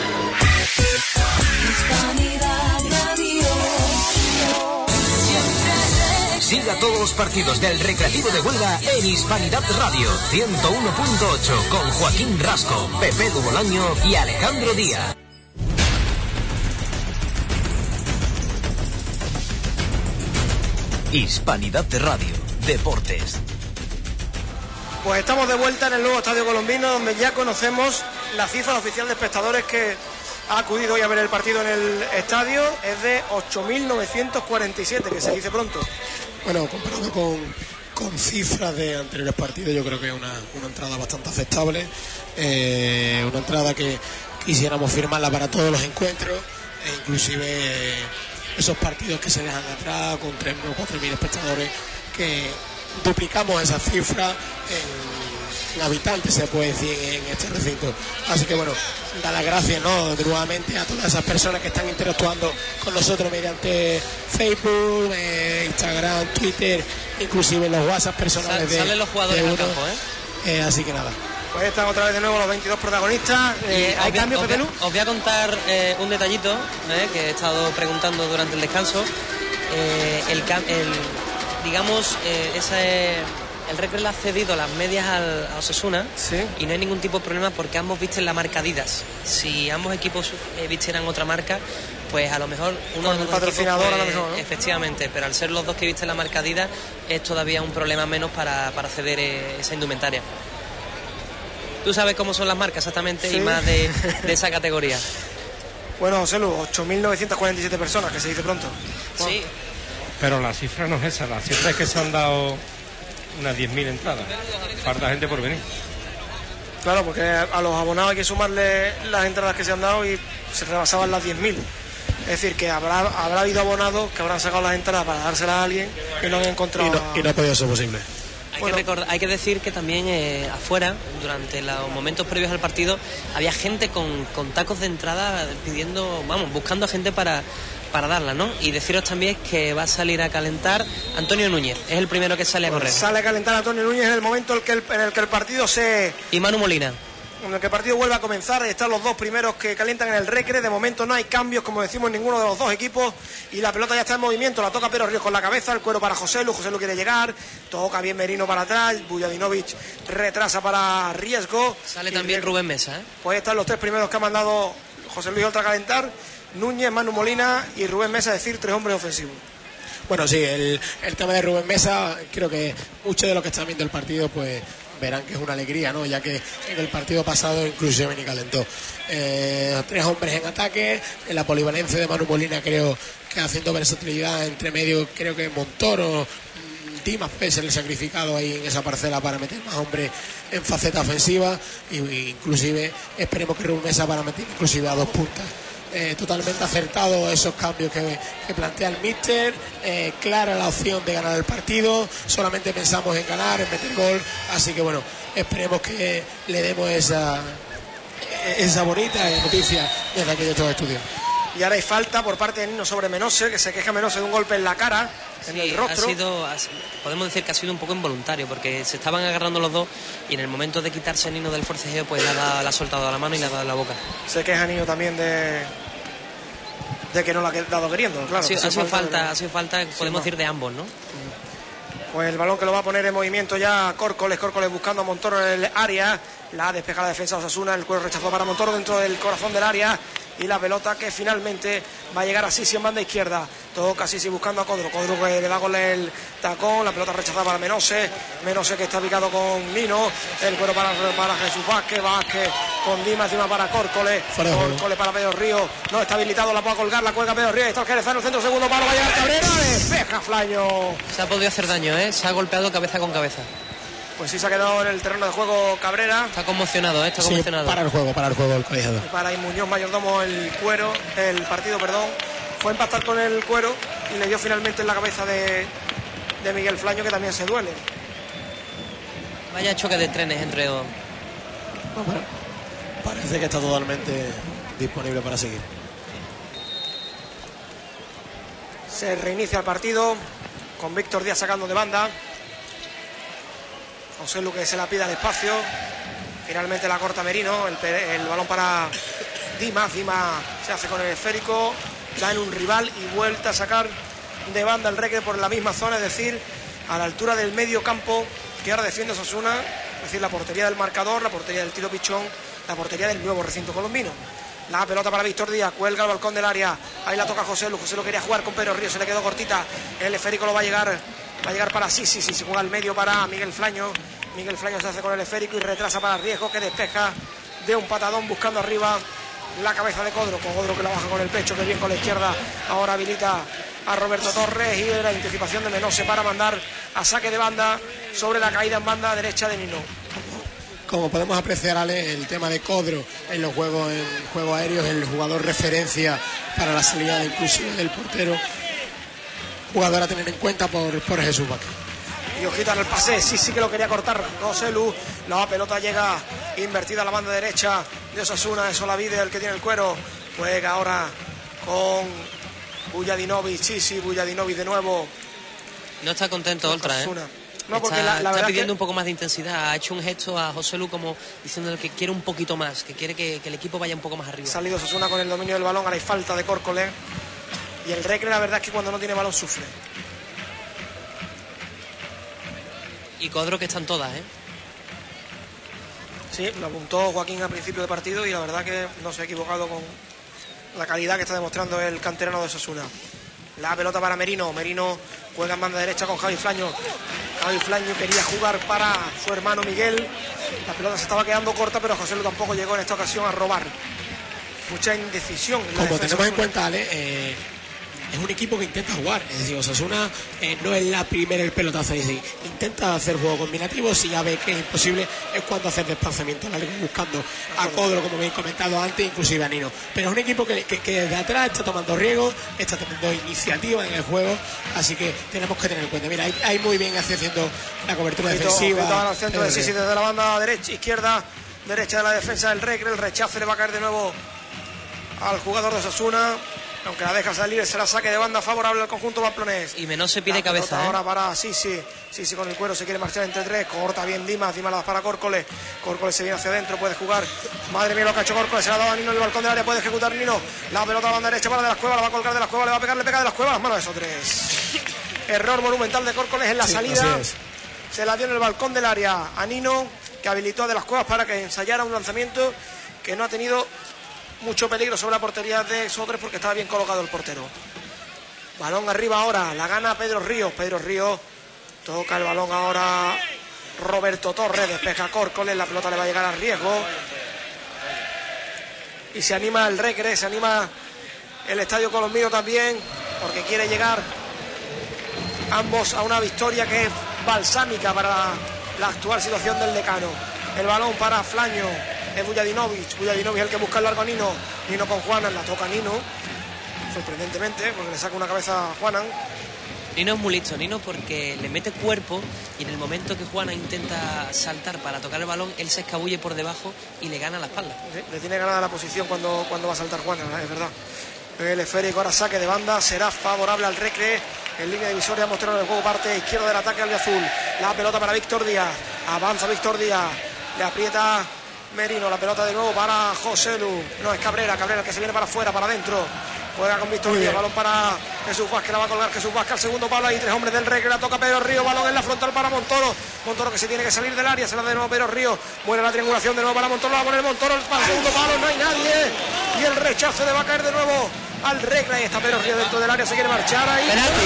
Siga todos los partidos del Recreativo de Huelva en Hispanidad Radio 101.8 con Joaquín Rasco, Pepe Dubolaño y Alejandro Díaz. Hispanidad Radio, Deportes. Pues estamos de vuelta en el nuevo Estadio Colombino, donde ya conocemos la cifra oficial de espectadores que ha acudido hoy a ver el partido en el estadio. Es de 8.947, que se dice pronto. Bueno, comparado con cifras de anteriores partidos, yo creo que es una entrada bastante aceptable, una entrada que quisiéramos firmarla para todos los encuentros, e inclusive esos partidos que se dejan atrás con 3.000 o 4.000 espectadores, que duplicamos esa cifra en habitantes, se puede decir, en este recinto. Así que bueno, dar las gracias, ¿no?, nuevamente a todas esas personas que están interactuando con nosotros mediante Facebook, Instagram, Twitter, inclusive los WhatsApp personales. Salen los jugadores al campo, así que nada. Pues están otra vez de nuevo los 22 protagonistas. ¿Hay cambios, Pepe Lu? Os voy a contar un detallito que he estado preguntando durante el descanso. el Recre le ha cedido las medias a Osasuna, sí, y no hay ningún tipo de problema porque ambos visten la marca Adidas. Si ambos equipos vistieran otra marca, pues a lo mejor uno con de el los patrocinador equipos, a lo mejor, ¿no? Efectivamente, pero al ser los dos que visten la marca Adidas es todavía un problema menos para ceder esa indumentaria. Tú sabes cómo son las marcas exactamente, sí, y más de esa categoría. Bueno, José Lu, 8.947 personas, que se dice pronto. Bueno. Sí. Pero la cifra no es esa, la cifra es que se han dado unas 10.000 entradas. Falta gente por venir. Claro, porque a los abonados hay que sumarle las entradas que se han dado y se rebasaban las 10.000. Es decir, que habrá habido abonados que habrán sacado las entradas para dárselas a alguien que no han encontrado. Y no ha podido ser posible. Hay que decir que también afuera, durante los momentos previos al partido, había gente con tacos de entrada buscando a gente para darla, ¿no? Y deciros también que va a salir a calentar Antonio Núñez, es el primero que sale a correr. Sale a calentar Antonio Núñez en el momento en el que el partido Y Manu Molina. En el que el partido vuelve a comenzar, están los dos primeros que calientan en el Recre. De momento no hay cambios, como decimos, en ninguno de los dos equipos. Y la pelota ya está en movimiento, la toca Pedro Ríos con la cabeza, el cuero para José Lu quiere llegar, toca bien Merino para atrás, Bujadinovic retrasa para riesgo. Sale también Rubén Mesa, ¿eh? Pues están los tres primeros que ha mandado José Luis Oltra a calentar: Núñez, Manu Molina y Rubén Mesa, es decir, tres hombres ofensivos. Bueno, sí, el tema de Rubén Mesa, creo que muchos de los que están viendo el partido, pues verán que es una alegría, ¿no? Ya que en el partido pasado incluso ni calentó. Tres hombres en ataque, en la polivalencia de Manu Molina creo que haciendo versatilidad entre medio, creo que Montoro, Dimas Pérez el sacrificado ahí en esa parcela para meter más hombres en faceta ofensiva, y inclusive esperemos que Rubén Mesa para meter inclusive a dos puntas. Totalmente acertado esos cambios que plantea el míster, clara la opción de ganar el partido, solamente pensamos en ganar, en meter gol, así que bueno, esperemos que le demos esa bonita noticia desde aquí de estos estudios. Y ahora hay falta por parte de Nino sobre Menose, que se queja Menose de un golpe en la cara, en el rostro. Podemos decir que ha sido un poco involuntario, porque se estaban agarrando los dos y en el momento de quitarse Nino del forcejeo, pues le ha soltado la mano y le ha dado la boca. Se queja Nino también de que no la ha dado queriendo, claro. Ha sido falta, podemos decir, de ambos, ¿no? Pues el balón que lo va a poner en movimiento ya Córcoles buscando a Montoro en el área, la despeja la defensa de Osasuna, el cuero rechazado para Montoro dentro del corazón del área, y la pelota que finalmente va a llegar a Sisi en banda izquierda. Toca Sisi buscando a Codro que le da con el tacón, la pelota rechazada para Menose que está picado con Nino, el cuero para Jesús Vázquez con Dimas, encima para Córcoles para Pedro Ríos, no está habilitado, la puede colgar, la cuelga Pedro Ríos, está el Jerezano, el centro, segundo palo, va a llegar Cabrera, despeja Flaño. Se ha podido hacer daño, se ha golpeado cabeza con cabeza. Pues sí, se ha quedado en el terreno de juego Cabrera. Está conmocionado, está conmocionado. Para el juego el colegiado. Para Muñoz Mayordomo el partido, fue a impactar con el cuero y le dio finalmente en la cabeza de Miguel Flaño, que también se duele. Vaya choque de trenes entre dos. Bueno, parece que está totalmente disponible para seguir. Se reinicia el partido con Víctor Díaz sacando de banda. José Lu que se la pide al espacio. Finalmente la corta Merino. El balón para Dimas se hace con el esférico, da en un rival y vuelta a sacar de banda el Recre por la misma zona, es decir, a la altura del medio campo que ahora defiende Osasuna, es decir, la portería del marcador, la portería del tiro pichón, la portería del nuevo recinto colombino. La pelota para Víctor Díaz, cuelga al balcón del área, ahí la toca José Lu quería jugar con Pedro Ríos, se le quedó cortita, el esférico lo va a llegar para sí, se juega al medio para Miguel Flaño se hace con el esférico y retrasa para Riesgo, que despeja de un patadón buscando arriba la cabeza de Codro que la baja con el pecho, que bien con la izquierda, ahora habilita a Roberto Torres, y la anticipación de Menose para mandar a saque de banda sobre la caída en banda derecha de Nino. Como podemos apreciar, Ale, el tema de Codro en los juegos aéreos, el jugador referencia para la salida inclusive del portero, jugador a tener en cuenta por Jesús Vázquez. Y ojita en el pase, sí que lo quería cortar José Lu, la pelota llega invertida a la banda derecha de Osasuna, es Olavide el que tiene el cuero, juega ahora con Bujadinovic de nuevo. No está contento Oltra, No, porque está pidiendo un poco más de intensidad, ha hecho un gesto a José Lu como diciéndole que quiere un poquito más, que quiere que el equipo vaya un poco más arriba. Ha salido Osasuna con el dominio del balón, ahora hay falta de Córcoles, y el Recre la verdad es que cuando no tiene balón sufre. Y Codro, que están todas, ¿eh? Sí, lo apuntó Joaquín al principio de partido y la verdad que no se ha equivocado con la calidad que está demostrando el canterano de Osasuna. La pelota para Merino. Merino juega en banda derecha con Javi Flaño. Javi Flaño quería jugar para su hermano Miguel. La pelota se estaba quedando corta, pero José Lu tampoco llegó en esta ocasión a robar. Mucha indecisión. Como tenemos en cuenta, Ale, es un equipo que intenta jugar. Es decir, Osasuna no es la primera el pelotazo. Es decir, intenta hacer juego combinativo. Si ya ve que es imposible, es cuando hacer desplazamiento largo, buscando a Codro, como habéis comentado antes, inclusive a Nino. Pero es un equipo que desde atrás está tomando riesgos, está tomando iniciativa en el juego. Así que tenemos que tener en cuenta. Mira, ahí muy bien haciendo la cobertura defensiva. Al centro de Sisi desde la banda derecha, izquierda, derecha de la defensa del Recre. El rechazo le va a caer de nuevo al jugador de Osasuna. Aunque la deja salir, será saque de banda favorable al conjunto pamplonés. Y menos se pide cabeza, ahora para Sisi con el cuero, se quiere marchar entre tres. Corta bien Dimas la da para Córcoles. Córcoles se viene hacia adentro, puede jugar. Madre mía lo que ha hecho Córcoles, se la ha dado a Nino en el balcón del área, puede ejecutar Nino. La pelota a la banda derecha para De las Cuevas, la va a colgar De las Cuevas, le va a pegar, le pega De las Cuevas, las manos de Sotres. Error monumental de Córcoles en la salida. Se la dio en el balcón del área a Nino, que habilitó a De las Cuevas para que ensayara un lanzamiento que no ha tenido mucho peligro sobre la portería de Sotres porque estaba bien colocado el portero. Balón arriba ahora, la gana Pedro Ríos. Pedro Ríos toca el balón ahora Roberto Torres, despeja Córcoles, la pelota le va a llegar a riesgo. Y se anima el Recre, se anima el Estadio Colombino también, porque quiere llegar ambos a una victoria que es balsámica para la actual situación del Decano. El balón para Flaño. Es Vujadinovic el que busca el largo a Nino. Nino con Juanan, la toca Nino, sorprendentemente, porque le saca una cabeza a Juanan. Nino es muy listo, Nino, porque le mete cuerpo y en el momento que Juanan intenta saltar para tocar el balón, él se escabulle por debajo y le gana la espalda. Sí, le tiene ganada la posición cuando va a saltar Juanan, es verdad. El esférico ahora saque de banda, será favorable al Recre. En línea divisoria mostrando el juego, parte izquierda del ataque al azul. La pelota para Víctor Díaz, avanza Víctor Díaz, le aprieta Merino, la pelota de nuevo para José Lu. No, es Cabrera que se viene para afuera, para adentro. Juega con Víctor Díaz, balón para Jesús Vázquez, la va a colgar Jesús Vázquez al segundo palo. Hay tres hombres del Recre, la toca Pedro Río, balón en la frontal para Montoro. Montoro que se tiene que salir del área, se la da de nuevo Pedro Río. Buena la triangulación de nuevo para Montoro, la va a poner Montoro para el segundo palo, no hay nadie. Y el rechazo le va a caer de nuevo al Recre. Ahí está Pedro Río dentro del área, se quiere marchar ahí. Penalti.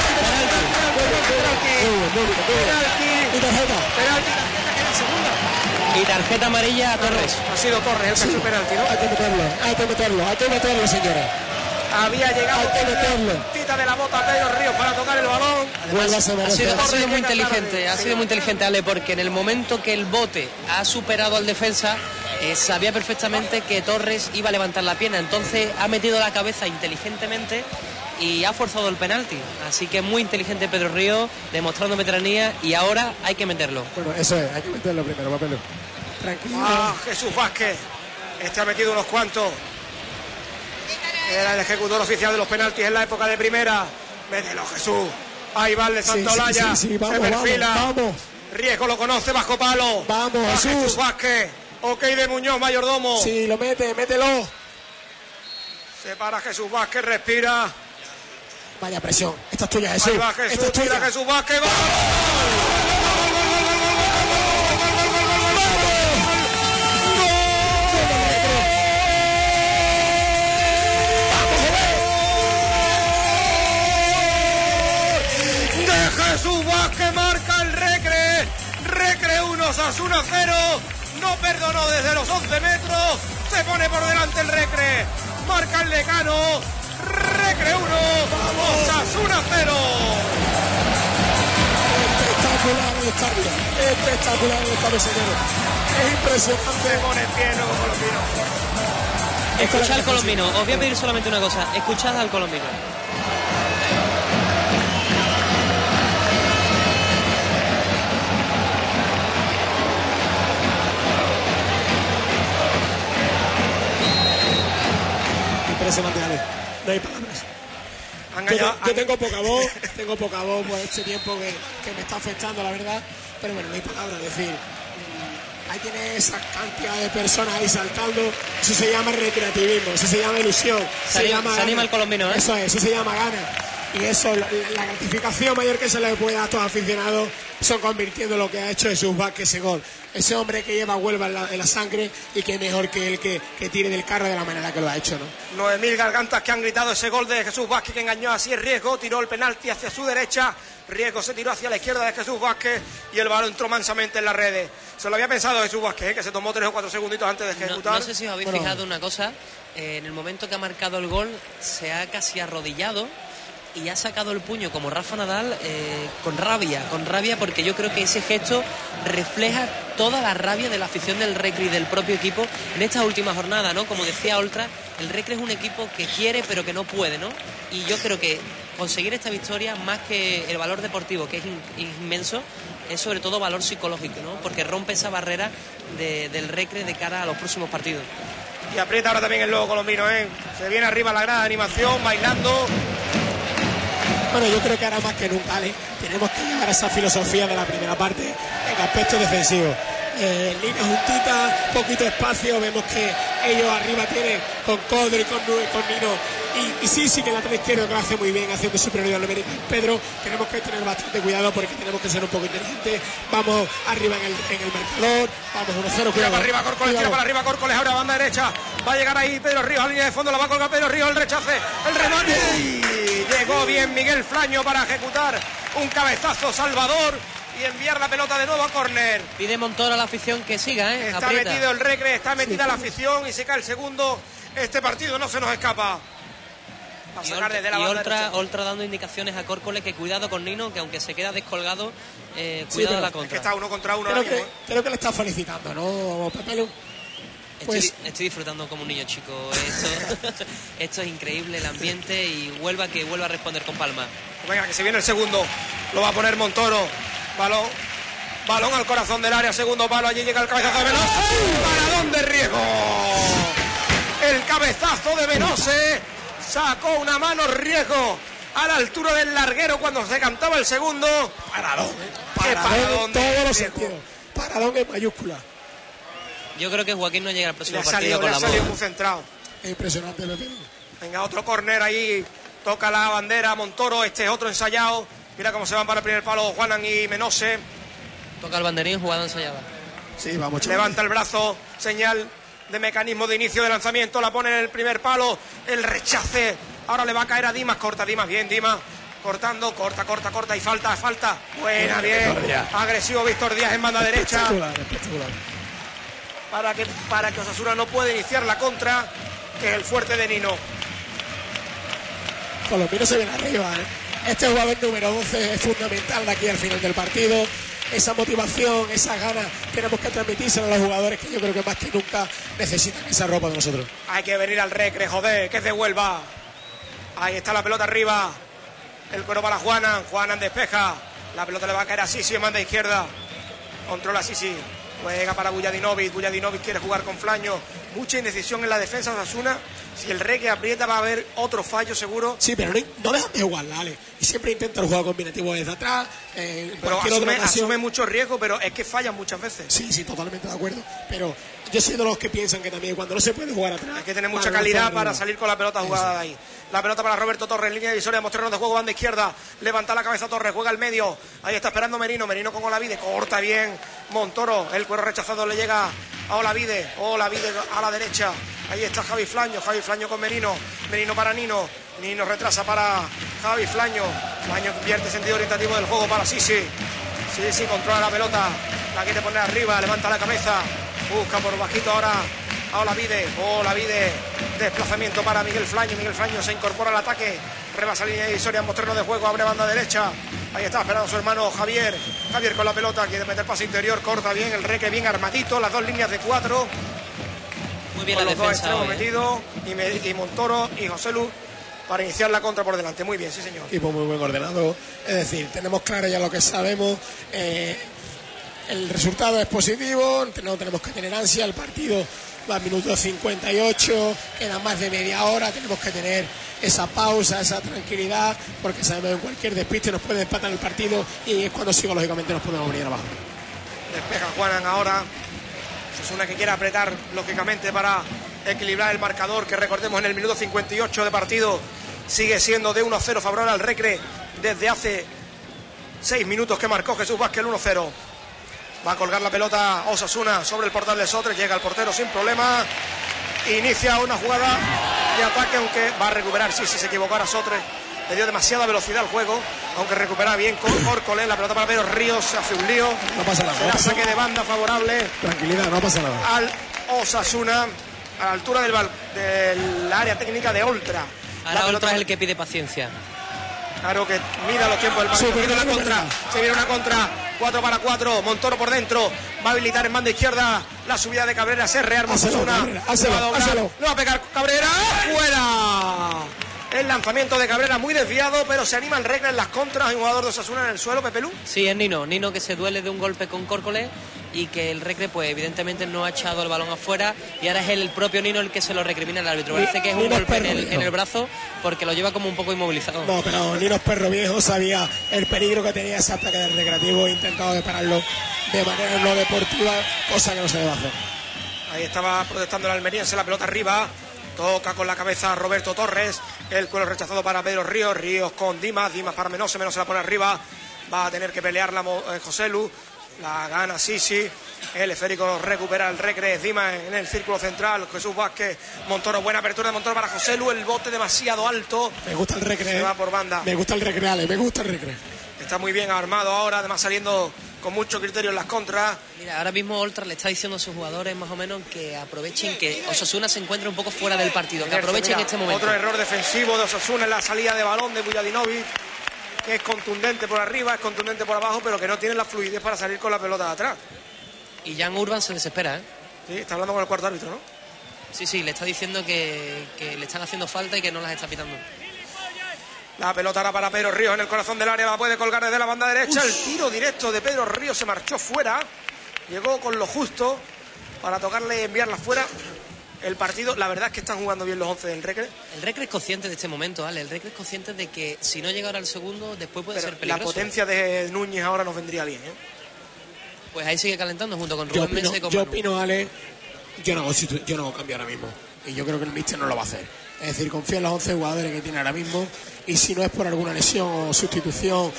Y tarjeta amarilla a Torres. Ha sido Torres el que ha hecho el penalti, ¿no? Hay que meterlo, señora. Había llegado la puntita de la bota Pedro Ríos para tocar el balón. Ha sido muy inteligente, Ale, porque en el momento que el bote ha superado al defensa, sabía perfectamente que Torres iba a levantar la pierna, entonces ha metido la cabeza inteligentemente y ha forzado el penalti. Así que muy inteligente Pedro Ríos, demostrando veteranía, y ahora hay que meterlo. Bueno, eso es, hay que meterlo primero, papelo. Tranquilo. Jesús Vázquez, ha metido unos cuantos. Era el ejecutor oficial de los penaltis en la época de primera. Mételo, Jesús. Ahí va el de Santolaya. Sí, vamos, se perfila. Vamos. Riesgo lo conoce, bajo palo. Vamos, Jesús Vázquez. Ok de Muñoz, mayordomo. Sí, lo mételo. Se para Jesús Vázquez, respira. Vaya presión. Esta es tuya, Jesús. Ahí va Jesús, tira Jesús Vázquez. ¡Gol! Jesús Vázquez marca el Recre. Recre 1, Osasuna 0. No perdonó desde los 11 metros. Se pone por delante el Recre. Marca el Decano. Recre 1, Osasuna 0. Espectacular el cabecero. Es impresionante. Se pone en pie el nuevo colombino. Escuchad al colombino. Os voy a pedir solamente una cosa. Escuchad al colombino. Impresionante, Ale. No hay palabras. Yo tengo poca voz por este tiempo que me está afectando, la verdad, pero bueno, no hay palabras. Es decir, ahí tiene esa cantidad de personas ahí saltando. Eso se llama recreativismo, eso se llama ilusión, se anima el colombino, ¿eh? Eso se llama gana. y eso, la gratificación mayor que se le puede dar a estos aficionados son convirtiendo lo que ha hecho Jesús Vázquez ese gol. Ese hombre que lleva Huelva en la sangre y que mejor que él que tire del carro de la manera que lo ha hecho, ¿no? 9.000 gargantas que han gritado ese gol de Jesús Vázquez, que engañó así el Riesgo, tiró el penalti hacia su derecha, Riesgo se tiró hacia la izquierda de Jesús Vázquez y el balón entró mansamente en las redes. Se lo había pensado Jesús Vázquez, que se tomó 3 o 4 segunditos antes de ejecutar. No sé si os habéis fijado una cosa, en el momento que ha marcado el gol se ha casi arrodillado y ha sacado el puño como Rafa Nadal, con rabia, porque yo creo que ese gesto refleja toda la rabia de la afición del Recre y del propio equipo en esta última jornada, ¿no? Como decía Oltra, el Recre es un equipo que quiere pero que no puede, ¿no? Y yo creo que conseguir esta victoria, más que el valor deportivo, que es inmenso, es sobre todo valor psicológico, ¿no? Porque rompe esa barrera del Recre de cara a los próximos partidos. Y aprieta ahora también el lobo colombino, ¿eh? Se viene arriba la gran animación, bailando. Bueno, yo creo que ahora más que nunca, ¿vale? Tenemos que llevar esa filosofía de la primera parte en aspecto defensivo. Línea juntita, poquito espacio, vemos que ellos arriba tienen con Codro y con Nino y sí que el lateral izquierdo que lo hace muy bien, haciendo superioridad numérica. Pedro, tenemos que tener bastante cuidado porque tenemos que ser un poco inteligentes. Vamos arriba en el marcador, vamos 1-0, cuidado. Para arriba Córcoles, tira para arriba Córcoles, ahora banda derecha, va a llegar ahí Pedro Ríos a línea de fondo, la va a colgar Pedro Ríos, el rechace, el remate, y llegó bien Miguel Flaño para ejecutar un cabezazo salvador y enviar la pelota de nuevo a córner. Pide Montoro a la afición que siga, Está aprieta. Metido el Recre, está metida la afición y se cae el segundo. Este partido no se nos escapa. Oltra dando indicaciones a Córcoles que cuidado con Nino, que aunque se queda descolgado, cuidado de la contra. Es que está 1 contra 1. Creo que le está felicitando, ¿no, Pepe? Pues estoy disfrutando como un niño chico. Esto es increíble, el ambiente, y Huelva a responder con palma. Venga, que se viene el segundo. Lo va a poner Montoro. Balón al corazón del área, segundo palo. Allí llega el cabezazo de Venose. ¡Paradón de Riesgo! El cabezazo de Venose. Sacó una mano Riesgo a la altura del larguero cuando se cantaba el segundo. Paradón en todos los sentidos. Paradón en mayúscula. Yo creo que Joaquín no llega al próximo partido con la bola. Le ha salido muy centrado. Es impresionante lo que... Venga, otro córner ahí. Toca la bandera Montoro. Este es otro ensayado. Mira cómo se van para el primer palo Juanan y Venose. Toca el banderín, jugada ensayada. Sí, vamos. Levanta el brazo, señal de mecanismo de inicio de lanzamiento. La pone en el primer palo. El rechace. Ahora le va a caer a Dimas. Corta Dimas, bien Dimas. Cortando, corta y falta. Buena, bien. Agresivo Víctor Díaz en banda derecha. Espectacular. Para que Osasuna no pueda iniciar la contra, que es el fuerte de Nino. Colombino se viene arriba, Este jugador número 11 es fundamental de aquí al final del partido. Esa motivación, esas ganas, tenemos que transmitírselo a los jugadores, que yo creo que más que nunca necesitan esa ropa de nosotros. Hay que venir al Recre, joder, que es de Huelva. Ahí está la pelota arriba. El cuero para Juanan despeja. La pelota le va a caer a Sisi en banda izquierda. Controla Sisi. Juega para Bujadinovic quiere jugar con Flaño. Mucha indecisión en la defensa de Osasuna. Si el Recre aprieta va a haber otro fallo seguro. Sí, pero no dejan de jugar, Ale. Y siempre intenta el juego combinativo desde atrás. Pero asume mucho riesgo, pero es que fallan muchas veces. Sí, totalmente de acuerdo. Pero yo soy de los que piensan que también cuando no se puede jugar atrás, hay que tener mucha calidad para salir con la pelota jugada de ahí. La pelota para Roberto Torres, línea divisoria, mostrarnos de juego, banda izquierda, levanta la cabeza Torres, juega al medio, ahí está esperando Merino con Olavide, corta bien Montoro, el cuero rechazado le llega a Olavide a la derecha, ahí está Javi Flaño con Merino para Nino retrasa para Javi Flaño invierte sentido orientativo del juego para Sisi, controla la pelota, la quiere poner arriba, levanta la cabeza, busca por bajito ahora a Olavide, desplazamiento para Miguel Flaño se incorpora al ataque, rebasa línea divisoria, mostrarnos de juego, abre banda derecha, ahí está esperando su hermano Javier con la pelota, quiere meter pase interior, corta bien, el Recre bien armadito, las dos líneas de 4, muy bien con la los dos defensa extremos metidos, y Montoro y José Lu para iniciar la contra por delante, muy bien, sí señor. Equipo muy buen ordenado, es decir, tenemos claro ya lo que sabemos, el resultado es positivo, no tenemos que tener ansia, el partido va a minuto 58, queda más de media hora, tenemos que tener esa pausa, esa tranquilidad, porque sabemos que en cualquier despiste nos puede empatar el partido y es cuando psicológicamente nos podemos venir abajo. Despeja Juanan ahora, es una que quiere apretar lógicamente para equilibrar el marcador, que recordemos en el minuto 58 de partido sigue siendo de 1-0 favorable al Recre desde hace 6 minutos que marcó Jesús Vázquez el 1-0. Va a colgar la pelota Osasuna sobre el portal de Sotres, llega el portero sin problema, inicia una jugada de ataque, aunque va a recuperar, sí, si se equivocara Sotres, le dio demasiada velocidad al juego, aunque recupera bien con Córcoles, la pelota para Pedro Ríos, se hace un lío, no pasa nada, será saque de banda favorable, tranquilidad, no pasa nada, al Osasuna, a la altura del área técnica de Oltra. Ahora Oltra es el que pide paciencia. Claro, que mida los tiempos del partido. Se viene una contra, 4 para 4, Montoro por dentro, va a habilitar en banda izquierda la subida de Cabrera, se rearma Osasuna, lo va a pegar Cabrera, ¡fuera! El lanzamiento de Cabrera muy desviado, pero se anima el Recre en las contras. Hay un jugador de Osasuna en el suelo, Pepe Lu. Sí, es Nino que se duele de un golpe con Córcoles y que el Recre pues evidentemente no ha echado el balón afuera y ahora es el propio Nino el que se lo recrimina al árbitro. Parece que es un golpe en el brazo porque lo lleva como un poco inmovilizado. No, pero Nino es perro viejo, sabía el peligro que tenía ese ataque del Recreativo e intentado de pararlo de manera no deportiva, cosa que no se debe hacer. Ahí estaba protestando el almeriense, la pelota arriba. Toca con la cabeza Roberto Torres. El cuero rechazado para Pedro Ríos. Ríos con Dimas para Menose se la pone arriba. Va a tener que pelearla José Lu. La gana Sisi. El esférico recupera el Recre. Dimas en el círculo central. Jesús Vázquez. Montoro, buena apertura de Montoro para José Lu. El bote demasiado alto. Me gusta el Recre. Se va por banda. Me gusta el Recre, Ale. Me gusta el Recre. Está muy bien armado ahora. Además saliendo con mucho criterio en las contras. Mira, ahora mismo Oltra le está diciendo a sus jugadores más o menos que aprovechen que Osasuna se encuentra un poco fuera del partido, que aprovechen este momento. Otro error defensivo de Osasuna en la salida de balón de Vujadinovic, que es contundente por arriba, es contundente por abajo, pero que no tiene la fluidez para salir con la pelota de atrás. Y Jan Urban se desespera, ¿eh? Sí, está hablando con el cuarto árbitro, ¿no? Sí, le está diciendo que le están haciendo falta y que no las está pitando. La pelota ahora para Pedro Ríos en el corazón del área, la puede colgar desde la banda derecha. El tiro directo de Pedro Ríos se marchó fuera. Llegó con lo justo para tocarle y enviarla fuera. El partido, la verdad es que están jugando bien los 11 del Recre. El Recre es consciente de este momento, Ale. El Recre es consciente de que si no llega ahora al segundo, después puede ser peligroso. La potencia de Núñez ahora nos vendría bien, ¿eh? Pues ahí sigue calentando junto con Rubén Mense y con Yo opino, Ale, yo no hago cambio ahora mismo. Y yo creo que el míster no lo va a hacer. Es decir, confía en los 11 jugadores que tiene ahora mismo y si no es por alguna lesión o sustitución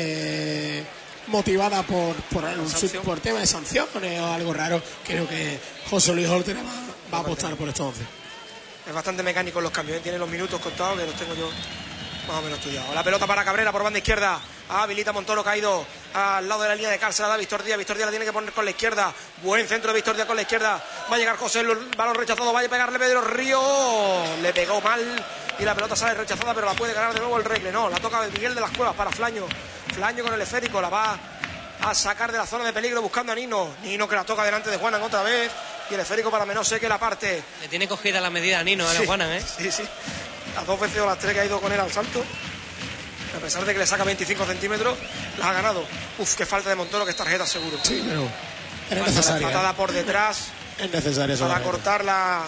motivada por tema de sanciones o algo raro, creo que José Luis Oltra va a apostar por estos 11. Es bastante mecánico en los cambios, tiene los minutos contados que los tengo yo más o menos estudiados. La pelota para Cabrera por banda izquierda, habilita Montoro, caído al lado de la línea de cárcel, da Víctor Díaz la tiene que poner con la izquierda, buen centro de Víctor Díaz con la izquierda, va a llegar José, el balón rechazado, va a pegarle Pedro Ríos, le pegó mal y la pelota sale rechazada, pero la puede ganar de nuevo el Recre, no, la toca Miguel de las Cuevas para Flaño con el esférico, la va a sacar de la zona de peligro buscando a Nino que la toca delante de Juanan otra vez y el esférico para Menose que la parte. Le tiene cogida la medida a Nino, sí, Juanan, ¿eh? Sí. Las 2 veces o las 3 que ha ido con él al salto, a pesar de que le saca 25 centímetros, las ha ganado. Uf, qué falta de Montoro, que es tarjeta seguro. Sí, pero era necesaria. Patada por detrás. Es necesario para cortar la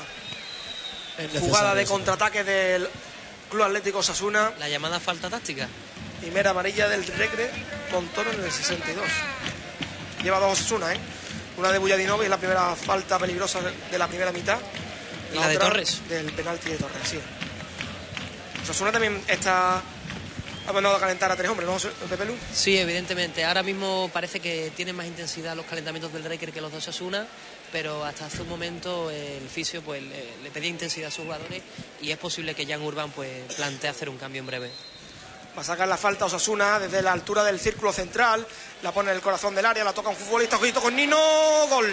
jugada de contraataque del Club Atlético Osasuna. La llamada falta táctica. Primera amarilla del Recre, Montoro en el 62. Lleva 2 Osasuna, ¿eh? Una de Vujadinovic, la primera falta peligrosa de la primera mitad. ¿Y la de Torres? Del penalti de Torres, sí. Osasuna también ha mandado a calentar a 3 hombres, ¿no, Pepe Lu? Sí, evidentemente. Ahora mismo parece que tienen más intensidad los calentamientos del Recre que los de Osasuna, pero hasta hace un momento el fisio pues le pedía intensidad a sus jugadores y es posible que Jan Urban pues plantee hacer un cambio en breve. Va a sacar la falta Osasuna desde la altura del círculo central, la pone en el corazón del área, la toca un futbolista, ojito con Nino, gol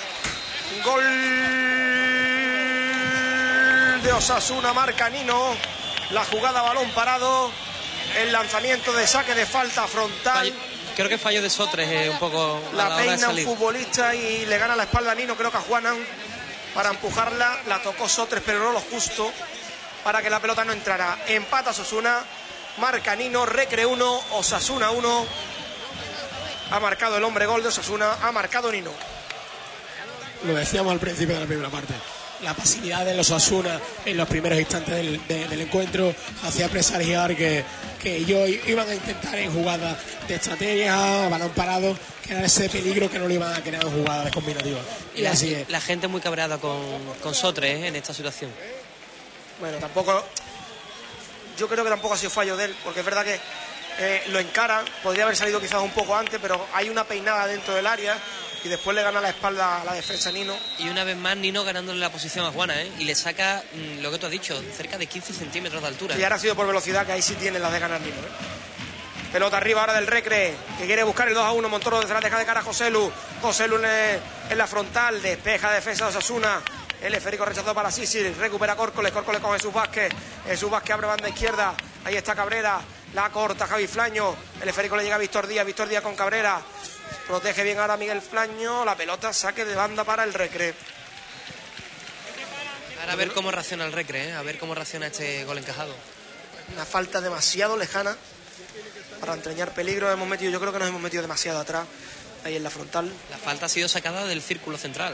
de Osasuna, marca Nino, la jugada balón parado, el lanzamiento de saque de falta frontal. Creo que fallo de Sotres un poco a la peina hora de salir. Un futbolista y le gana la espalda a Nino, creo que a Juanan, para empujarla, la tocó Sotres pero no lo justo para que la pelota no entrara. Empata Osasuna, marca Nino, Recre 1, Osasuna 1. Ha marcado el hombre gol de Osasuna, ha marcado Nino. Lo decíamos al principio de la primera parte. La pasividad de los Osasuna en los primeros instantes del encuentro hacía presagiar que ellos iban a intentar en jugadas de estrategia, balón parado, que era ese peligro que no lo iban a crear en jugadas combinativas. Y así es. La gente muy cabreada con Sotres en esta situación. Bueno, tampoco yo creo que tampoco ha sido fallo de él, porque es verdad que lo encara, podría haber salido quizás un poco antes, pero hay una peinada dentro del área y después le gana la espalda a la defensa Nino. Y una vez más Nino ganándole la posición a Juana, y le saca lo que tú has dicho, cerca de 15 centímetros de altura. Y ahora ha sido por velocidad, que ahí sí tiene las de ganar Nino. Pelota arriba ahora del Recre, que quiere buscar el 2-1. Montoro desde la deja de cara a Joselu. Joselu en la frontal, despeja defensa de Osasuna. El esférico rechazado para Sisi, recupera Córcoles con Jesús Vázquez. Jesús Vázquez abre banda izquierda, ahí está Cabrera, la corta Javi Flaño. El esférico le llega a Víctor Díaz con Cabrera. Protege bien ahora Miguel Flaño, la pelota saque de banda para el Recre. Ahora a ver cómo reacciona el Recre, a ver cómo reacciona este gol encajado. Una falta demasiado lejana para entrañar peligro. Yo creo que nos hemos metido demasiado atrás, ahí en la frontal. La falta ha sido sacada del círculo central.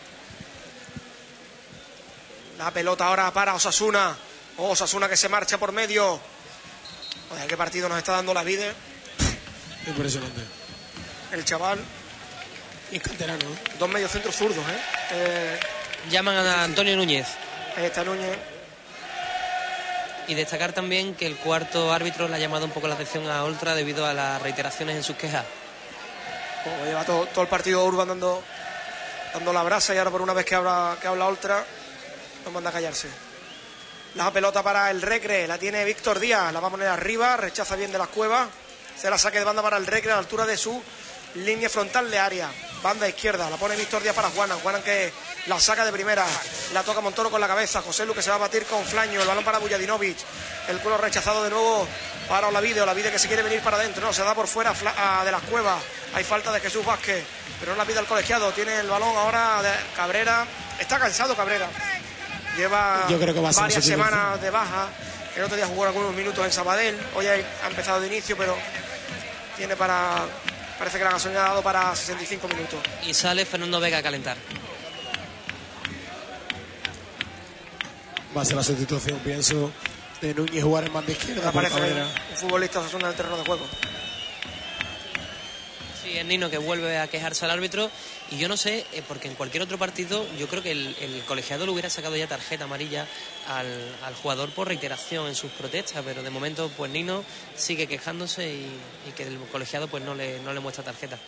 La pelota ahora para Osasuna. Osasuna que se marcha por medio. Oye, qué partido nos está dando la vida. Impresionante. El chaval. Y canterano. Dos mediocentros zurdos, Llaman a Antonio Núñez. Ahí está Núñez. Y destacar también que el cuarto árbitro le ha llamado un poco la atención a Oltra debido a las reiteraciones en sus quejas. Lleva todo el partido Urban dando la brasa, y ahora por una vez que habla Oltra nos manda a callarse. La pelota para el Recre, la tiene Víctor Díaz, la va a poner arriba, rechaza bien de las Cuevas, se la saque de banda para el Recre a la altura de su línea frontal de área. Banda izquierda, la pone Víctor Díaz para Juanan que la saca de primera, la toca Montoro con la cabeza, José Lu que se va a batir con Flaño, el balón para Bujadinovic, el culo rechazado de nuevo para Olavide que se quiere venir para adentro, no, se da por fuera de las Cuevas, hay falta de Jesús Vázquez, pero no la pide el colegiado, tiene el balón ahora de Cabrera, está cansado Cabrera, lleva varias semanas de baja, el otro día jugó algunos minutos en Sabadell, hoy ha empezado de inicio, pero tiene parece que la gasolina ha dado para 65 minutos. Y sale Fernando Vega a calentar. Va a ser la sustitución, pienso, de Núñez jugar en banda izquierda. Aparece un futbolista Osasuna en el terreno de juego. Sí, es Nino que vuelve a quejarse al árbitro. Y yo no sé, porque en cualquier otro partido yo creo que el colegiado le hubiera sacado ya tarjeta amarilla al jugador por reiteración en sus protestas, pero de momento pues Nino sigue quejándose y que el colegiado pues no le muestra tarjeta.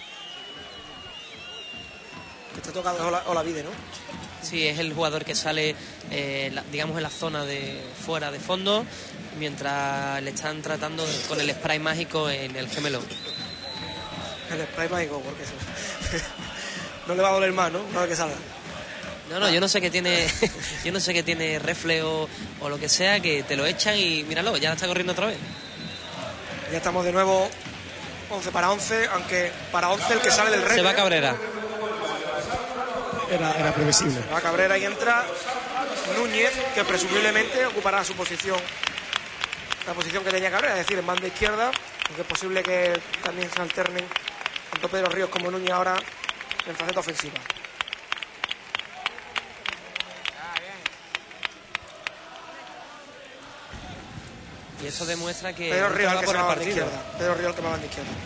Está tocando Olavide, ¿no? Sí, es el jugador que sale, digamos, en la zona de fuera de fondo, mientras le están tratando con el spray mágico en el gemelo. El spray mágico, porque eso no le va a doler más, ¿no? Una vez que salga. No, yo no sé qué tiene, yo no sé qué tiene refle o lo que sea, que te lo echan y míralo, ya está corriendo otra vez. Ya estamos de nuevo 11 para 11, aunque para 11 el que sale del Recre. Se va Cabrera. Era previsible. Va Cabrera y entra Núñez, que presumiblemente ocupará su posición, la posición que tenía Cabrera, es decir, en banda izquierda, aunque es posible que también se alternen tanto Pedro Ríos como Núñez ahora en faceta ofensiva. Y eso demuestra que Pedro Ríos el que por se el va a partido. Pedro Ríos el que va a banda izquierda.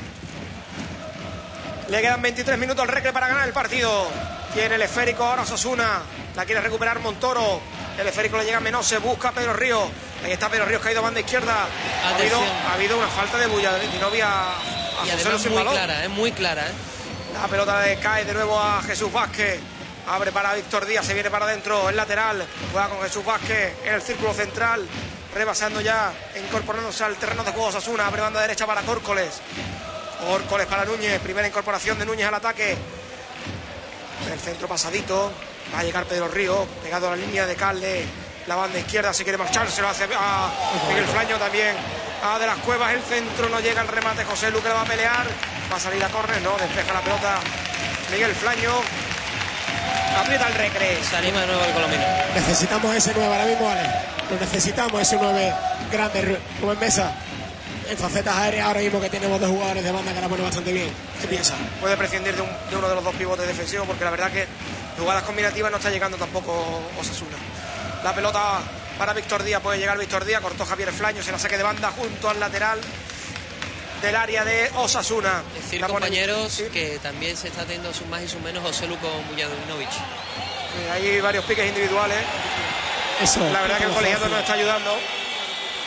Le quedan 23 minutos al Recre para ganar el partido. Tiene el esférico ahora Osasuna, la quiere recuperar Montoro, el esférico le llega a Menose, busca a Pedro Ríos, ahí está Pedro Ríos caído a banda izquierda. Ha habido una falta de Bujadinovic a y además muy clara, es muy clara. La pelota le cae de nuevo a Jesús Vázquez, abre para Víctor Díaz, se viene para adentro, el lateral, juega con Jesús Vázquez en el círculo central, rebasando ya, incorporándose al terreno de juego Osasuna, abre banda derecha para Córcoles para Núñez, primera incorporación de Núñez al ataque, el centro pasadito, va a llegar Pedro Ríos, pegado a la línea de Calde, la banda izquierda, se quiere marchar, se lo hace a Miguel Flaño también, a De las Cuevas, el centro, no llega el remate, José Lu que le va a pelear, va a salir a córner, no, despeja la pelota Miguel Flaño, aprieta el Recre. Se anima de nuevo el colombiano. Necesitamos ese 9 ahora mismo, Ale, lo necesitamos, ese 9 grande, Rubén Mesa. En facetas aéreas ahora mismo que tenemos dos jugadores de banda que la ponen bastante bien. ¿Qué piensa? Puede prescindir de uno de los dos pivotes defensivos, porque la verdad que jugadas combinativas no está llegando tampoco Osasuna. La pelota para Víctor Díaz, puede llegar Víctor Díaz, cortó Javier Flaño, se la saque de banda junto al lateral del área de Osasuna. Decir, compañeros, ¿sí? Que también se está teniendo sus más y sus menos José Lu con Bujadinovic. Hay varios piques individuales. Eso, la verdad que el colegiado nos está ayudando.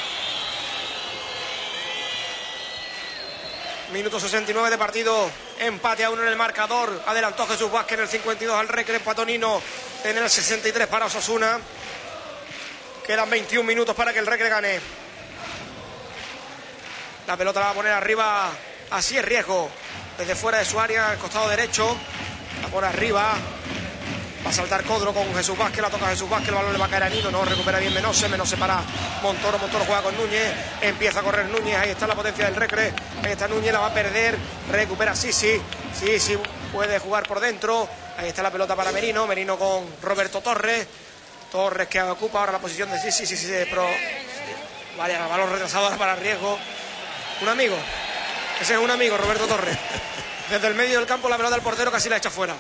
Minuto 69 de partido, empate a 1 en el marcador. Adelantó Jesús Vázquez en el 52 al Recre, empató Nino en el 63 para Osasuna. Quedan 21 minutos para que el Recre gane. La pelota la va a poner arriba, así es Riesgo, desde fuera de su área, al costado derecho. La pone arriba, va a saltar Codro con Jesús Vázquez, la toca Jesús Vázquez, el balón le va a caer a Nino, no recupera bien Menose para Montoro, Montoro juega con Núñez, empieza a correr Núñez, ahí está la potencia del Recre, ahí está Núñez, la va a perder, recupera Sisi, puede jugar por dentro, ahí está la pelota para Merino, Merino con Roberto Torres que ocupa ahora la posición de Sisi, pero vaya, el balón retrasado ahora para Riesgo, un amigo, ese es un amigo, Roberto Torres, desde el medio del campo la pelota del portero casi la echa fuera.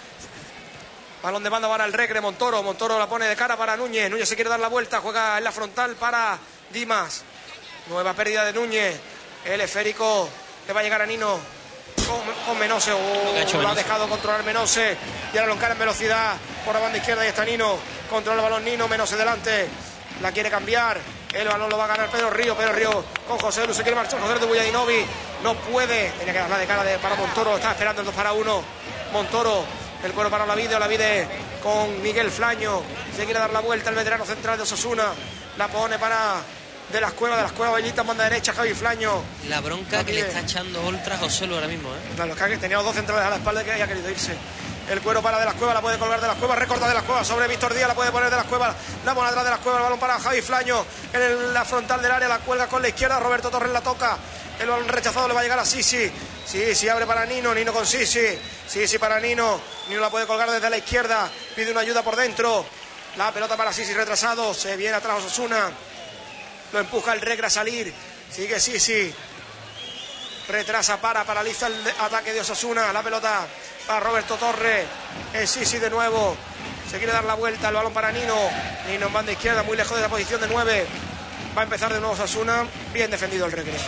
Balón de banda para el Recre, Montoro la pone de cara para Núñez se quiere dar la vuelta, juega en la frontal para Dimas, nueva pérdida de Núñez, el esférico le va a llegar a Nino con Menose, lo ha dejado controlar Menose, y ahora lo encara en velocidad por la banda izquierda, y está Nino, controla el balón Nino, Menose delante, la quiere cambiar, el balón lo va a ganar Pedro Río con José Lu, se quiere marchar José de Bujadinovic, no puede, tenía que darla de cara para Montoro, está esperando el 2-1, Montoro, el cuero para Olavide con Miguel Flaño, se quiere dar la vuelta el veterano central de Osasuna, la pone para de las cuevas Bellita en banda derecha, Javi Flaño. La bronca que le está echando Oltra a José Lu ahora mismo, Claro, que tenía los dos centrales a la espalda que haya querido irse. El cuero para de las cuevas, la puede colgar de las cuevas, recorta de las cuevas sobre Víctor Díaz, la puede poner de las cuevas, la pone atrás de las cuevas, el balón para Javi Flaño en la frontal del área, la cuelga con la izquierda, Roberto Torres la toca, el balón rechazado le va a llegar a Sisi, abre para Nino con Sisi para Nino la puede colgar desde la izquierda, pide una ayuda por dentro, la pelota para Sisi retrasado, se viene atrás Osasuna, lo empuja el Recre a salir, sigue Sisi, retrasa, paraliza el ataque de Osasuna, la pelota para Roberto Torres, Sisi de nuevo, se quiere dar la vuelta, el balón para Nino en banda izquierda, muy lejos de la posición de 9, va a empezar de nuevo Osasuna, bien defendido el Recre.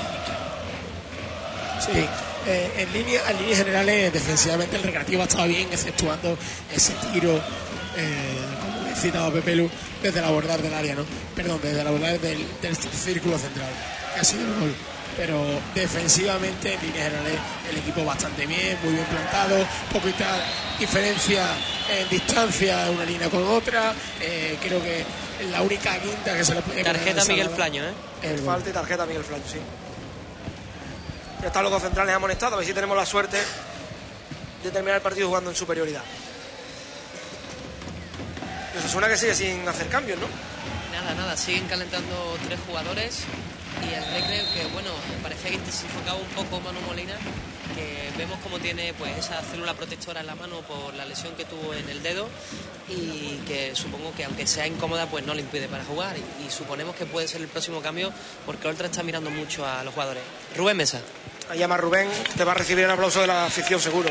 Sí, en líneas generales defensivamente el Recreativo ha estado bien, exceptuando ese tiro, como he citado Pepe Lu, desde el abordar del área, desde el abordar del círculo central, que ha sido el gol. Pero defensivamente en líneas generales el equipo bastante bien, muy bien plantado, poquita diferencia en distancia una línea con otra, creo que la única guinda que se le puede tarjeta a Miguel Flaño, falta y tarjeta a Miguel Flaño, sí. Ya están los dos centrales amonestados, a ver si tenemos la suerte de terminar el partido jugando en superioridad. Eso suena que sigue sin hacer cambios, ¿no? Nada, siguen calentando 3 jugadores y el Recre, que bueno, parece que intensificado un poco Manu Molina, que vemos como tiene pues esa célula protectora en la mano por la lesión que tuvo en el dedo y que supongo que aunque sea incómoda pues no le impide para jugar y suponemos que puede ser el próximo cambio porque Oltra está mirando mucho a los jugadores. Rubén Mesa. Ahí llama Rubén, te va a recibir un aplauso de la afición seguro.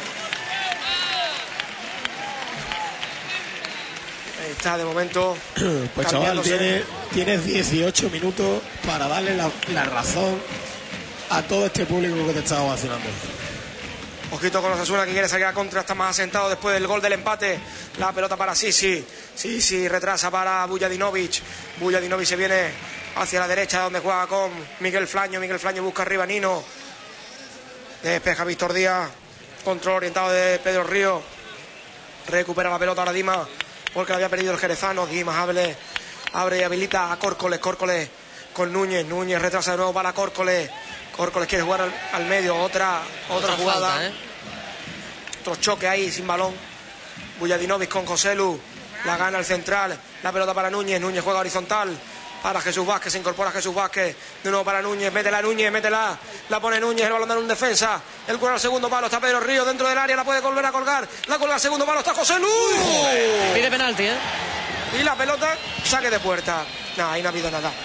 Ahí está de momento. Pues chaval, tienes 18 minutos para darle la razón a todo este público que te está ovacionando. Ojito con Osasuna que quiere salir a contra, está más asentado después del gol del empate. La pelota para Sisi, retrasa para Bujadinovic se viene hacia la derecha donde juega con Miguel Flaño busca arriba Nino, despeja Víctor Díaz, control orientado de Pedro Río, recupera la pelota ahora Dimas porque la había perdido el jerezano. Dimas abre y habilita a Córcoles con Núñez retrasa de nuevo para Córcoles quiere jugar al medio, otra jugada falta, otro choque ahí sin balón. Bujadinovic con José Lu, la gana el central, la pelota para Núñez juega horizontal para Jesús Vázquez, se incorpora Jesús Vázquez, de nuevo para Núñez, métela, la pone Núñez, el balón da un defensa, el cuero al segundo palo, está Pedro Río dentro del área, la puede volver a colgar, la colga al segundo palo, está José Lu, pide penalti, y la pelota, saque de puerta, ahí no ha habido nada.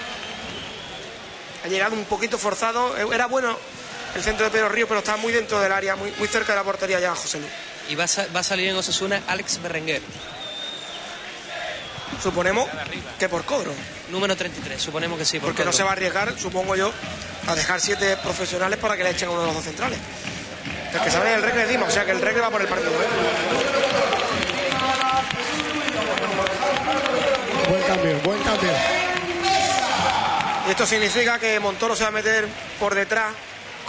Ha llegado un poquito forzado, era bueno el centro de Pedro Río, pero está muy dentro del área, muy cerca de la portería ya José Lu. Y va a salir en Osasuna Alex Berenguer. Suponemos que por cobro. Número 33, suponemos que sí. Porque no se va a arriesgar, supongo yo, a dejar 7 profesionales para que le echen a uno de los dos centrales. El que sale el Recre encima, o sea que el Recre va por el partido. Buen cambio. Y esto significa que Montoro se va a meter por detrás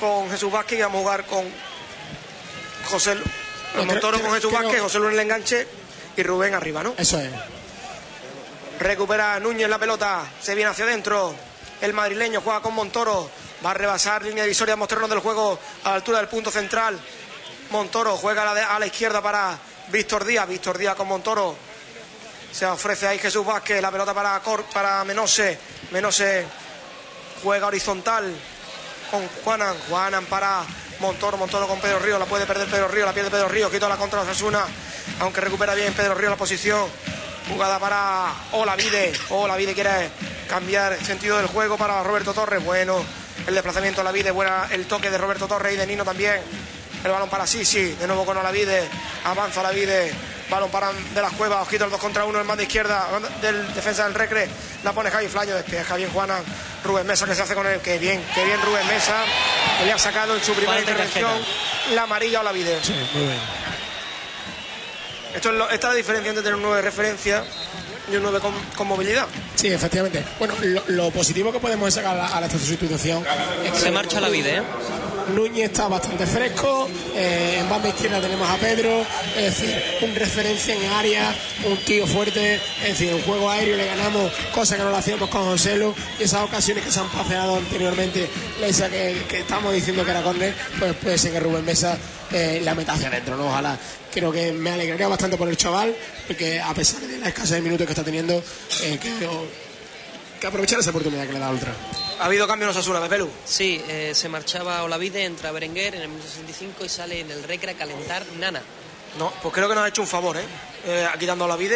con Jesús Vázquez y vamos a jugar con José Montoro con Jesús Vázquez, José Luis en el enganche y Rubén arriba, ¿no? Eso es. Recupera Núñez la pelota, se viene hacia adentro. El madrileño juega con Montoro, va a rebasar línea divisoria, mostrarnos del juego a la altura del punto central. Montoro juega a la izquierda para Víctor Díaz con Montoro. Se ofrece ahí Jesús Vázquez, la pelota para Menose. Menose juega horizontal con Juanan para Montoro con Pedro Ríos, la puede perder Pedro Ríos, la pierde Pedro Ríos, quita la contra de Osasuna, aunque recupera bien Pedro Ríos la posición. Jugada para Olavide quiere cambiar el sentido del juego para Roberto Torres. Bueno, el desplazamiento de Olavide, buena el toque de Roberto Torres y de Nino también. El balón para Sisi, de nuevo con Olavide, avanza Olavide, balón para De las Cuevas, ojito el 2 contra 1, el mando izquierda del defensa del Recre, la pone Javi Flaño, despeja bien Juana, Rubén Mesa que se hace con él, que bien Rubén Mesa, que le ha sacado en su primera intervención la amarilla a Olavide. Sí, muy bien. Esta es la diferencia entre tener un 9 de referencia y un 9 con movilidad. Sí, efectivamente. Bueno, lo positivo que podemos sacar a esta sustitución es que se marcha Olavide, Núñez está bastante fresco, en banda izquierda tenemos a Pedro, es decir, un referencia en área, un tío fuerte, es decir, un juego aéreo le ganamos, cosa que no lo hacíamos con Joselu, y esas ocasiones que se han paseado anteriormente, esa que estamos diciendo que era córner, pues puede ser que Rubén Mesa la meta hacia adentro, ¿no? Ojalá. Creo que me alegraría bastante por el chaval, porque a pesar de la escasez de minutos que está teniendo, que aprovechar esa oportunidad que le da Ultra. ¿Ha habido cambio en Osasuna, Pepelu? Sí, se marchaba Olavide, entra Berenguer en el minuto 65 y sale en el Recre a calentar Nana. No, pues creo que nos ha hecho un favor, quitando a Olavide,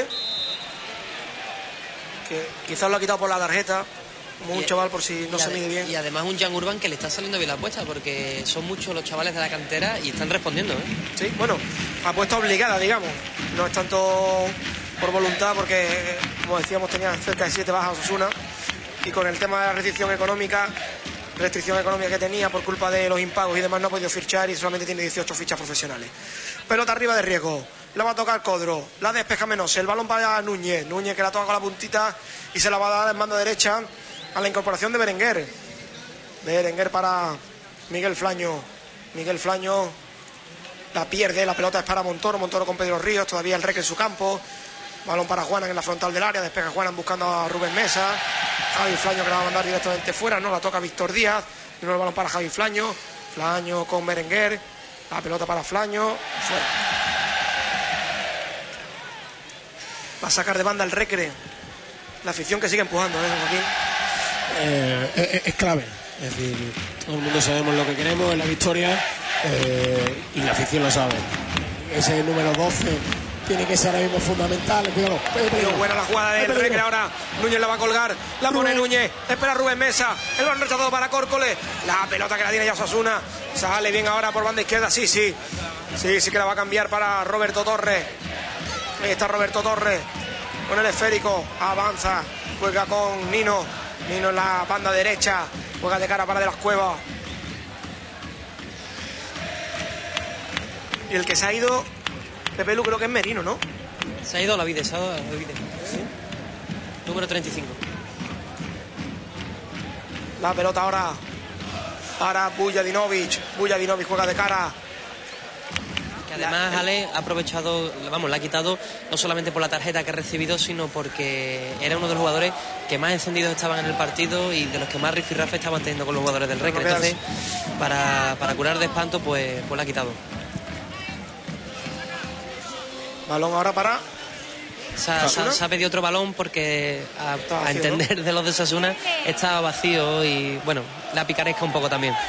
que quizás lo ha quitado por la tarjeta, como un chaval por si no se mide bien. Y además un Jan Urban que le está saliendo bien la apuesta, porque son muchos los chavales de la cantera y están respondiendo, Sí, bueno, apuesta obligada, digamos, no es tanto por voluntad, porque como decíamos tenía cerca de 7 bajas Osasuna, y con el tema de la restricción económica que tenía por culpa de los impagos y demás, no ha podido fichar y solamente tiene 18 fichas profesionales. Pelota arriba de riesgo, la va a tocar Codro, la despeja Menose, el balón para Núñez que la toca con la puntita y se la va a dar en banda derecha a la incorporación de Berenguer para Miguel Flaño la pierde, la pelota es para Montoro con Pedro Ríos, todavía el Recre en su campo, balón para Juanan en la frontal del área, despeja Juanan buscando a Rubén Mesa, Javi Flaño que la va a mandar directamente fuera, no la toca Víctor Díaz, y no el balón para Javi Flaño con Berenguer, la pelota para Flaño, fuera. Va a sacar de banda el Recre, la afición que sigue empujando, Joaquín. Es clave, es decir, todo el mundo sabemos lo que queremos en la victoria, y la afición lo sabe. Ese número 12 tiene que ser ahora mismo fundamental. Cuidado. Buena la jugada del Recre ahora. Núñez la va a colgar, la pone Núñez, espera Rubén Mesa, el balón rechazado para Córcoles, la pelota que la tiene ya Osasuna, sale bien ahora por banda izquierda, sí que la va a cambiar para Roberto Torres. Ahí está Roberto Torres con el esférico, avanza, juega con Nino en la banda derecha, juega de cara para De las Cuevas. Y el que se ha ido, Pepelu, creo que es Merino, ¿no? Se ha ido Olavide, ¿Sí? Número 35. La pelota ahora para Bujadinovic juega de cara. Que además Ale ha aprovechado, le ha quitado no solamente por la tarjeta que ha recibido, sino porque era uno de los jugadores que más encendidos estaban en el partido y de los que más rifirrafe estaban teniendo con los jugadores del Recre. Entonces, para curar de espanto, pues la ha quitado. Balón ahora para se ha pedido otro balón porque a entender de los de Osasuna estaba vacío y bueno, la picaresca un poco también.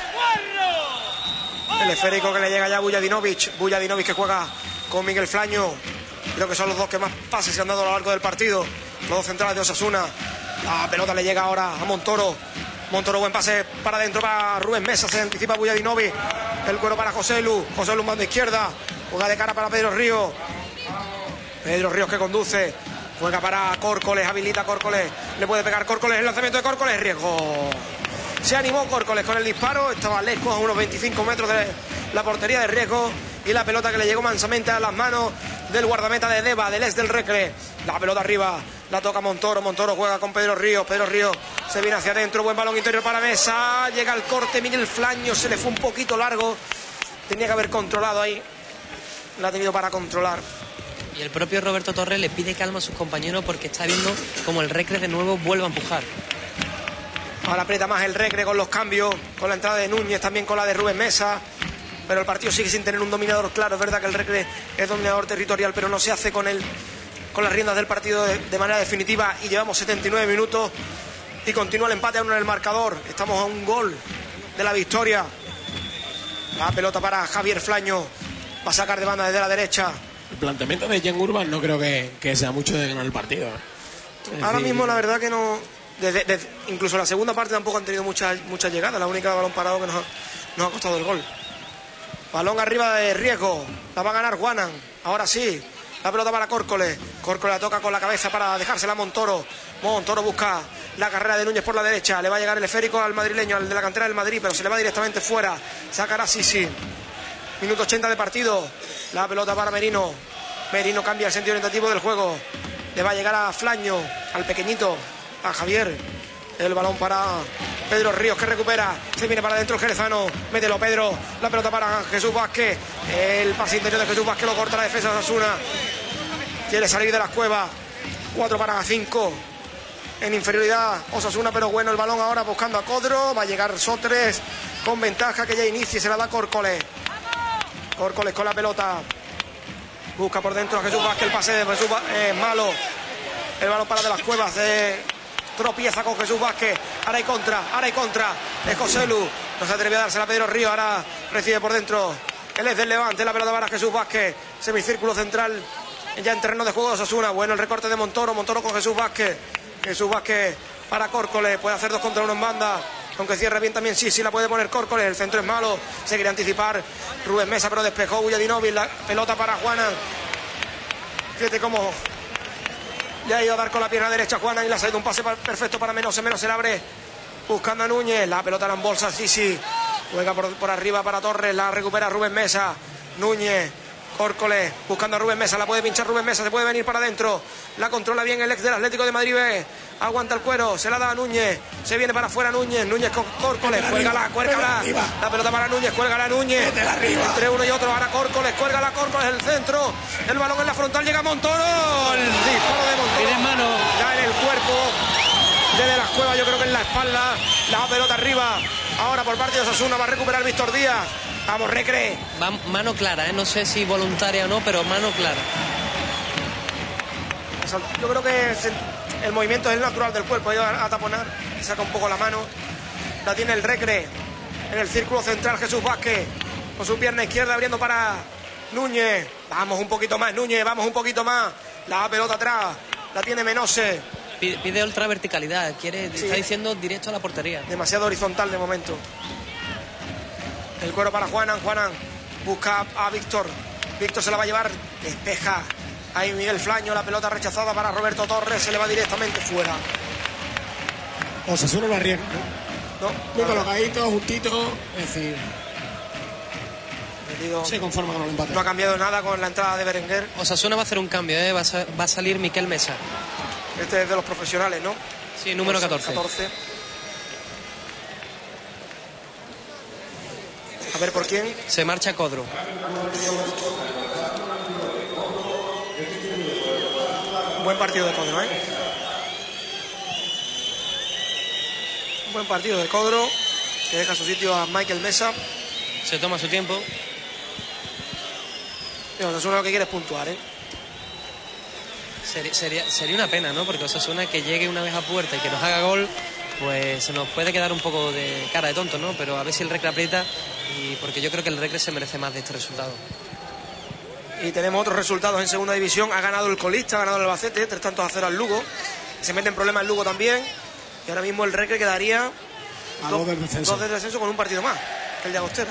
El esférico que le llega ya a Bujadinovic que juega con Miguel Flaño, creo que son los dos que más pases se han dado a lo largo del partido, los dos centrales de Osasuna. La pelota le llega ahora a Montoro, buen pase para adentro para Rubén Mesa, se anticipa Bujadinovic, el cuero para Joselu mando izquierda, juega de cara para Pedro Ríos que conduce, juega para Córcoles, habilita Córcoles, le puede pegar Córcoles, el lanzamiento de Córcoles, riesgo. Se animó Córcoles con el disparo, estaba lejos a unos 25 metros de la portería de riesgo y la pelota que le llegó mansamente a las manos del guardameta de Deva, del ex del Recre. La pelota arriba La toca Montoro, Montoro juega con Pedro Ríos se viene hacia adentro, buen balón interior para Mesa, llega el corte, Miguel Flaño, se le fue un poquito largo, tenía que haber controlado ahí, la ha tenido para controlar. Y el propio Roberto Torres le pide calma a sus compañeros porque está viendo como el Recre de nuevo vuelve a empujar. Ahora aprieta más el Recre con los cambios, con la entrada de Núñez, también con la de Rubén Mesa, pero el partido sigue sin tener un dominador claro. Es verdad que el Recre es dominador territorial, pero no se hace con las riendas del partido de manera definitiva, y llevamos 79 minutos y continúa el empate a 1 en el marcador. Estamos a un gol de la victoria. La pelota para Javier Flaño, va a sacar de banda desde la derecha. El planteamiento de Jen Urban no creo que sea mucho de ganar el partido. Ahora mismo la verdad que no, incluso la segunda parte tampoco han tenido muchas llegadas. La única balón parado que nos ha costado el gol. Balón arriba de riesgo, la va a ganar Juanan. Ahora sí, la pelota para Córcoles la toca con la cabeza para dejársela a Montoro busca la carrera de Núñez por la derecha, le va a llegar el esférico al madrileño, al de la cantera del Madrid, pero se le va directamente fuera, sacará Sisi. Minuto 80 de partido, la pelota para Merino cambia el sentido orientativo del juego, le va a llegar a Flaño, al pequeñito, a Javier, el balón para Pedro Ríos, que recupera, se viene para adentro el jerezano, mételo Pedro, la pelota para Jesús Vázquez, el pase interior de Jesús Vázquez lo corta la defensa de Osasuna, quiere salir de las cuevas, 4-5 en inferioridad Osasuna, pero bueno el balón ahora buscando a Codro, va a llegar Sotres con ventaja, que ya inicie, se la da Córcoles con la pelota, busca por dentro a Jesús Vázquez, el pase de Jesús es malo, el balón para de las cuevas, tropieza con Jesús Vázquez, ahora hay contra, es Joselu, no se atreve a dársela a Pedro Ríos, ahora recibe por dentro, él es del Levante, la pelota para Jesús Vázquez, semicírculo central, ya en terreno de juego de Osasuna, bueno el recorte de Montoro con Jesús Vázquez para Córcoles, puede hacer 2 contra 1 en banda, aunque cierre bien también sí la puede poner Córcoles, el centro es malo, se quiere anticipar Rubén Mesa, pero despejó Bulladinovic, la pelota para Juanan, fíjate cómo le ha ido a dar con la pierna derecha Juanan y le ha salido un pase perfecto para Menose le abre buscando a Núñez, la pelota la embolsa Sisi, juega por arriba para Torres, la recupera Rubén Mesa, Núñez, Córcoles buscando a Rubén Mesa, la puede pinchar Rubén Mesa, se puede venir para adentro, la controla bien el ex del Atlético de Madrid B, aguanta el cuero, se la da a Núñez, se viene para afuera Núñez con Córcoles, cuélgala, la pelota para Núñez, cuélgala Núñez, entre uno y otro, ahora Córcoles, cuélgala Córcoles, el centro, el balón en la frontal, llega Montoro, el disparo de Montoro, ya en el cuerpo, desde las cuevas, yo creo que en la espalda, la pelota arriba, ahora por parte de Osasuna va a recuperar Víctor Díaz. Vamos, Recre. Mano clara, no sé si voluntaria o no, pero mano clara. Yo creo que el movimiento es el natural del cuerpo, a taponar, saca un poco la mano. La tiene el Recre en el círculo central, Jesús Vázquez con su pierna izquierda abriendo para Núñez. Vamos un poquito más, Núñez, la pelota atrás, la tiene Menose. Pide otra verticalidad, está diciendo directo a la portería. Demasiado horizontal de momento. El cuero para Juanan busca a Víctor se la va a llevar, despeja ahí Miguel Flaño, la pelota rechazada para Roberto Torres, se le va directamente fuera. Osasuna no arriesga, no, muy colocadito, justito, es decir, se conforma con el empate. No ha cambiado nada con la entrada de Berenguer. Osasuna va a hacer un cambio, va a salir Miquel Mesa. Este es de los profesionales, ¿no? Sí, número 14. A ver por quién. Se marcha Codro. Buen partido de Codro, Buen partido de Codro, que deja su sitio a Miquel Mesa. Se toma su tiempo. Osasuna lo que quiere es puntuar, Sería una pena, ¿no? Porque Osasuna que llegue una vez a puerta y que nos haga gol, pues se nos puede quedar un poco de cara de tonto, ¿no? Pero a ver si el Recre aprieta, y porque yo creo que el Recre se merece más de este resultado. Y tenemos otros resultados en segunda división. Ha ganado el colista, ha ganado el Albacete, 3-0 al Lugo. Se mete en problemas el Lugo también. Y ahora mismo el Recre quedaría dos del descenso con un partido más, que el de Agostera.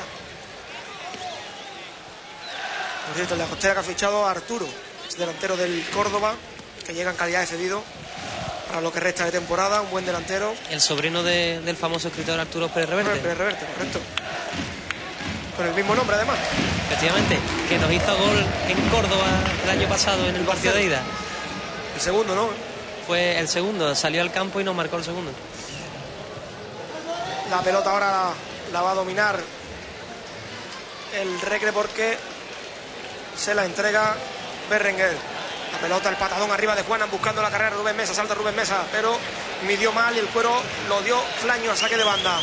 Por cierto, el de Agostera que ha fichado a Arturo, es delantero del Córdoba, que llega en calidad de cedido para lo que resta de temporada, un buen delantero. El sobrino del famoso escritor Arturo Pérez Reverte. Pérez Reverte, correcto. Con el mismo nombre además. Efectivamente, que nos hizo gol en Córdoba el año pasado en el partido de ida. El segundo, ¿no? fue el segundo, salió al campo y nos marcó el segundo. La pelota ahora la va a dominar el Recre porque se la entrega Berenguer. La pelota, el patadón arriba de Juanan buscando la carrera de Rubén Mesa, salta Rubén Mesa, pero midió mal y el cuero lo dio Flaño a saque de banda.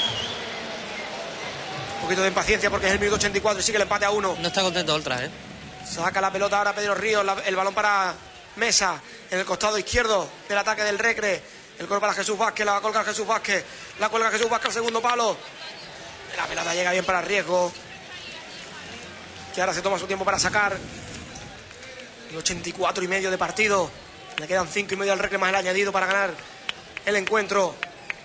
Un poquito de impaciencia porque es el minuto 84 y sigue el empate a 1. No está contento Oltra, Saca la pelota ahora Pedro Ríos, el balón para Mesa en el costado izquierdo del ataque del Recre. El cuero para Jesús Vázquez, la va a colgar Jesús Vázquez, la cuelga Jesús Vázquez al segundo palo. La pelota llega bien para Riesgo, que ahora se toma su tiempo para sacar. Y 84 y medio de partido. Le quedan 5 y medio al Recre más el añadido para ganar el encuentro.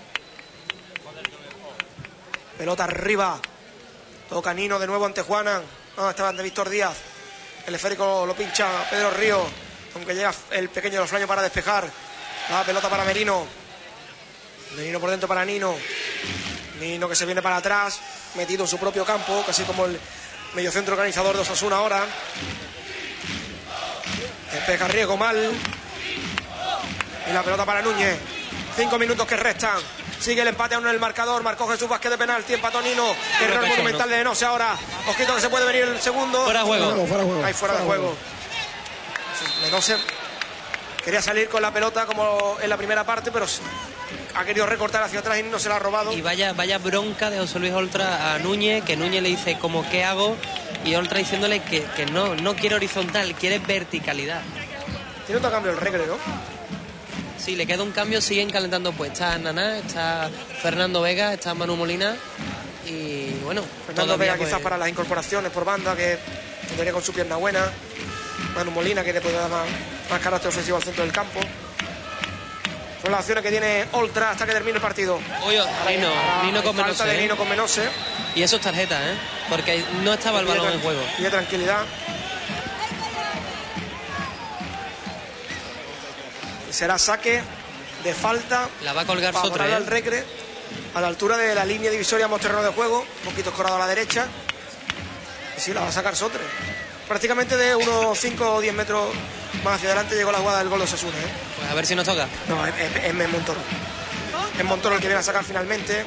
Pelota arriba. Toca Nino de nuevo ante Juanan. No, estaba ante Víctor Díaz. El esférico lo pincha Pedro Ríos, aunque llega el pequeño de los Flaños para despejar. La pelota para Merino. Merino por dentro para Nino. Nino que se viene para atrás, metido en su propio campo, casi como el mediocentro organizador de Osasuna ahora. Despeja Riesgo mal. Y la pelota para Núñez. 5 minutos que restan. Sigue el empate a 1 en el marcador. Marcó Jesús Vázquez de penalti. Empató Nino. Error monumental de Menose ahora. Ojito que se puede venir el segundo. Fuera de juego. Ahí fuera de juego. Menose quería salir con la pelota como en la primera parte, pero ha querido recortar hacia atrás y no se la ha robado. Y vaya bronca de José Luis Oltra a Núñez, que Núñez le dice como ¿qué hago? Y Oltra diciéndole que no quiere horizontal, quiere verticalidad. Tiene otro cambio el Recre, ¿no? Sí, le queda un cambio, siguen calentando pues. Está Naná, está Fernando Vega, está Manu Molina y bueno. Fernando Vega quizás para las incorporaciones por banda, que viene con su pierna buena. Manu Molina que le puede dar más carácter ofensivo al centro del campo. Son las acciones que tiene Oltra hasta que termine el partido. Oye, Nino con Menose. Falta de Nino con Menose. Y eso es tarjeta, porque no estaba el balón en juego. Y de tranquilidad. Será saque de falta. La va a colgar Sotre. Al Recre, a la altura de la línea divisoria terreno de juego. Un poquito escorado a la derecha. Y sí, la va a sacar Sotre. Prácticamente de unos 5 o 10 metros más hacia adelante llegó la jugada del gol de Osasuna. Pues a ver si nos toca. No, es Montoro. Es Montoro el que viene a sacar finalmente.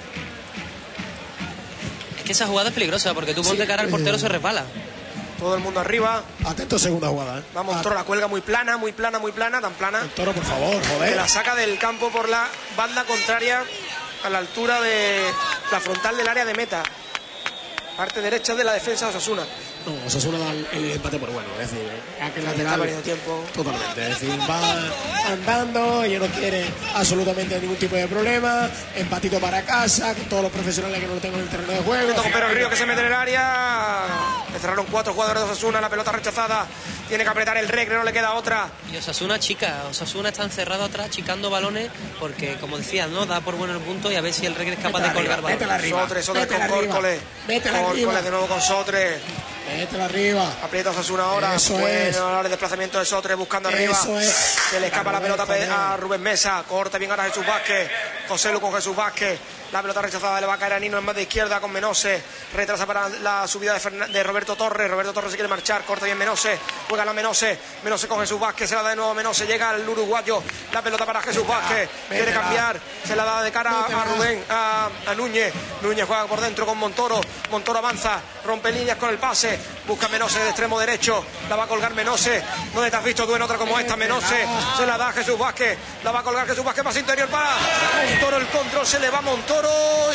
Es que esa jugada es peligrosa porque tú ponte cara al portero, se resbala. Todo el mundo arriba. Atento, segunda jugada. Va Montoro, la cuelga muy plana, tan plana. Montoro, por favor, joder. Que la saca del campo por la banda contraria a la altura de la frontal del área de meta. Parte derecha de la defensa de Osasuna. No, Osasuna da el empate por bueno, es decir, aquel lateral está perdiendo tiempo. Totalmente, es decir, va andando, ella no quiere absolutamente ningún tipo de problema, empatito para casa, con todos los profesionales que no lo tengan en el terreno de juego. Con Pedro Río que se mete en el área. Le cerraron 4 jugadores de Osasuna, la pelota rechazada. Tiene que apretar el Recre, no le queda otra. Y Osasuna está encerrado atrás, chicando balones, porque como decía, no da por bueno el punto y a ver si el Recre es capaz de colgar balones. Sotre con Córcoles. Córcoles de nuevo con Sotre. Métela arriba. Aprieta Osasuna ahora. Eso es. El desplazamiento de Sotre buscando arriba. Eso es. Se le escapa la pelota a Rubén Mesa. Corta bien ahora Jesús Vázquez. José Lu con Jesús Vázquez. La pelota rechazada le va a caer a Nino en más de izquierda con Menose. Retrasa para la subida de Roberto Torres. Roberto Torres se quiere marchar. Corta bien Menose. Juega la Menose. Menose con Jesús Vázquez. Se la da de nuevo Menose. Llega al uruguayo. La pelota para Jesús Vázquez. Quiere cambiar. Se la da de cara a Rubén. A Núñez. Núñez juega por dentro con Montoro. Montoro avanza. Rompe líneas con el pase. Busca Menose de extremo derecho. La va a colgar Menose. ¿Dónde te has visto tú en otra como esta? Menose. Se la da a Jesús Vázquez. La va a colgar Jesús Vázquez. Más interior para Montoro. El control se le va a Montoro. Y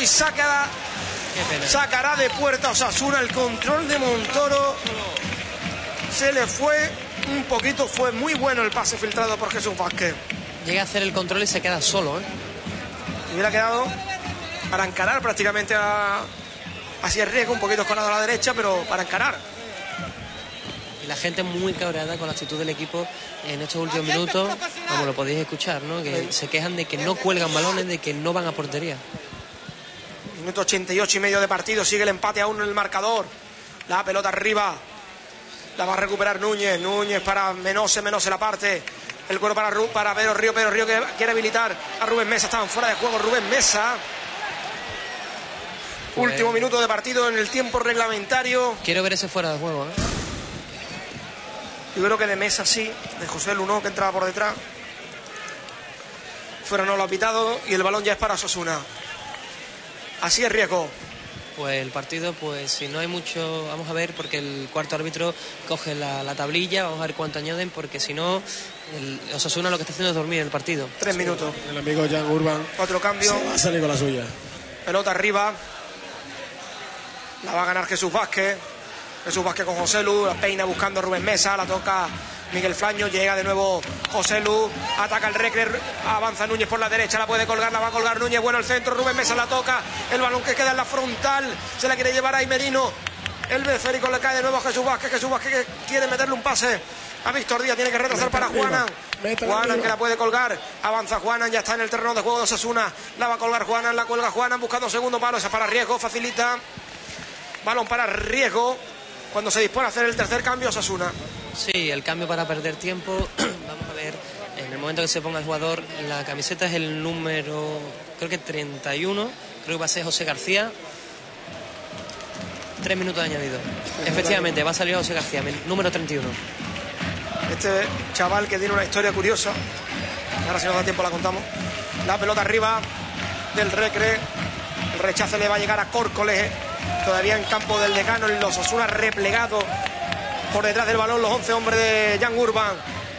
sacará de puerta Osasuna. El control de Montoro se le fue un poquito. Fue muy bueno el pase filtrado por Jesús Vázquez. Llega a hacer el control y se queda solo. Hubiera quedado para encarar prácticamente hacia el Riesgo, un poquito escorado a la derecha, pero para encarar. Y la gente muy cabreada con la actitud del equipo en estos últimos minutos, como lo podéis escuchar, ¿no? Que se quejan de que no cuelgan balones, de que no van a portería. Minuto 88 y medio de partido. Sigue el empate a 1 en el marcador. La pelota arriba. La va a recuperar Núñez. Núñez para Menose. Menose la parte. El cuero para Pedro Río. Pedro Río que quiere habilitar a Rubén Mesa. Estaban fuera de juego Rubén Mesa. Pues último minuto de partido en el tiempo reglamentario. Quiero ver ese fuera de juego. Yo creo que de Mesa sí. De José Lu no, que entraba por detrás. Fuera no lo ha pitado y el balón ya es para Osasuna. Así es Riesgo. Pues el partido, pues si no hay mucho, vamos a ver, porque el cuarto árbitro coge la tablilla, vamos a ver cuánto añaden, porque si no, el Osasuna lo que está haciendo es dormir el partido. 3 minutos. El amigo Jan Urban. Otro cambio. Va a salir con la suya. Pelota arriba. La va a ganar Jesús Vázquez. Jesús Vázquez con José Lu. La peina buscando a Rubén Mesa. La toca Miguel Flaño. Llega de nuevo José Lu. Ataca el Recre. Avanza Núñez por la derecha. La puede colgar. La va a colgar Núñez. Bueno el centro. Rubén Mesa la toca. El balón que queda en la frontal. Se la quiere llevar a Merino. El esférico le cae de nuevo a Jesús Vázquez. Jesús Vázquez que quiere meterle un pase a Víctor Díaz. Tiene que retrasar para Juanan. Juanan que la puede colgar. Avanza Juanan. Ya está en el terreno de juego de Osasuna. La va a colgar Juanan. La cuelga Juanan buscando segundo palo. Esa para Riesgo. Facilita. Balón para Riesgo. Cuando se dispone a hacer el tercer cambio Osasuna. Sí, el cambio para perder tiempo. Vamos a ver, en el momento que se ponga el jugador, la camiseta es el número, creo que 31, creo que va a ser José García. 3 minutos de añadido. Efectivamente, va a salir José García, número 31. Este chaval que tiene una historia curiosa. Ahora si nos da tiempo la contamos. La pelota arriba del Recre. El rechazo le va a llegar a Córcoles. Todavía en campo del Decano, en los Osasuna replegado por detrás del balón los 11 hombres de Jan Urban.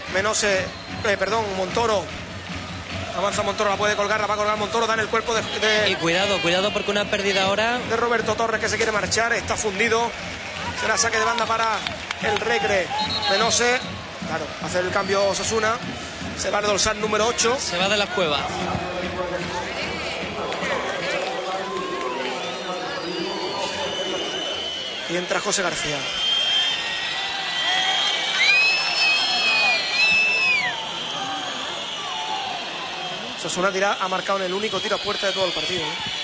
Montoro. Avanza Montoro, la puede colgar, la va a colgar Montoro, da en el cuerpo de... Y cuidado porque una pérdida ahora... De Roberto Torres que se quiere marchar, está fundido. Será saque de banda para el Recre. Menose, claro, hacer el cambio Osasuna. Se va el dorsal número 8. Se va de las cuevas. Y entra José García. Osasuna ha marcado en el único tiro a puerta de todo el partido.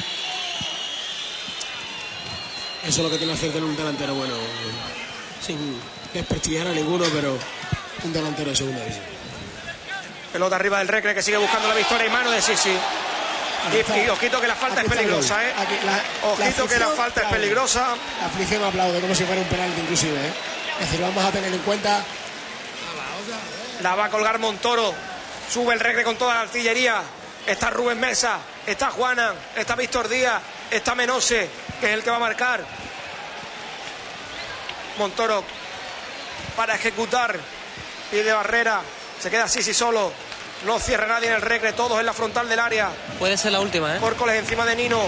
Eso es lo que tiene que hacer tener un delantero bueno. Sin desprestigiar a ninguno, pero un delantero de segunda división. Pelota arriba del Recre que sigue buscando la victoria y mano de Sisi. Y ojito que la falta es peligrosa, ¿eh? Ojito que la falta es peligrosa. La afición aplaude como si fuera un penalti inclusive, ¿eh? Es decir, vamos a tener en cuenta. La va a colgar Montoro. Sube el Recre con toda la artillería. Está Rubén Mesa, está Juanan, está Víctor Díaz, está Menose, que es el que va a marcar. Montoro para ejecutar. Pide barrera. Se queda Sisi solo. No cierra nadie en el Recre, todos en la frontal del área. Puede ser la última, ¿eh? Córcoles encima de Nino.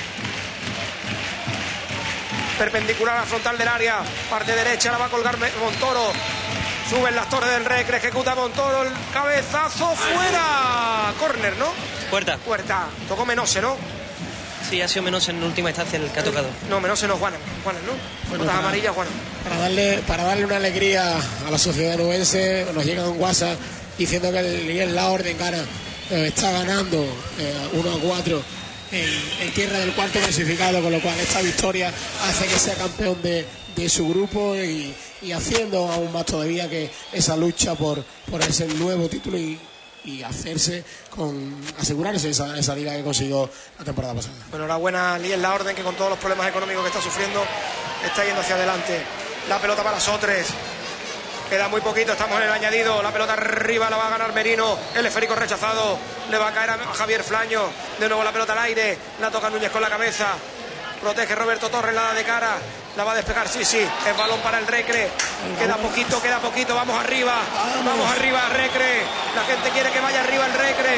Perpendicular a la frontal del área. Parte derecha, la va a colgar Montoro. Suben las torres del Recre, ejecuta Montoro. El cabezazo fuera. Córner, ¿no? Puerta. Tocó Menose, ¿no? Sí, ha sido Menose en última instancia el que ha tocado. No, Menose no, Juanan, ¿no? Bueno, amarilla, Juanan. Para darle una alegría a la sociedad nubense, nos llega un WhatsApp diciendo que el La Orden está ganando 1-4 en tierra del cuarto clasificado, con lo cual esta victoria hace que sea campeón de su grupo y haciendo aún más todavía que esa lucha por ese nuevo título y asegurarse esa liga que consiguió la temporada pasada. Bueno, enhorabuena a La Orden, que con todos los problemas económicos que está sufriendo está yendo hacia adelante. La pelota para Sotres. Queda muy poquito, estamos en el añadido. La pelota arriba la va a ganar Merino. El esférico rechazado. Le va a caer a Javier Flaño. De nuevo la pelota al aire. La toca Núñez con la cabeza. Protege Roberto Torres, la da de cara. La va a despejar Sisi. Es balón para el Recre. Queda poquito. Vamos arriba, Recre. La gente quiere que vaya arriba el Recre.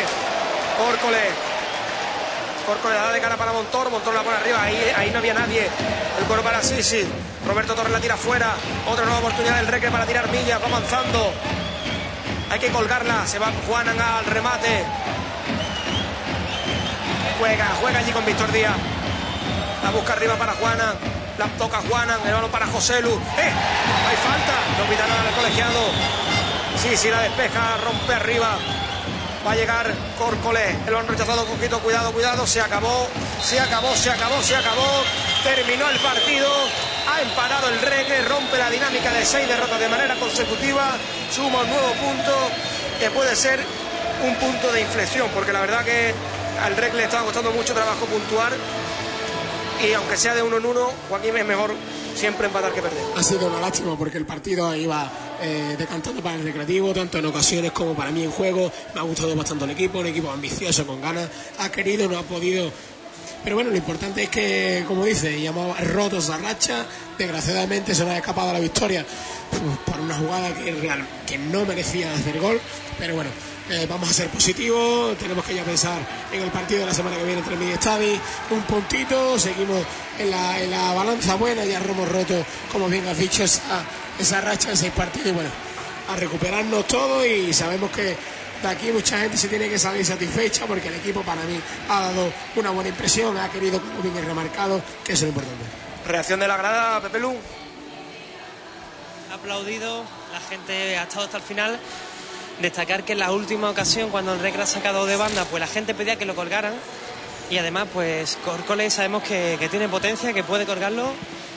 Córcoles la da de cara para Montoro la pone arriba, ahí no había nadie. El coro para Sisi. Roberto Torres la tira fuera. Otra nueva oportunidad del Recre para tirar millas. Va avanzando. Hay que colgarla. Se va Juanan al remate. Juega allí con Víctor Díaz. La busca arriba para Juanan. La toca Juanan. El balón para José Lu. Hay falta. No pita nada el colegiado. Sisi la despeja. Rompe arriba. Va a llegar Córcoles. El balón rechazado. Poquito. Cuidado. Se acabó. Terminó el partido. Ha emparado el Recre. Rompe la dinámica de 6 derrotas de manera consecutiva. Suma un nuevo punto que puede ser un punto de inflexión, porque la verdad que al Recre le estaba costando mucho trabajo puntuar y aunque sea de 1 en 1, Joaquín, es mejor siempre empatar que perder. Ha sido una lástima porque el partido iba decantando para el Recreativo, tanto en ocasiones como para mí en juego. Me ha gustado bastante el equipo, un equipo ambicioso, con ganas, ha querido, no ha podido. Pero bueno, lo importante es que, como dice, llamaba roto esa racha. Desgraciadamente se nos ha escapado la victoria por una jugada que no merecía hacer gol. Pero bueno, vamos a ser positivos. Tenemos que ya pensar en el partido de la semana que viene entre mí y Stadi. Un puntito, seguimos en la balanza buena. Ya hemos roto, como bien has dicho, esa racha de 6 partidos. Y bueno, a recuperarnos todo, y sabemos que de aquí mucha gente se tiene que salir satisfecha porque el equipo para mí ha dado una buena impresión, ha querido, como bien he remarcado, que eso es lo importante. Reacción de la grada, Pepe Lu. Ha aplaudido, la gente ha estado hasta el final. Destacar que en la última ocasión, cuando el Recre ha sacado de banda, pues la gente pedía que lo colgaran, y además pues Córcole sabemos que tiene potencia, que puede colgarlo,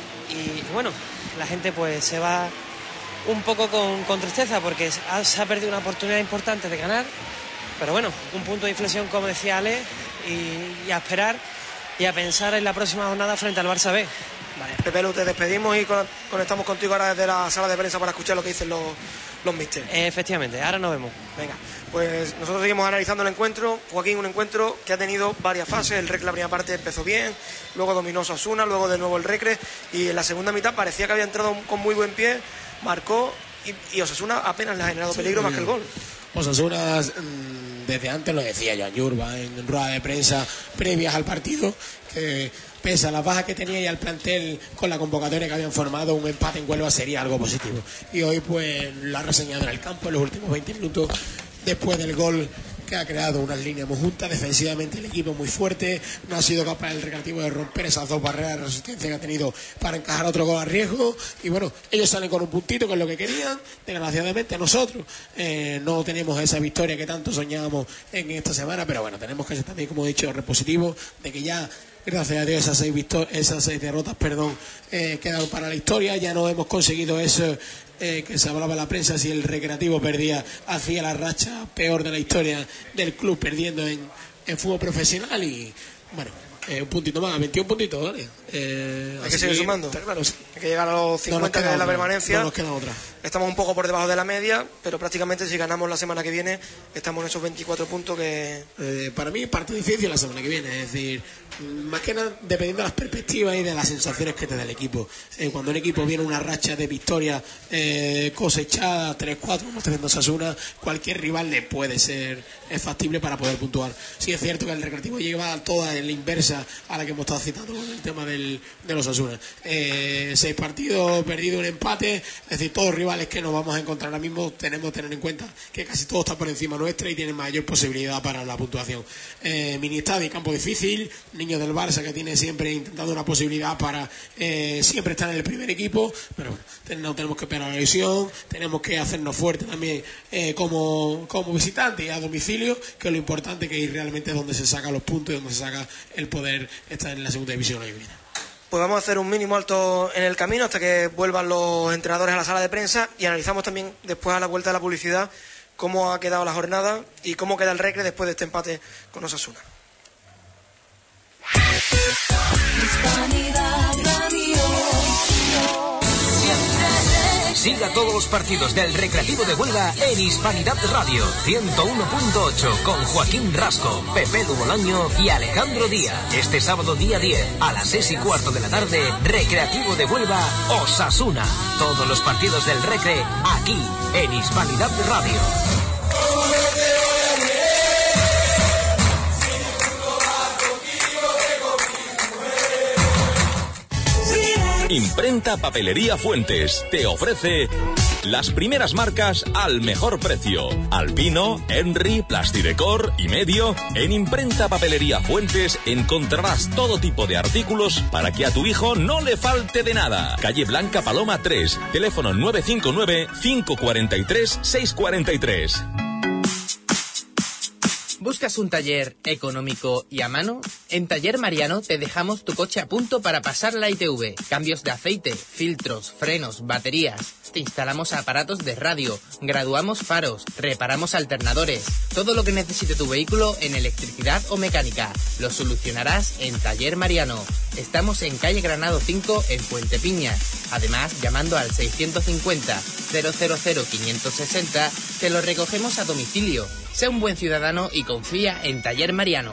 y bueno, la gente pues se va un poco con tristeza porque se ha perdido una oportunidad importante de ganar, pero bueno, un punto de inflexión, como decía Ale, y a esperar y a pensar en la próxima jornada frente al Barça B. Vale, Pepe Lu, te despedimos y conectamos contigo ahora desde la sala de prensa para escuchar lo que dicen los míster. Efectivamente, ahora nos vemos. Venga, pues nosotros seguimos analizando el encuentro. Joaquín, un encuentro que ha tenido varias fases. El Recre, la primera parte empezó bien, luego dominó Osasuna, luego de nuevo el Recre, y en la segunda mitad parecía que había entrado con muy buen pie, marcó, y Osasuna apenas le ha generado peligro más que el gol. Osasuna, desde antes lo decía Joan Yurba en rueda de prensa previas al partido, que pese a las bajas que tenía y al plantel con la convocatoria que habían formado, un empate en Huelva sería algo positivo. Y hoy pues lo ha reseñado en el campo en los últimos 20 minutos, después del gol, que ha creado unas líneas muy juntas. Defensivamente el equipo muy fuerte, no ha sido capaz el Recreativo de romper esas 2 barreras de resistencia que ha tenido para encajar otro gol a riesgo, y bueno, ellos salen con un puntito, que es lo que querían. Desgraciadamente nosotros no tenemos esa victoria que tanto soñábamos en esta semana, pero bueno, tenemos que ser también, como he dicho, repositivos de que ya, gracias a Dios, esas 6 derrotas quedan para la historia. Ya no hemos conseguido eso que se hablaba en la prensa, si el Recreativo perdía, hacía la racha peor de la historia del club perdiendo en fútbol profesional. Y bueno, un puntito más, 21 puntitos, ¿vale? Hay que seguir sumando. Claro, sí. Hay que llegar a los 50 de la permanencia. No nos queda otra. Estamos un poco por debajo de la media, pero prácticamente si ganamos la semana que viene estamos en esos 24 puntos que... Para mí es parte difícil la semana que viene, es decir, más que nada dependiendo de las perspectivas y de las sensaciones que te da el equipo. Cuando un equipo viene una racha de victoria cosechada, 3-4, como está haciendo Osasuna, cualquier rival le puede ser factible para poder puntuar. Sí es cierto que el Recreativo lleva toda en la inversa a la que hemos estado citando con el tema de los Osasuna. 6 partidos, perdido un empate, es decir, todos rivales que nos vamos a encontrar ahora mismo tenemos que tener en cuenta que casi todo está por encima nuestra y tienen mayor posibilidad para la puntuación. Mini estadio, campo difícil, niños del Barça que tiene siempre intentando una posibilidad para siempre estar en el primer equipo, pero bueno, no tenemos que esperar la lesión, tenemos que hacernos fuertes también como visitantes y a domicilio, que es lo importante, que es realmente donde se sacan los puntos y donde se saca el poder estar en la segunda división la que viene. Pues vamos a hacer un mínimo alto en el camino hasta que vuelvan los entrenadores a la sala de prensa, y analizamos también después, a la vuelta de la publicidad, cómo ha quedado la jornada y cómo queda el Recre después de este empate con Osasuna. Siga todos los partidos del Recreativo de Huelva en Hispanidad Radio 101.8 con Joaquín Rasco, Pepe Lu Bolaño y Alejandro Díaz. Este sábado día 10 a las 6:15 de la tarde, Recreativo de Huelva, Osasuna. Todos los partidos del Recre aquí en Hispanidad Radio. Imprenta Papelería Fuentes te ofrece las primeras marcas al mejor precio. Alpino, Henry, Plastidecor y Medio. En Imprenta Papelería Fuentes encontrarás todo tipo de artículos para que a tu hijo no le falte de nada. Calle Blanca Paloma 3, teléfono 959-543-643. ¿Buscas un taller económico y a mano? En Taller Mariano te dejamos tu coche a punto para pasar la ITV. Cambios de aceite, filtros, frenos, baterías. Te instalamos aparatos de radio, graduamos faros, reparamos alternadores. Todo lo que necesite tu vehículo en electricidad o mecánica lo solucionarás en Taller Mariano. Estamos en calle Granado 5 en Puente Piña. Además, llamando al 650 000 560 te lo recogemos a domicilio. Sé un buen ciudadano y confía en Taller Mariano.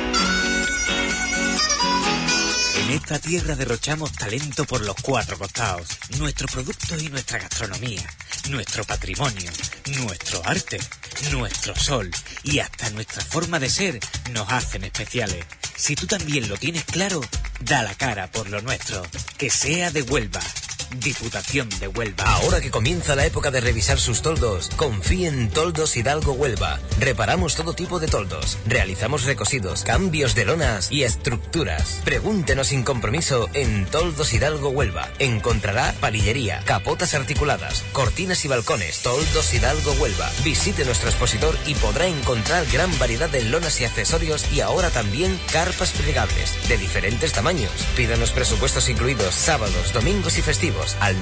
En esta tierra derrochamos talento por los 4 costados. Nuestro producto y nuestra gastronomía, nuestro patrimonio, nuestro arte, nuestro sol y hasta nuestra forma de ser nos hacen especiales. Si tú también lo tienes claro, da la cara por lo nuestro. Que sea de Huelva. Diputación de Huelva. Ahora que comienza la época de revisar sus toldos, confíe en Toldos Hidalgo Huelva. Reparamos todo tipo de toldos, realizamos recosidos, cambios de lonas y estructuras. Pregúntenos sin compromiso en Toldos Hidalgo Huelva. Encontrará palillería, capotas articuladas, cortinas y balcones. Toldos Hidalgo Huelva. Visite nuestro expositor y podrá encontrar gran variedad de lonas y accesorios y ahora también carpas plegables de diferentes tamaños. Pídanos presupuestos incluidos sábados, domingos y festivos al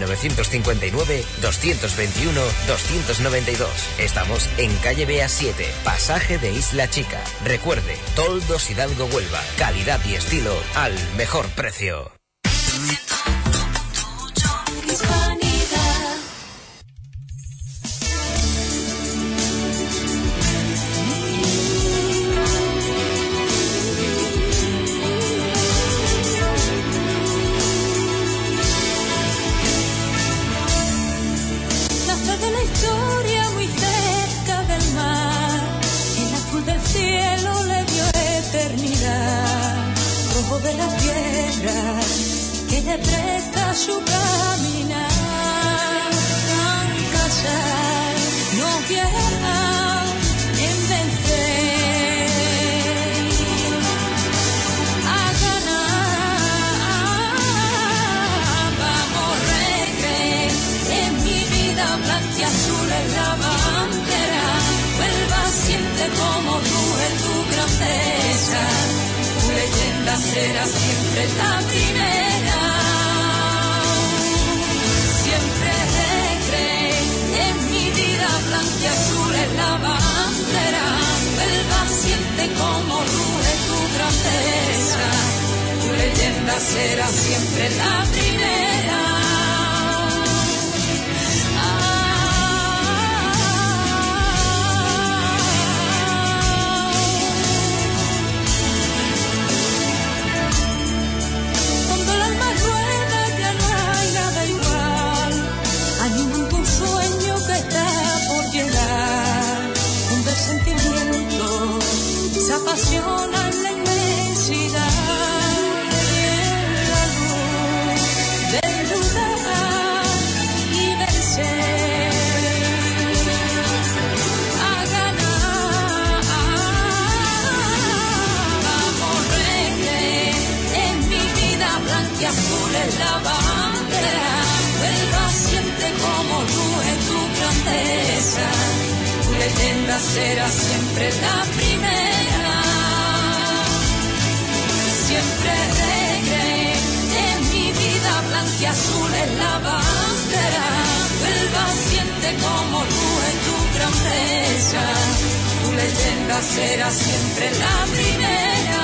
954-221-292. Estamos en calle Bea 7, pasaje de Isla Chica. Recuerde, Toldos Hidalgo Huelva. Calidad y estilo al mejor precio. De la historia muy cerca del mar, el azul del cielo le dio eternidad, rojo de la tierra que le presta su caminar, tan casar no quiera en vencer, a ganar, vamos regre, en mi vida blanca y azul es la bandera, Huelva siente como ruge tu grandeza, tu leyenda será siempre la primera, siempre cree, en mi vida blanca y azul es la bandera, Huelva siente como ruge tu grandeza, tu leyenda será siempre la primera. Se apasiona en la inmensidad y en la luz de dudar y vencer, a ganar, vamos regre, en mi vida blanca y azul es la bandera, Huelva siente como ruge tu grandeza, tu leyenda será siempre la primera, siempre regre, en mi vida blanca y azul es la bandera, Huelva siente como ruge tu grandeza, tu leyenda será siempre la primera.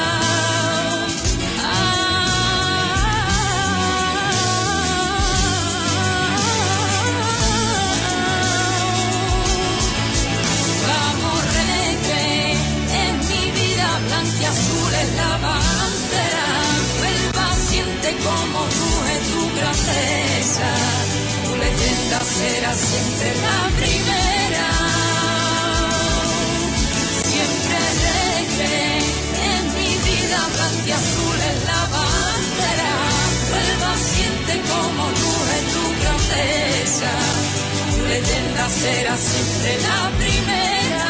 Blanca y azul es la bandera, Huelva siente como ruge tu grandeza, tu leyenda será siempre la primera, siempre regre, en mi vida blanca y azul es la bandera, Huelva siente como ruge tu grandeza, tu leyenda será siempre la primera.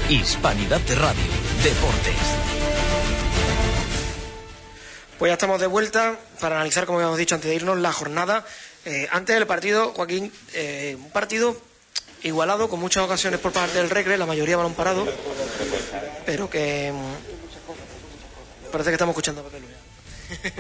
Hispanidad de Radio, Deportes. Pues ya estamos de vuelta para analizar, como habíamos dicho antes de irnos, la jornada. Antes del partido, Joaquín, un partido igualado, con muchas ocasiones por parte del Recre, la mayoría balón parado, pero que parece que estamos escuchando a Pepe Luis.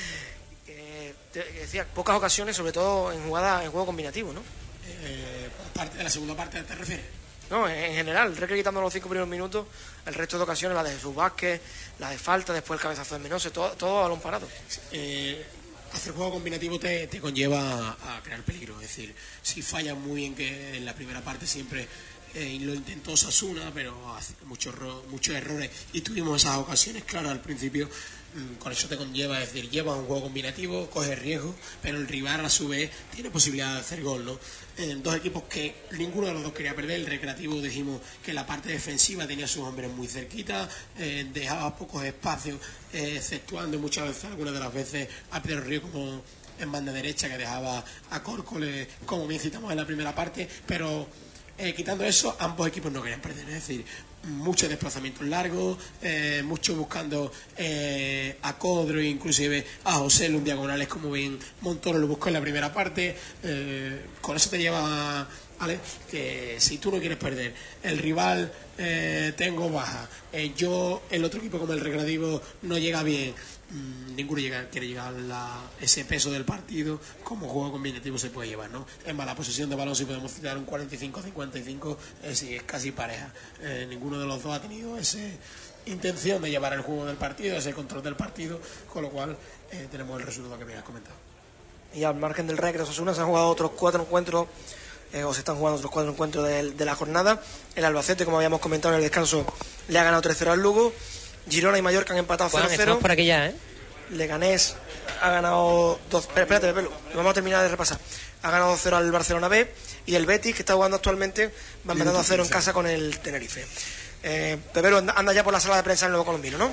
Decía, pocas ocasiones, sobre todo en juego combinativo, ¿no? Por parte de la segunda parte, ¿te refieres? No, en general, el Recre quitando los 5 primeros minutos, el resto de ocasiones, la de Jesús Vázquez, la de falta, después el cabezazo de Menose, todo a balón parado. Hacer juego combinativo te conlleva a crear peligro, es decir, si falla muy bien, que en la primera parte siempre lo intentó Osasuna, pero hace muchos errores y tuvimos esas ocasiones claras al principio. Con eso te conlleva, es decir, lleva un juego combinativo, coge riesgo, pero el rival a su vez tiene posibilidad de hacer gol, ¿no? Dos equipos que ninguno de los dos quería perder. El Recreativo, dijimos que la parte defensiva tenía a sus hombres muy cerquita, dejaba pocos espacios, exceptuando muchas veces, algunas de las veces, a Pedro Río como en banda derecha, que dejaba a Córcoles, como bien citamos en la primera parte, pero quitando eso, ambos equipos no querían perder, es decir, muchos desplazamientos largos, muchos buscando a Codro, inclusive a José en diagonales, como bien Montoro lo buscó en la primera parte. Con eso te lleva, ¿vale? Que si tú no quieres perder, el rival tengo baja, yo, el otro equipo como el Recreativo no llega bien, ninguno quiere llegar a ese peso del partido, como juego combinativo se puede llevar, ¿no? En mala posesión de balón, si podemos citar un 45-55, sí, es casi pareja. Ninguno de los dos ha tenido esa intención de llevar el juego del partido, ese control del partido, con lo cual tenemos el resultado que me has comentado. Y al margen del Recre, Osasuna se han jugado otros 4 encuentros, o se están jugando otros 4 encuentros de la jornada. El Albacete, como habíamos comentado en el descanso, le ha ganado 3-0 al Lugo. Girona y Mallorca han empatado 0-0. Estamos por aquí ya, ¿eh? Leganés ha ganado 2. Espérate, Pepelu, vamos a terminar de repasar. Ha ganado 2-0 al Barcelona B. Y el Betis, que está jugando actualmente, va empatando a 0 en casa con el Tenerife. Pepelu anda ya por la sala de prensa del Nuevo Colombino, ¿no?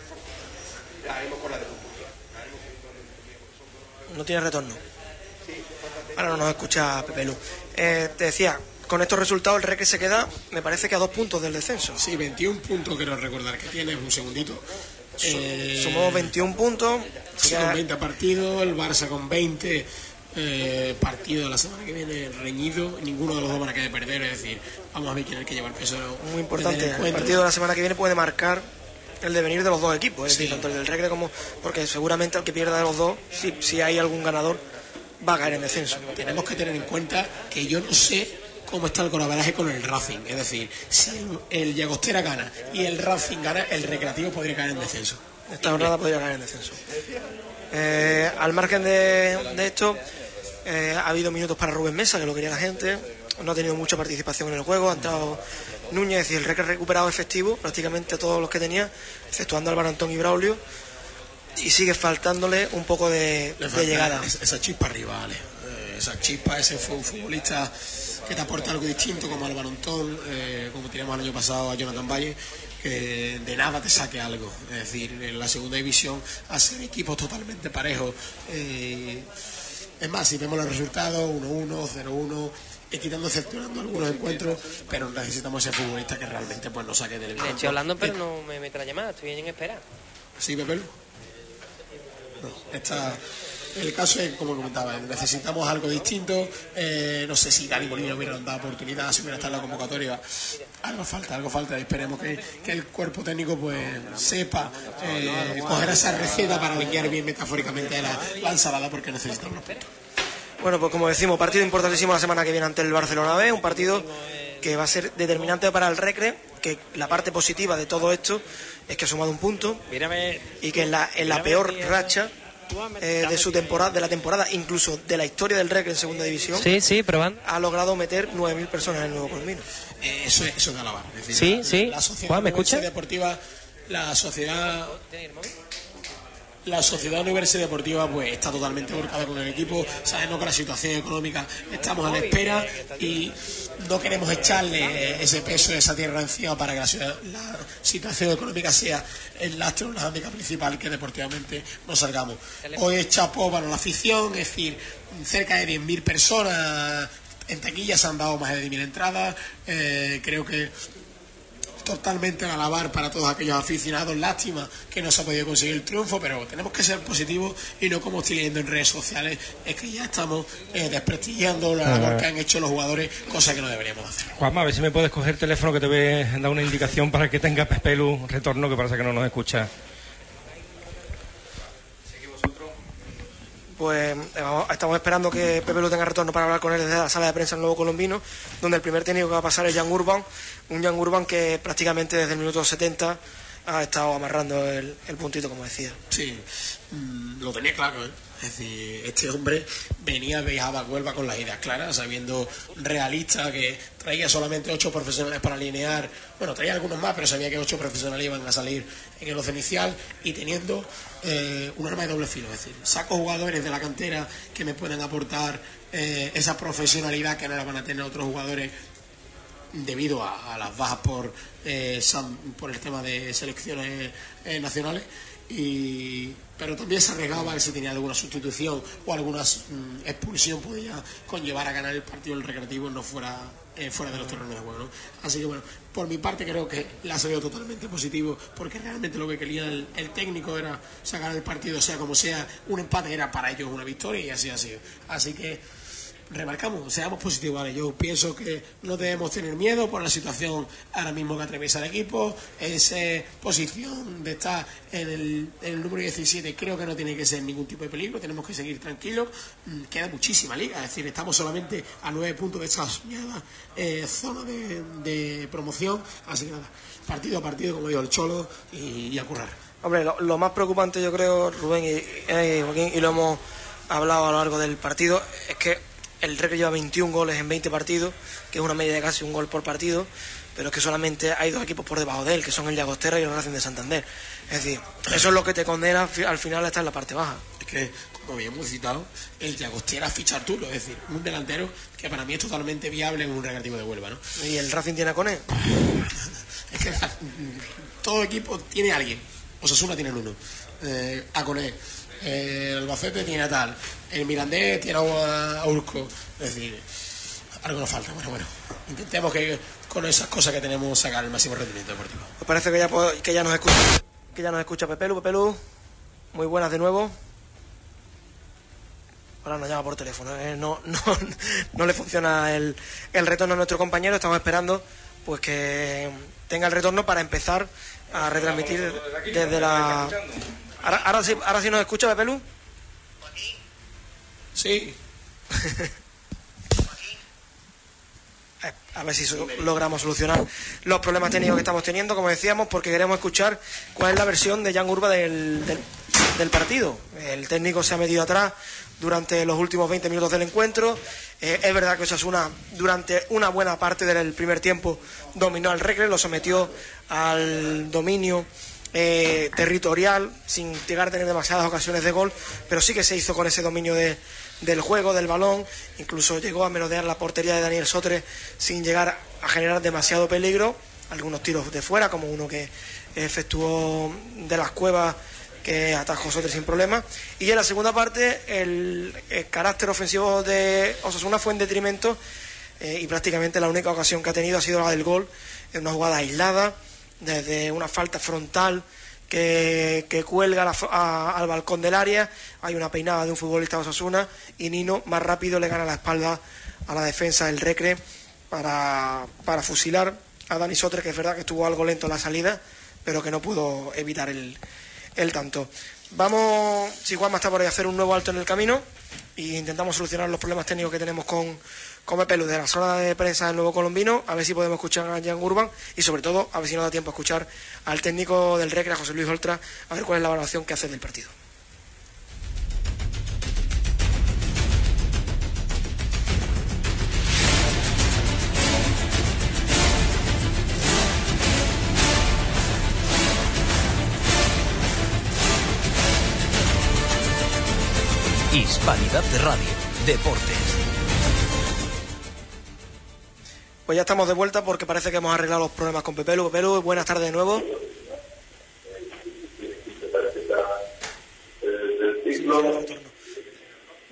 No tiene retorno. Ahora no nos escucha Pepelu. Te decía, con estos resultados el Recre se queda, me parece que a 2 puntos del descenso. Sí, 21 puntos quiero recordar que tiene, un segundito. Sumó 21 puntos. Con 20 partidos, el Barça con 20 partidos de la semana que viene reñido, ninguno de los dos van a querer perder, es decir, vamos a ver quién es el que lleva el peso. Muy importante, el partido de la semana que viene puede marcar el devenir de los dos equipos, es decir, tanto el del Recre como, porque seguramente el que pierda de los dos, si hay algún ganador, va a caer en descenso. Tenemos que tener en cuenta que yo no sé cómo está el golaveraje con el Racing, es decir, si el Llagostera gana y el Racing gana, el Recreativo podría caer en descenso. Esta jornada podría caer en descenso. Al margen de esto, ha habido minutos para Rubén Mesa, que lo quería la gente, no ha tenido mucha participación en el juego, ha entrado Núñez y el Recre ha recuperado efectivo, prácticamente todos los que tenía, exceptuando Álvaro Antón y Braulio, y sigue faltándole un poco de llegada. Esa chispa arriba, Ale. Esa chispa, ese futbolista que te aporta algo distinto, como Álvaro Antón, como teníamos el año pasado a Jonathan Valle, que de nada te saque algo. Es decir, en la segunda división hacer equipos totalmente parejos. Es más, si vemos los resultados, 1-1, 0-1, quitando, exceptuando algunos encuentros, pero necesitamos ese futbolista que realmente pues nos saque del campo. Estoy hablando, pero no me mete la llamada, estoy en espera. ¿Sí, Pepe? No, el caso es, como comentaba, necesitamos algo distinto. No sé si Dani Molina hubiera dado oportunidad, si hubiera estado en la convocatoria. Algo falta. Esperemos que el cuerpo técnico pues sepa coger esa receta para limpiar bien metafóricamente la ensalada, porque necesitamos los puntos. Bueno, pues como decimos, partido importantísimo la semana que viene ante el Barcelona B, un partido que va a ser determinante para el Recre, que la parte positiva de todo esto es que ha sumado un punto y que en la peor racha de su temporada, de la temporada, incluso de la historia del Recre en segunda división, ha logrado meter 9.000 personas en el Nuevo Colmino. Eso es de alabar. Es decir, la sociedad Juan, ¿me escucha? Deportiva, la sociedad universidad deportiva pues está totalmente volcada con el equipo. Sabemos que la situación económica estamos a la espera y no queremos echarle ese peso, esa tierra encima para que la situación económica sea el lastre o la handicap principal, que deportivamente nos salgamos. Hoy es chapó para la afición, es decir, cerca de 10.000 personas en taquilla, se han dado más de 10.000 entradas. Creo que totalmente a alabar para todos aquellos aficionados. Lástima que no se ha podido conseguir el triunfo, pero tenemos que ser positivos y no como estoy leyendo en redes sociales, es que ya estamos desprestigiando la labor que han hecho los jugadores, cosa que no deberíamos hacer. Juanma, a ver si me puedes coger el teléfono, que te voy a dar una indicación para que tenga Pepelu retorno, que parece que no nos escucha. Pues estamos esperando que Pepe Lu tenga retorno para hablar con él desde la sala de prensa del Nuevo Colombino, donde el primer técnico que va a pasar es Jan Urban, un Jan Urban que prácticamente desde el minuto 70 ha estado amarrando el puntito, como decía. Sí, lo tenía claro, ¿eh? Es decir, este hombre viajaba a Huelva con las ideas claras, sabiendo realista que traía solamente 8 profesionales para alinear, bueno, traía algunos más, pero sabía que 8 profesionales iban a salir en el 11 inicial, y teniendo un arma de doble filo, es decir, saco jugadores de la cantera que me pueden aportar esa profesionalidad que no la van a tener otros jugadores debido a las bajas por el tema de selecciones nacionales, pero también se arriesgaba que si tenía alguna sustitución o alguna expulsión podía conllevar a ganar el partido del Recreativo no fuera de los terrenos de juego, ¿no? Así que bueno, por mi parte creo que le ha salido totalmente positivo, porque realmente lo que quería el técnico era sacar el partido sea como sea. Un empate era para ellos una victoria y así ha sido. Así que remarcamos, seamos positivos, ¿vale? Yo pienso que no debemos tener miedo por la situación ahora mismo que atraviesa el equipo. Esa posición de estar en el número 17 creo que no tiene que ser ningún tipo de peligro, tenemos que seguir tranquilos. Queda muchísima liga, es decir, estamos solamente a 9 puntos de esta soñada zona de promoción, así que nada, partido a partido, como digo el Cholo, y a currar. Hombre, lo más preocupante, yo creo, Rubén y Joaquín, y lo hemos hablado a lo largo del partido, es que el Recre lleva 21 goles en 20 partidos, que es una media de casi un gol por partido, pero es que solamente hay 2 equipos por debajo de él, que son el Llagostera y el Racing de Santander. Es decir, eso es lo que te condena al final a estar en la parte baja. Es que, como habíamos citado, el Llagostera ficha Arturo, es decir, un delantero que para mí es totalmente viable en un Recreativo de Huelva, ¿no? ¿Y el Racing tiene a Coné? Es que todo equipo tiene a alguien. Osasuna tiene uno, a Coné. El Albacete tiene a tal, el Mirandés tiene a Urco, es decir, algo nos falta. Bueno, intentemos que con esas cosas que tenemos sacar el máximo rendimiento deportivo. Me parece que ya nos escucha Pepe Lu, muy buenas de nuevo. Ahora nos llama por teléfono, no le funciona el retorno a nuestro compañero. Estamos esperando pues que tenga el retorno para empezar a retransmitir desde la... Ahora sí nos escucha, Pepe Lu. Sí. A ver si logramos solucionar los problemas técnicos que estamos teniendo, como decíamos, porque queremos escuchar cuál es la versión de Jan Urban del partido. El técnico se ha metido atrás durante los últimos 20 minutos del encuentro. Es verdad que Osasuna durante una buena parte del primer tiempo dominó al Recre, lo sometió al dominio territorial sin llegar a tener demasiadas ocasiones de gol, pero sí que se hizo con ese dominio del juego, del balón. Incluso llegó a merodear la portería de Daniel Sotre sin llegar a generar demasiado peligro. Algunos tiros de fuera, como uno que efectuó de las Cuevas, que atajó Sotre sin problema. Y en la segunda parte el carácter ofensivo de Osasuna fue en detrimento, y prácticamente la única ocasión que ha tenido ha sido la del gol, en una jugada aislada desde una falta frontal que cuelga al balcón del área. Hay una peinada de un futbolista de Osasuna y Nino más rápido le gana la espalda a la defensa del Recre para fusilar a Dani Sotre, que es verdad que estuvo algo lento en la salida, pero que no pudo evitar el tanto. Vamos, si Juanma está por ahí, a hacer un nuevo alto en el camino e intentamos solucionar los problemas técnicos que tenemos con Pepe Lu de la zona de prensa del Nuevo Colombino, a ver si podemos escuchar a Jan Urban y sobre todo a ver si nos da tiempo a escuchar al técnico del Recre, a José Luis Oltra, a ver cuál es la valoración que hace del partido. Hispanidad de Radio, Deportes. Pues ya estamos de vuelta porque parece que hemos arreglado los problemas con Pepe Lu. Pepe Lu, buenas tardes de nuevo.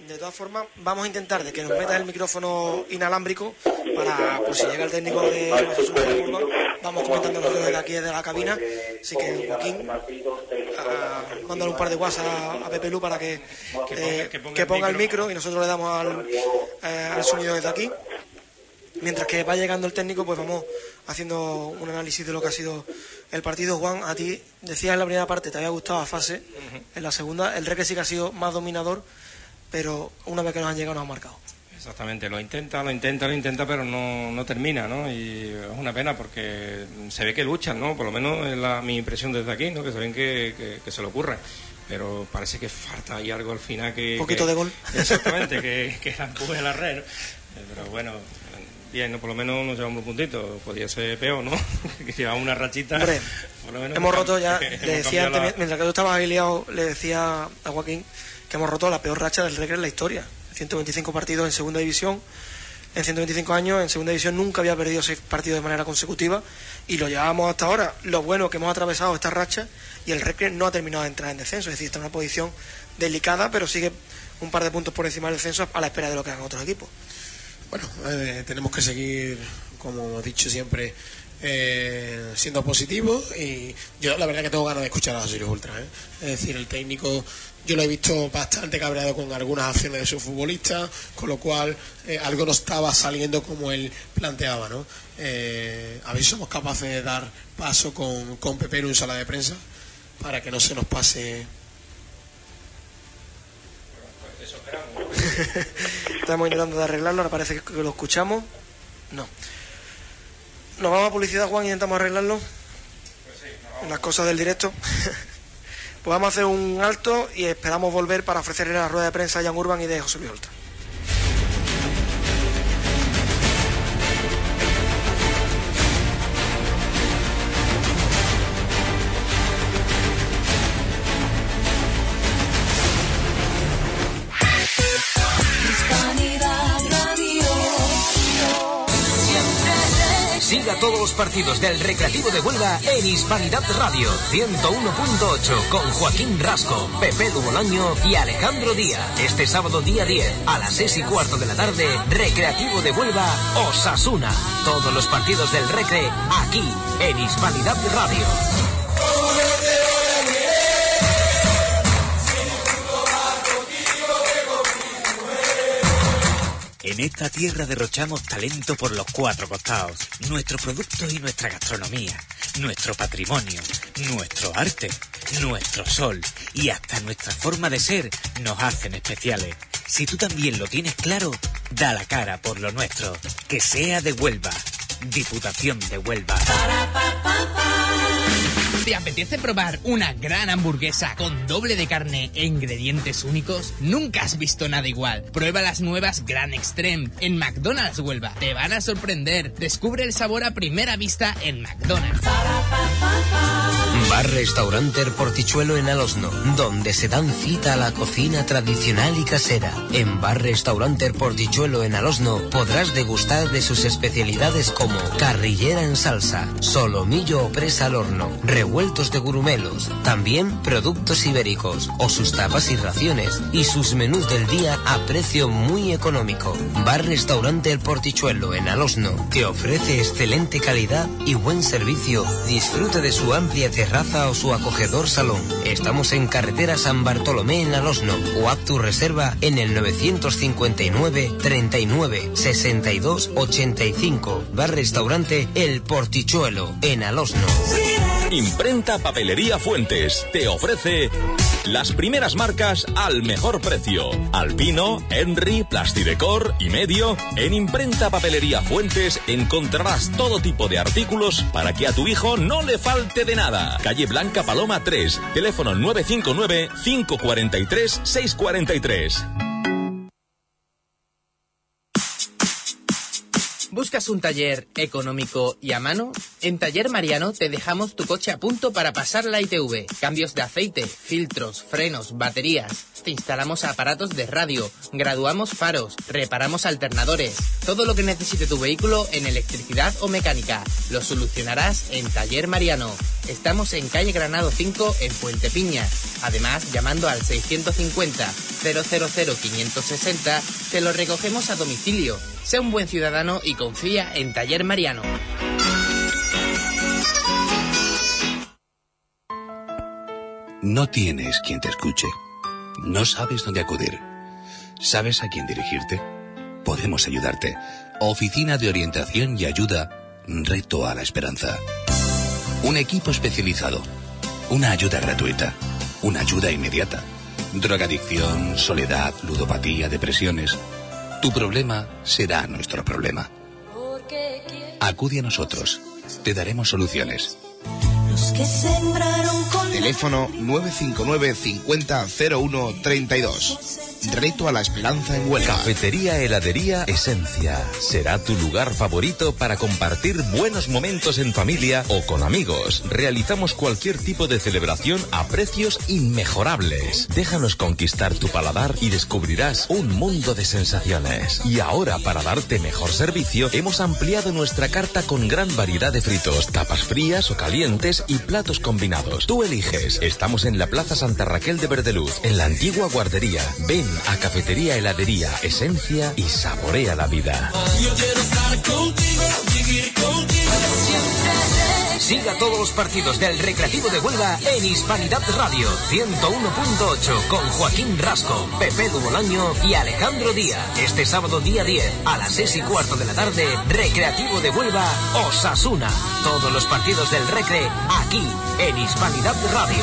De todas formas, vamos a intentar de que nos metas el micrófono inalámbrico para, por si llega el técnico de Urban, vamos comentando nosotros desde aquí, desde la cabina. Así que, Joaquín, mándale un par de WhatsApp a Pepe Lu para que ponga el micro y nosotros le damos al sonido desde aquí. Mientras que va llegando el técnico, pues vamos haciendo un análisis de lo que ha sido el partido. Juan, a ti decías en la primera parte te había gustado la fase, en la segunda el Recre sí que ha sido más dominador, pero una vez que nos han llegado nos han marcado. Exactamente, lo intenta, pero no termina, ¿no? Y es una pena porque se ve que luchan, ¿no? Por lo menos es mi impresión desde aquí, ¿no? Que se ven que se le ocurre. Pero parece que falta ahí algo al final que... Un poquito de gol. Exactamente, que la empuje a la red, ¿no? Pero bueno, bien, ¿no? Por lo menos nos llevamos un puntito. Podría ser peor, ¿no? Que llevamos una rachita. Hombre, por lo menos hemos roto ya, le decía antes, mientras que tú estabas ahí liado, le decía a Joaquín que hemos roto la peor racha del Recre en la historia. 125 partidos en segunda división, en 125 años en segunda división nunca había perdido 6 partidos de manera consecutiva y lo llevábamos hasta ahora. Lo bueno que hemos atravesado esta racha y el Recre no ha terminado de entrar en descenso, es decir, está en una posición delicada, pero sigue un par de puntos por encima del descenso a la espera de lo que hagan otros equipos. Bueno, tenemos que seguir, como hemos dicho siempre, siendo positivos, y yo la verdad que tengo ganas de escuchar a José Luis Ultra, Es decir, el técnico yo lo he visto bastante cabreado con algunas acciones de sus futbolistas, con lo cual algo no estaba saliendo como él planteaba, ¿no? A ver si somos capaces de dar paso con Pepe en sala de prensa para que no se nos pase. Eso esperamos. Estamos intentando de arreglarlo, ahora parece que lo escuchamos. No. Nos vamos a publicidad, Juan, y intentamos arreglarlo. Pues sí, las cosas del directo. Pues vamos a hacer un alto y esperamos volver para ofrecerle la rueda de prensa a Jan Urban y de José Luis Oltra. Siga todos los partidos del Recreativo de Huelva en Hispanidad Radio 101.8 con Joaquín Rasco, Pepe Bolaño y Alejandro Díaz. Este sábado día 10 a las 6:15 de la tarde, Recreativo de Huelva, Osasuna. Todos los partidos del Recre aquí en Hispanidad Radio. En esta tierra derrochamos talento por los 4 costados. Nuestros productos y nuestra gastronomía, nuestro patrimonio, nuestro arte, nuestro sol y hasta nuestra forma de ser nos hacen especiales. Si tú también lo tienes claro, da la cara por lo nuestro. Que sea de Huelva. Diputación de Huelva. ¿Te apetece probar una gran hamburguesa con doble de carne e ingredientes únicos? Nunca has visto nada igual. Prueba las nuevas Grand Extreme en McDonald's Huelva. Te van a sorprender. Descubre el sabor a primera vista en McDonald's. Bar Restaurante El Portichuelo en Alosno, donde se dan cita a la cocina tradicional y casera. En Bar Restaurante El Portichuelo en Alosno podrás degustar de sus especialidades como carrillera en salsa, solomillo o presa al horno, revueltos de gurumelos, también productos ibéricos o sus tapas y raciones y sus menús del día a precio muy económico. Bar Restaurante El Portichuelo en Alosno te ofrece excelente calidad y buen servicio. Disfrute de su amplia terraza o su acogedor salón. Estamos en carretera San Bartolomé en Alosno o haz tu reserva en el 959 39 62 85. Bar Restaurante El Portichuelo en Alosno. Imprenta Papelería Fuentes te ofrece las primeras marcas al mejor precio. Alpino, Henry, Plastidecor y Medio. En Imprenta Papelería Fuentes encontrarás todo tipo de artículos para que a tu hijo no le falte de nada. Calle Blanca Paloma 3, teléfono 959 543 643. ¿Buscas un taller económico y a mano? En Taller Mariano te dejamos tu coche a punto para pasar la ITV. Cambios de aceite, filtros, frenos, baterías. Te instalamos aparatos de radio, graduamos faros, reparamos alternadores. Todo lo que necesite tu vehículo en electricidad o mecánica lo solucionarás en Taller Mariano. Estamos en calle Granado 5 en Puente Piña. Además, llamando al 650 000 560, te lo recogemos a domicilio. Sea un buen ciudadano y confía en Taller Mariano. No tienes quien te escuche. No sabes dónde acudir. ¿Sabes a quién dirigirte? Podemos ayudarte. Oficina de Orientación y Ayuda, Reto a la Esperanza. Un equipo especializado. Una ayuda gratuita. Una ayuda inmediata. Drogadicción, soledad, ludopatía, depresiones. Tu problema será nuestro problema. Acude a nosotros. Te daremos soluciones. Teléfono 959 50 01 32. Reto a la Esperanza en Huelva. Cafetería Heladería Esencia será tu lugar favorito para compartir buenos momentos en familia o con amigos. Realizamos cualquier tipo de celebración a precios inmejorables. Déjanos conquistar tu paladar y descubrirás un mundo de sensaciones. Y ahora, para darte mejor servicio, hemos ampliado nuestra carta con gran variedad de fritos, tapas frías o calientes y platos combinados. Tú eliges. Estamos en la Plaza Santa Raquel de Verdeluz, en la antigua guardería. Ven a Cafetería Heladería Esencia y saborea la vida. Yo quiero estar contigo, vivir contigo. Siga todos los partidos del Recreativo de Huelva en Hispanidad Radio 101.8 con Joaquín Rasco, Pepe Dubolaño y Alejandro Díaz. Este sábado día 10 a las 6:15 de la tarde, Recreativo de Huelva, Osasuna. Todos los partidos del Recre aquí en Hispanidad Radio.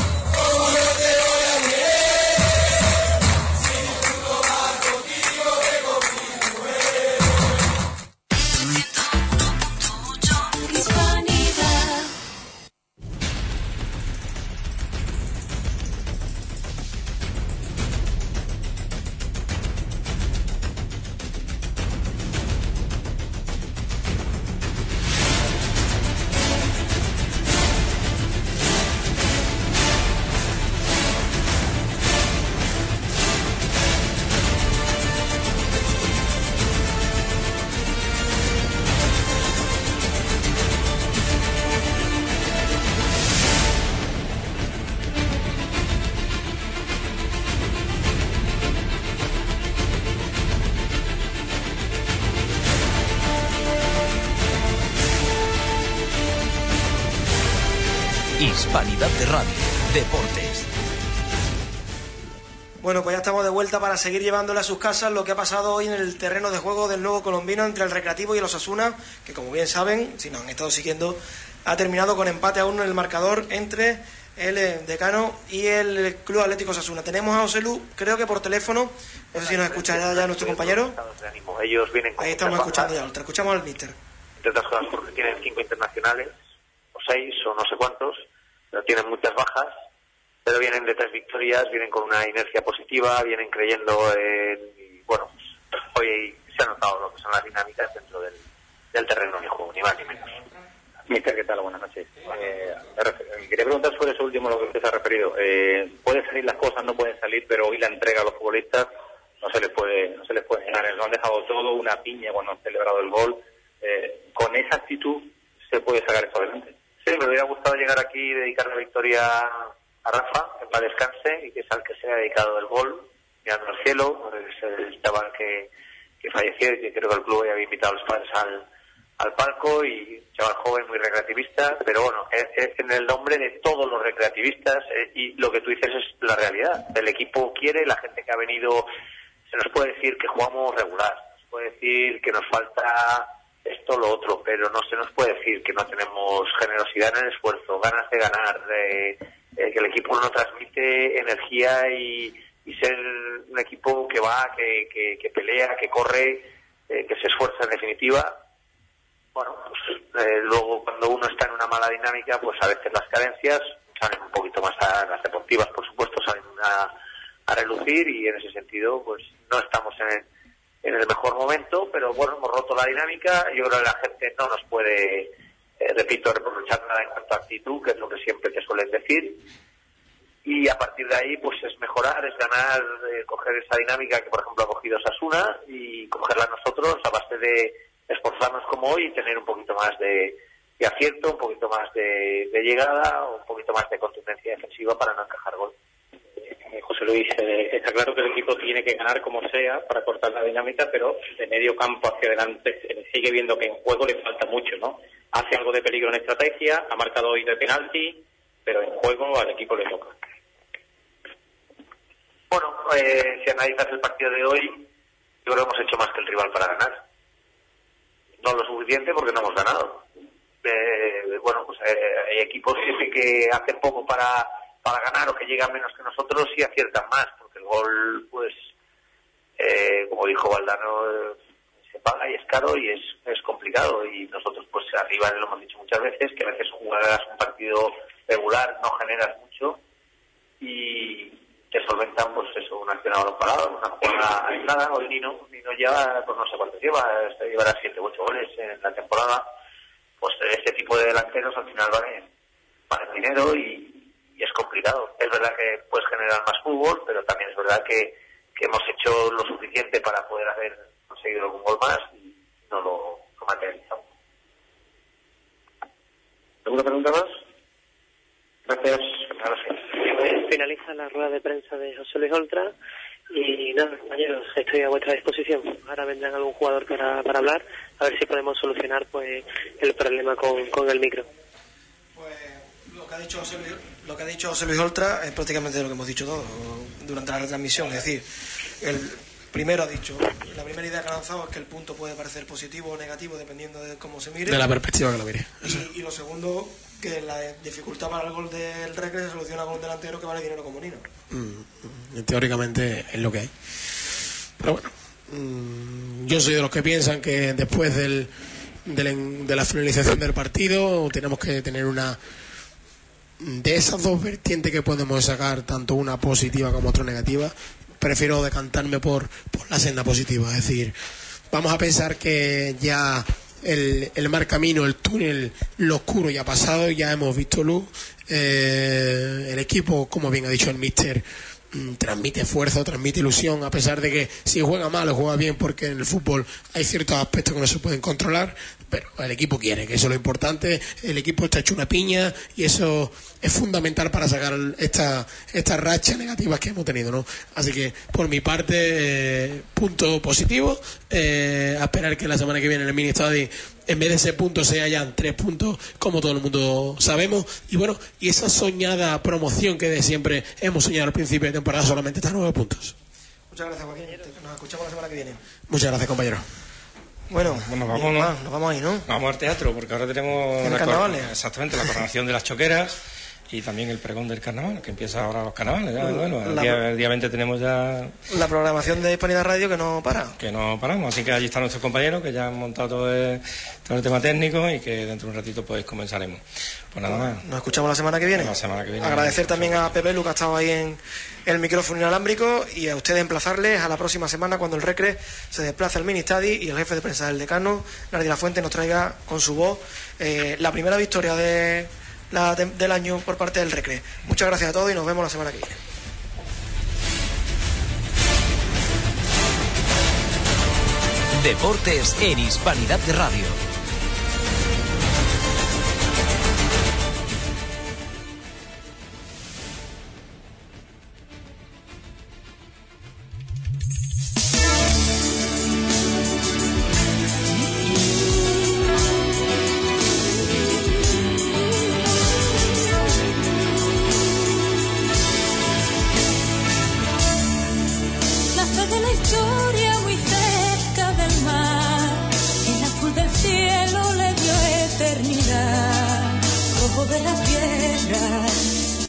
Hispanidad de Radio, Deportes. Bueno, pues ya estamos de vuelta para seguir llevándole a sus casas lo que ha pasado hoy en el terreno de juego del Nuevo Colombino entre el Recreativo y el Osasuna, que como bien saben, si nos han estado siguiendo, ha terminado con empate a 1 en el marcador entre el Decano y el Club Atlético Osasuna. Tenemos a Joselu, creo que por teléfono, no sé si nos escucha ya nuestro compañero. Ellos vienen con ahí estamos escuchando ya, te escuchamos al míster. Entre otras cosas porque tienen 5 internacionales, o 6 o no sé cuántos, pero tienen muchas bajas, pero vienen de 3 victorias, vienen con una inercia positiva, vienen creyendo en... Bueno, hoy se ha notado lo que son las dinámicas dentro del terreno de juego, ni más ni menos. Mister, ¿qué tal? Buenas noches. Quería preguntar sobre eso último, lo que usted se ha referido. Pueden salir las cosas, no pueden salir, pero hoy la entrega a los futbolistas no se les puede ganar. Lo han dejado todo, una piña cuando han celebrado el gol. Con esa actitud se puede sacar esto adelante. Sí, me hubiera gustado llegar aquí y dedicar la victoria a Rafa, que para descanse, y que es al que se ha dedicado el gol, mirando al cielo. Es el chaval que falleció y que creo que el club había invitado a los padres al palco, y chaval joven muy recreativista, pero bueno, es en el nombre de todos los recreativistas, y lo que tú dices es la realidad. El equipo quiere, la gente que ha venido, se nos puede decir que jugamos regular, se puede decir que nos falta esto, lo otro, pero no se nos puede decir que no tenemos generosidad en el esfuerzo, ganas de ganar, que el equipo no transmite energía y ser un equipo que va, que pelea, que corre, que se esfuerza en definitiva. Bueno, pues luego cuando uno está en una mala dinámica, pues a veces las carencias salen un poquito más, las deportivas por supuesto salen a relucir, y en ese sentido pues no estamos en el mejor momento, pero bueno, hemos roto la dinámica. Yo creo que la gente no nos puede, repito, reprochar nada en cuanto a actitud, que es lo que siempre te suelen decir, y a partir de ahí pues es mejorar, es ganar, coger esa dinámica que por ejemplo ha cogido Osasuna y cogerla nosotros a base de esforzarnos como hoy y tener un poquito más de acierto, un poquito más de llegada, o un poquito más de contundencia defensiva para no encajar gol. José Luis, está claro que el equipo tiene que ganar como sea para cortar la dinámica, pero de medio campo hacia adelante sigue viendo que en juego le falta mucho, ¿no? Hace algo de peligro en estrategia, ha marcado hoy de penalti, pero en juego al equipo le toca. Bueno, si analizas el partido de hoy, yo creo que hemos hecho más que el rival para ganar. No lo suficiente porque no hemos ganado. Hay equipos que hacen poco para ganar o que llegan menos que nosotros y aciertan más, porque el gol, pues, como dijo Valdano, se paga y es caro y es complicado. Y nosotros, pues, arriba lo hemos dicho muchas veces, que a veces jugarás un partido regular, no generas mucho y te solventan, pues eso, una acción a balón parado, una jugada aislada. Hoy Nino lleva, pues no sé cuántos llevará 7 u 8 goles en la temporada. Pues este tipo de delanteros al final valen dinero y es complicado. Es verdad que puedes generar más fútbol, pero también es verdad que hemos hecho lo suficiente para poder haber conseguido algún gol más y no lo materializamos. ¿Alguna pregunta más? Gracias. Finaliza la rueda de prensa de José Luis Oltra y nada, compañeros, estoy a vuestra disposición. Ahora vendrán algún jugador para hablar, a ver si podemos solucionar pues el problema con el micro. Pues lo que ha dicho José Luis Oltra es prácticamente lo que hemos dicho todos durante la retransmisión. Es decir, el primero ha dicho, la primera idea que ha lanzado es que el punto puede parecer positivo o negativo dependiendo de cómo se mire. De la perspectiva que lo mire. Y lo segundo, que la dificultad para el gol del Recre se soluciona con un delantero que vale dinero como Nino. Teóricamente es lo que hay. Pero bueno, yo soy de los que piensan que después de la finalización del partido tenemos que tener una de esas dos vertientes que podemos sacar, tanto una positiva como otra negativa. Prefiero decantarme por la senda positiva, es decir, vamos a pensar que ya el mar camino, el túnel, lo oscuro ya ha pasado, ya hemos visto luz. El equipo, como bien ha dicho el míster, transmite esfuerzo, transmite ilusión, a pesar de que si juega mal o juega bien, porque en el fútbol hay ciertos aspectos que no se pueden controlar, pero el equipo quiere, que eso es lo importante. El equipo está hecho una piña y eso es fundamental para sacar estas rachas negativas que hemos tenido, ¿no? Así que por mi parte, punto positivo, a esperar que la semana que viene en el mini estadio, en vez de ese punto se hayan 3 puntos, como todo el mundo sabemos. Y bueno, y esa soñada promoción que de siempre hemos soñado al principio de temporada solamente está a 9 puntos. Muchas gracias, Joaquín. Nos escuchamos la semana que viene. Muchas gracias, compañero. Bueno, nos vamos ahí, ¿no? Vamos al teatro, porque ahora tenemos exactamente la coronación de las choqueras y también el pregón del carnaval, que empieza ahora los carnavales. El día 20 tenemos ya la programación de Hispanidad Radio que no para. Que no paramos, así que allí están nuestros compañeros que ya han montado todo el tema técnico y que dentro de un ratito pues comenzaremos. Pues nada más. Nos escuchamos la semana que viene. Agradecer también a Pepe Lu, que ha estado ahí en el micrófono inalámbrico, y a ustedes emplazarles a la próxima semana cuando el Recre se desplace al mini estadio y el jefe de prensa del decano, Nardi de la Fuente, nos traiga con su voz la primera victoria del año por parte del Recre. Muchas gracias a todos y nos vemos la semana que viene. Deportes en Hispanidad de Radio. De la tierra